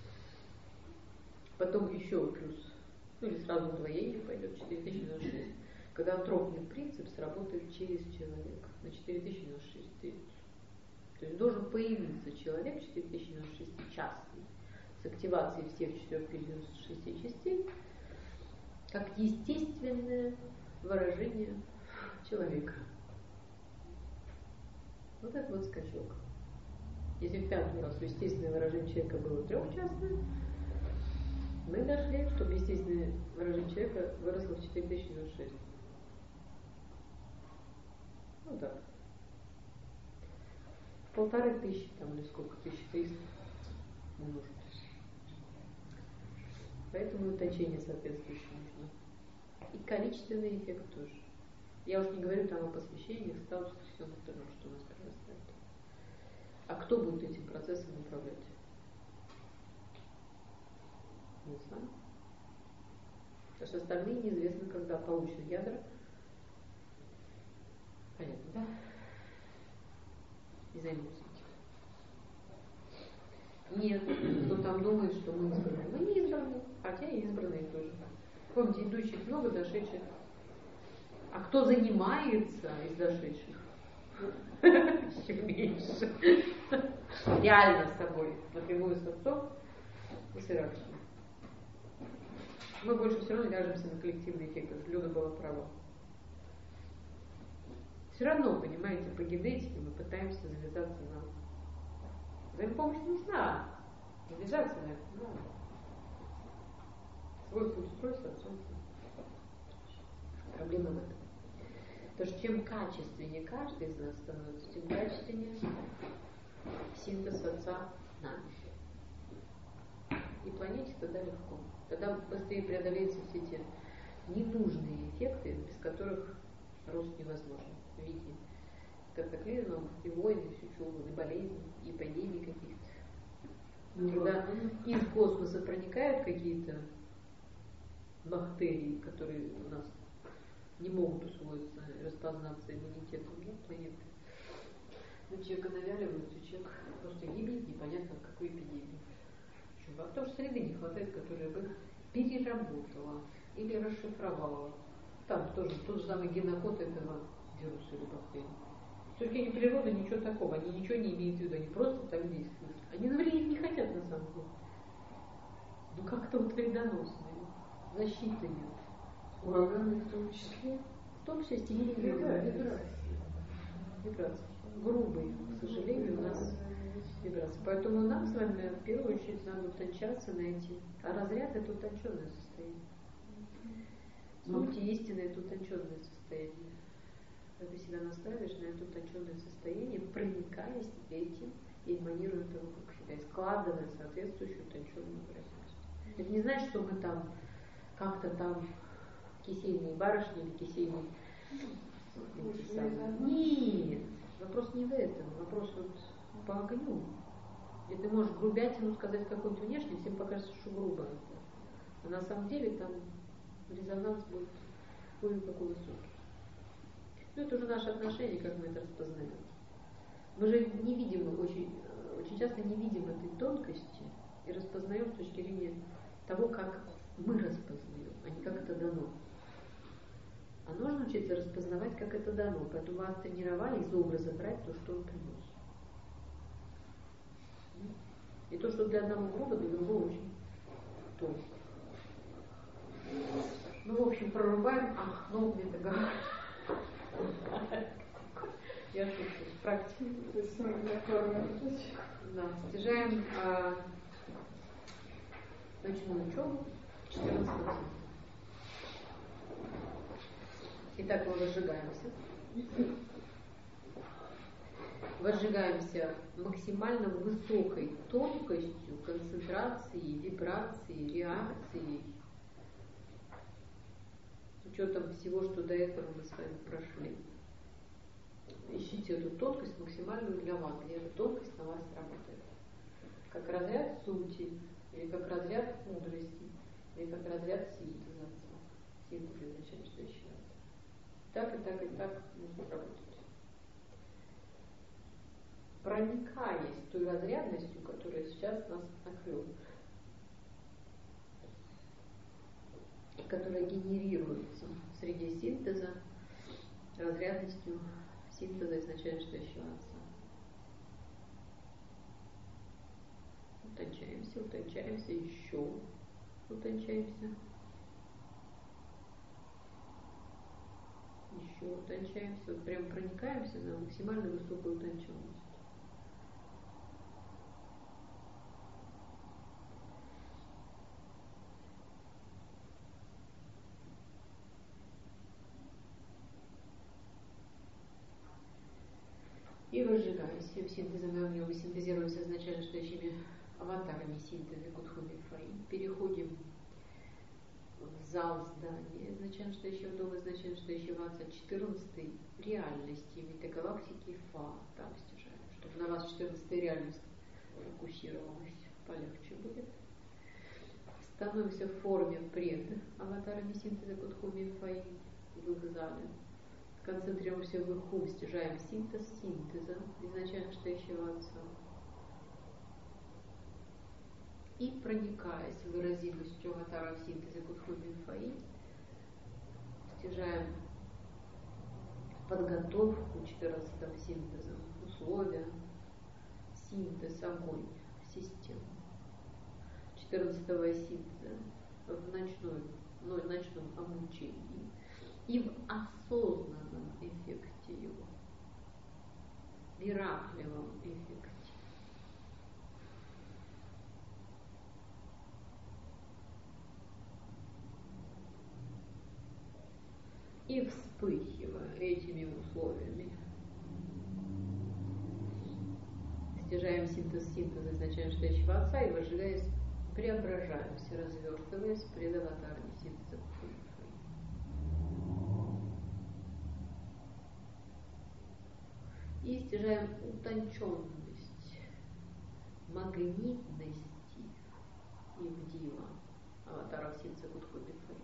потом еще плюс, ну или сразу удвоение пойдет, 4096, когда антропный принцип сработает через человека на 4096 тысяч. То есть должен появиться человек 4096 частный, с активацией всех 496 частей, как естественное выражение человека. Вот это вот скачок. Если в 5-й раз естественное выражение человека было 3-частное, мы дошли, чтобы естественное выражение человека выросло в 4096. Ну так. 1500 там или сколько, 1300 умножить. Поэтому уточнение соответствующее нужно. И количественный эффект тоже. Я уж не говорю там о посвящениях, статусах, всем остальном, что у нас прорастает. А кто будет этим процессом управлять? Не знаю. Потому что остальные неизвестно, когда получат ядра. Понятно, да? И займутся этим. Нет, кто там думает, что мы избранные. Мы не избранные, хотя и избранные тоже. Помните, идущих много, дошедших. А кто занимается из дошедших? Еще меньше. Реально с собой, напрямую с отцом и с иерархией. Мы больше все равно ляжемся на коллективный эффект, как Люда была права. Все равно, понимаете, по генетике мы пытаемся завязаться на взаимопомощь нужна. Завязаться на это надо. Свой путь строй с отцом. Проблема в этом. Потому что чем качественнее каждый из нас становится, тем качественнее синтез отца нами. И планете тогда легко. Тогда быстрее преодолеются все эти ненужные эффекты, без которых рост невозможен. В виде катаклизмов, и войн, и все чего, и болезней, и эпидемий каких-то. Когда из космоса проникают какие-то бактерии, которые у нас не могут усвоиться, распознаться иммунитетом, планеты. Но человека навяливаются, человек просто гибнет, непонятно в какой эпидемии. А потому что среды не хватает, которая бы переработала или расшифровала. Там тоже тот же самый генокод этого вируса или бактерии. С точки зрения природы ничего такого, они ничего не имеют в виду, они просто так действуют. Они навредить не хотят на самом деле. Ну как-то вот вредоносные, защиты нет. Ураганы в том числе? В том числе стихийные вибрации. Грубые, к сожалению, у нас вибрации. Поэтому нам с вами в первую очередь надо утончаться на эти. А разряд это утонченное состояние. Суть истины это утонченное состояние. Когда ты себя настраиваешь на это утонченное состояние, проникаясь этим и эманируя это вокруг себя, и складывая соответствующую утонченную выразительность. Это не значит, что мы там как-то там кисейные барышни или кисейные. Нет, вопрос не в этом, вопрос вот по огню. Где ты можешь грубятину сказать какой-нибудь внешне, всем покажется, что грубо это. А на самом деле там резонанс будет ой, какой высокий. Ну это уже наше отношение, как мы это распознаем. Мы же не видим, очень часто не видим этой тонкости и распознаем с точки зрения того, как мы распознаем, а не как это дано. А нужно учиться распознавать, как это дано. Поэтому вас тренировали из образа брать то, что он принес. И то, что для одного грубо, для другого очень тонко. Ну, в общем, прорубаем, ну, где-то говорю. Я шучу, практика. Да, снижаем ночную учебу 14 числа. Итак, мы возжигаемся. Возжигаемся максимально высокой тонкостью, концентрацией, вибрацией, реакцией, с учетом всего, что до этого мы с вами прошли. Ищите эту тонкость максимальную для вас, где эта тонкость на вас работает. Как разряд сути, или как разряд мудрости, или как разряд синтеза. Синтез означает, что еще раз. Так и так и так нужно работать. Проникаясь той разрядностью, которая сейчас нас накрыла, которая генерируется среди синтеза, разрядностью синтеза изначально стоящего отца. Утончаемся, утончаемся, еще утончаемся. Еще утончаемся, вот прям проникаемся на максимально высокую утонченность. И выжигаем всем синтезом и огнем, и синтезируемся изначально стоящими аватарами синтеза Кудхуми Фаи. Переходим в зал здания изначально стоящего дома, изначально стоящего отца 14-й реальности метагалактики Фа. Там стяжаем, чтобы на вас 14-я реальность фокусировалась, полегче будет. Становимся в форме пред аватарами синтеза Кудхуми Фаи в их зале. Концентрируемся в иху, стяжаем синтез синтеза изначально стоящего отца. И проникаясь выразимостью аватара в синтезе Кутху-Мифаи, стяжаем подготовку 14-м синтезом, условия, синтез, огонь, систему. 14-го синтеза в ночном обучении и в осознанном эффекте его, миракливом эффекте. И вспыхивая этими условиями, стяжаем синтеза изначально стоящего Отца и, возжигаясь, преображаемся, развертываясь пред аватаром синтеза Кутху-Мифаи. И стяжаем утонченность, магнитности Ивдива, аватаров синтеза Кутху-Мифаи,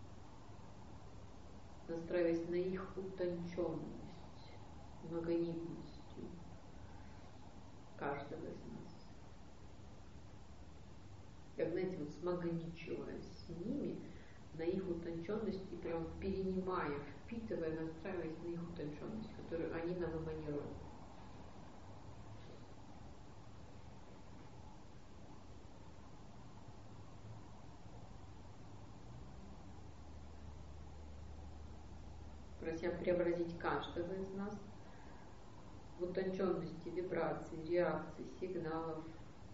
настраиваясь на их утонченность, магнитностью каждого из нас. Как, знаете, вот смагничиваясь с ними, на их утонченность и прям перенимая, впитывая, настраиваясь на их утонченность, которую они нам эманируют. Прося преобразить каждого из нас в утонченности вибраций, реакций, сигналов,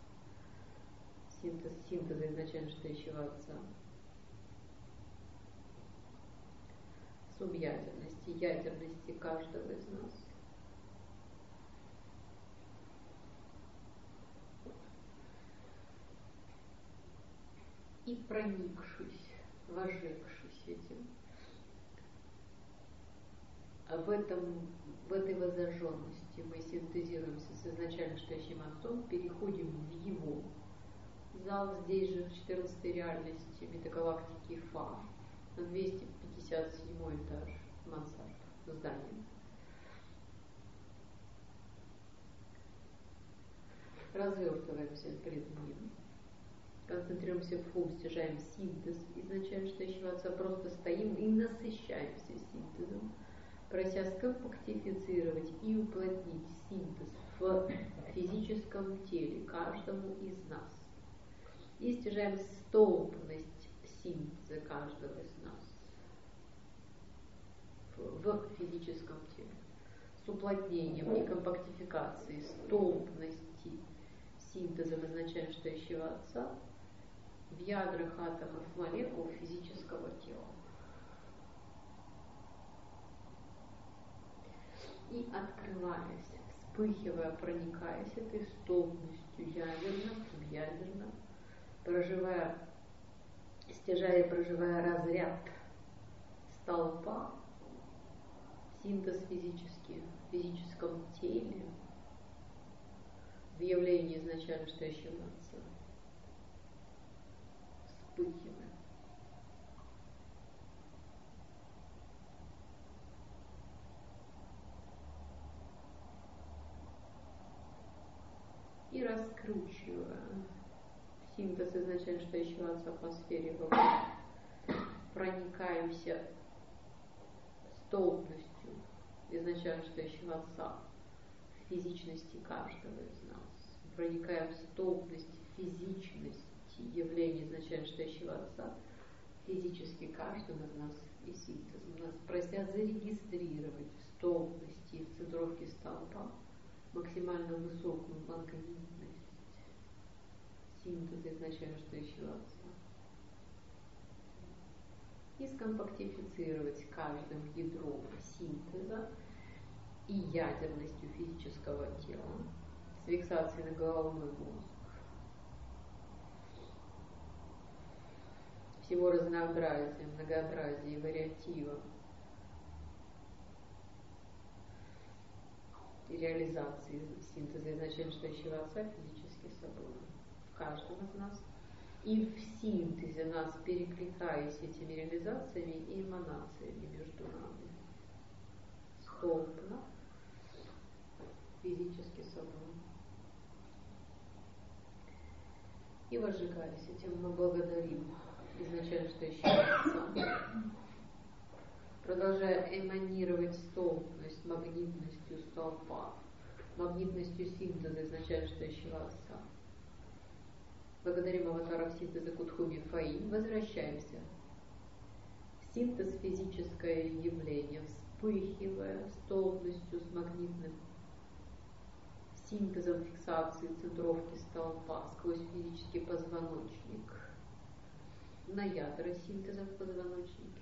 синтеза изначально стоящего Отца, субъядерности, ядерности каждого из нас. И проникшись, возжегшись этим, в этой воззаженности мы синтезируемся с изначально стоящим Отцом, переходим в его зал здесь же, в 14-й реальности метагалактики Фа, на 257 этаж мансард здания. Развертываемся перед ним, концентрируемся в ум, стяжаем синтез изначально стоящего Отца, просто стоим и насыщаемся синтезом, прося скомпактифицировать и уплотнить синтез в физическом теле каждому из нас. И стяжаем столбность синтеза каждого из нас в физическом теле. С уплотнением и компактификацией столбности синтеза изначально стоящего Отца в ядрах атомов молекул физического тела. И открываясь, вспыхивая, проникаясь этой столбностью ядерно, субъядерно, стяжая и проживая разряд столпа, синтез физический в физическом теле, в явлении изначально стоящего Отца, вспыхивая. И раскручивая синтез изначально стоящего Отца по сфере вокруг, проникаемся столбностью изначально стоящего Отца в физичности каждого из нас. Проникаем в столбность физичности явления изначально стоящего Отца физически каждого из нас и синтезом. Нас просят зарегистрировать в столбности, в центровке столпа максимально высокую магнитность синтеза изначально стоящего Отца. И скомпактифицировать каждым ядром синтеза и ядерностью физического тела с фиксацией на головной мозг. Всего разнообразия, многообразия и вариатива и реализации синтеза изначально стоящего Отца физически собой в каждом из нас. И в синтезе нас, перекликаясь этими реализациями и эманациями между нами. Столпно, физически собой. и возжигаясь этим, мы благодарим изначально стоящего Отца, продолжая эманировать столбность, магнитностью столпа, магнитностью синтеза изначально стоящего Отца. Благодарим аватаров синтеза Кутхуми Фаи, возвращаемся. Синтез — физическое явление, вспыхивая столбностью с магнитным синтезом фиксации центровки столпа сквозь физический позвоночник на ядра синтеза в позвоночнике,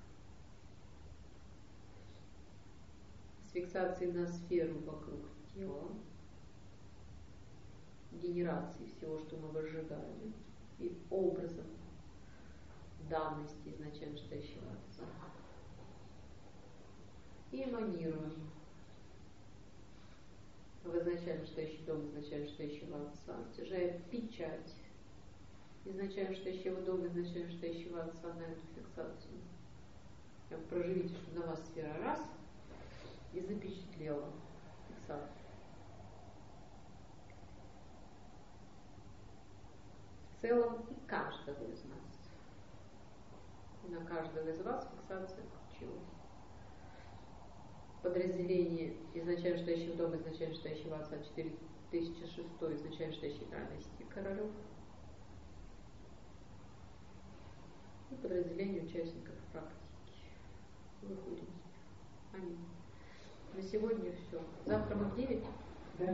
с фиксацией на сферу вокруг тела, генерации всего, что мы возжигали, и образом данности изначально стоящего Отца. И эманируем в изначально стоящий дом изначально стоящего Отца, стяжая печать изначально стоящего дома изначально стоящего Отца на эту фиксацию. Прям проживите, что на вас сфера раз и запечатлела фиксацию. В целом и каждого из нас. И на каждого из вас фиксация включилась. Подразделение изначально стоящего дома, изначально стоящего Отца 4006, изначально стоящей дальности Королев. И подразделение участников практики. Выходим. Аминь. На сегодня все. Завтра мы в 9? Да.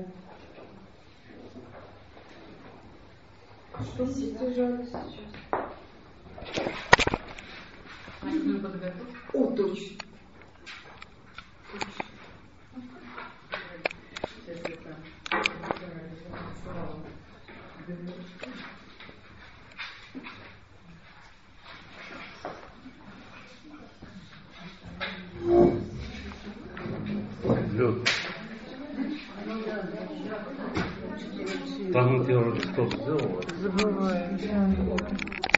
Что вы стяжали сейчас? Они подготовку. О, точно. Лед. Там я уже что-то сделала. Забываю.